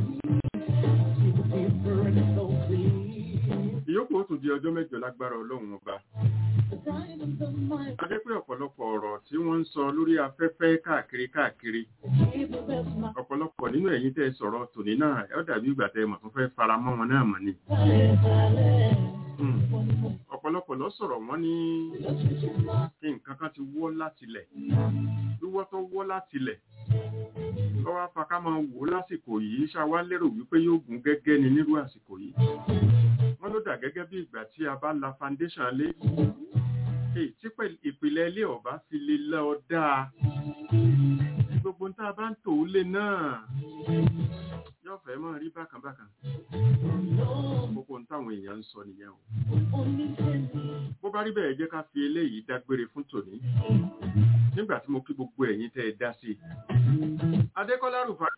S3: ìyókù ó tún di ọjọ́ mẹ́jọ lágbára Ọlọ́run ọba. a jẹ́ pé ọ̀pọ̀lọpọ̀ ọ̀rọ̀ tí wọ́n ń sọ lórí afẹ́fẹ́ káàkiri ọ̀pọ̀lọpọ̀ nínú ẹ̀yin tẹ́ sọ̀rọ̀ tòní náà ó dàbí ìgbà tẹ́ mọ̀ tó fẹ́ fara mọ́ wọn náà mọ̀ ni. ọ̀pọ̀lọpọ̀ ló sọ̀rọ̀ wọ́n ní kí nǹkan kan ti wọ́ látilẹ̀ wíwọ́ tó wọ́ látilẹ̀ lọ́wọ́ afaka máa wò lásìkò yìí ṣáwá lérò wípé yóò gún gẹ́gẹ́ ni nírú àsìkò yìí wọ́n ló dà gẹ́gẹ́ bí ìgbà tí a bá la foundation lé tí ìpìlẹ̀ ilé ọ̀bá fi lè lọ dáa gbogbo tá a bá ń tò ó lé náà yóò fẹ́ mọ́ rí bákan gbogbo táwọn èèyàn ń sọ nìyẹn o bó bá rí bẹ́ẹ̀ jẹ́ ká fi eléyìí dágbére fún tòní nígbà tí mo kí gbogbo ẹ̀yin tẹ́ ẹ dá sí i Adékọ́lá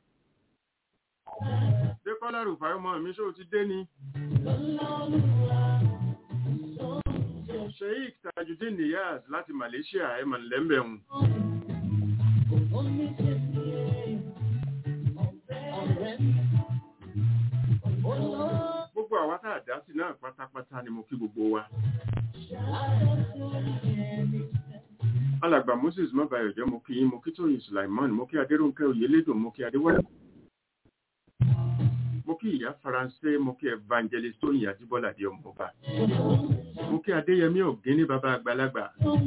S3: Rùfáì ọmọ mi ṣó ti dé ni Sheikh Tajudeen Niyaz láti Malaysia ẹ̀mọ̀ lẹ́mbẹ̀hùn gbogbo àwa tá a dá sí náà pátápátá ni mo kí gbogbo wa alàgbà Moses Mọ́báyọ̀jẹ́ mo kí yín mo kí Tóyìn Sulaiman mo kí Adéròǹkẹ́ Oyèlédùn mo kí Adéwálé mo kí ìyá Faransé mo kí Evangelist Tóyìn Ajíbọ́lá di ọmọọba mo kí Adéyẹmí Ògín ní bàbá àgbàlagbà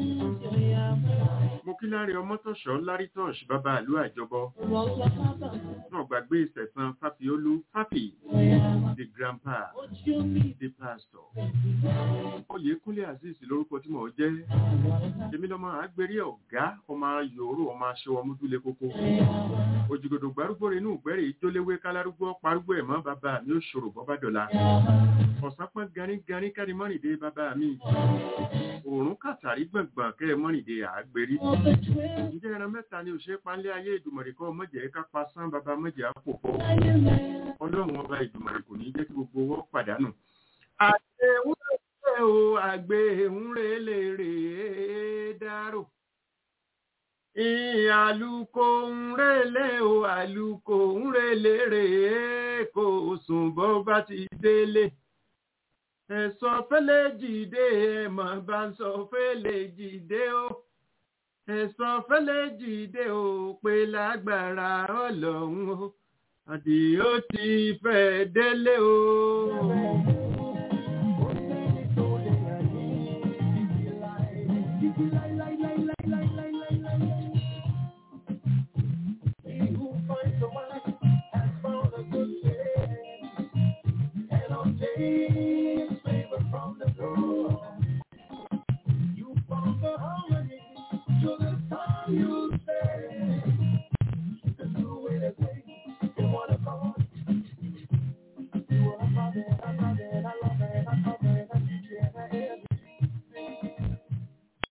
S3: mo kí Láre Ọmọ́tọ̀ṣọ́ Lárítọ̀ṣ bàbá àlú àjọbọ náà gbàgbé Ìsẹ̀san Fáfiolú Fáfì the grandpa the pastor Oyèkúnlé Azeez lórúkọ tí mo jẹ́ èmi lọ́mọ àgbérí ọ̀gá ọmọ yòóró ọmọ aṣọ ọmọdúlé kókó òjìgòdò gbárùgbò inú ìgbẹ́rẹ̀ ìjóléwé kálárúgbó parúgbó ẹ̀mọ́ bàbá mi ó ṣòro bọ́bá dọ̀la ọ̀sán pọ́n ganíganí kárí mọ́rìndé bàbá mi òòrùn kàtàrí gbọ̀ngbọ̀n kẹ́ mọ́rìndé àgbérí ǹjẹ́ ẹran mẹ́ta ni òṣèré panlé ayé ìdùmọ̀rìkọ́ mọ́jẹ̀ ká pa sán bàbá mọ́jẹ̀ àpòpọ̀ ọlọ́run ọba ìdùmọ̀rì kò ní jẹ́ kí gbogbo owó pàdánù. àgbéhùnrẹ́ o àgbéhùnrẹ́ lè rè é dárò àlùkò ńrẹ́lẹ̀ o àlùkò ńrẹ́lẹ̀ rè é kò sùn bọ́ bá ti délé ẹ̀sọ́ fẹ́lẹ́ jìde ẹ̀mọ̀ bá ń sọ fẹ́lẹ́ jìde o ẹ̀sọ́ fẹ́lẹ́ jìde o pé lágbára ọlọ́run o àdìó ti fẹ́ délé o.
S8: From the floor, you found the harmony.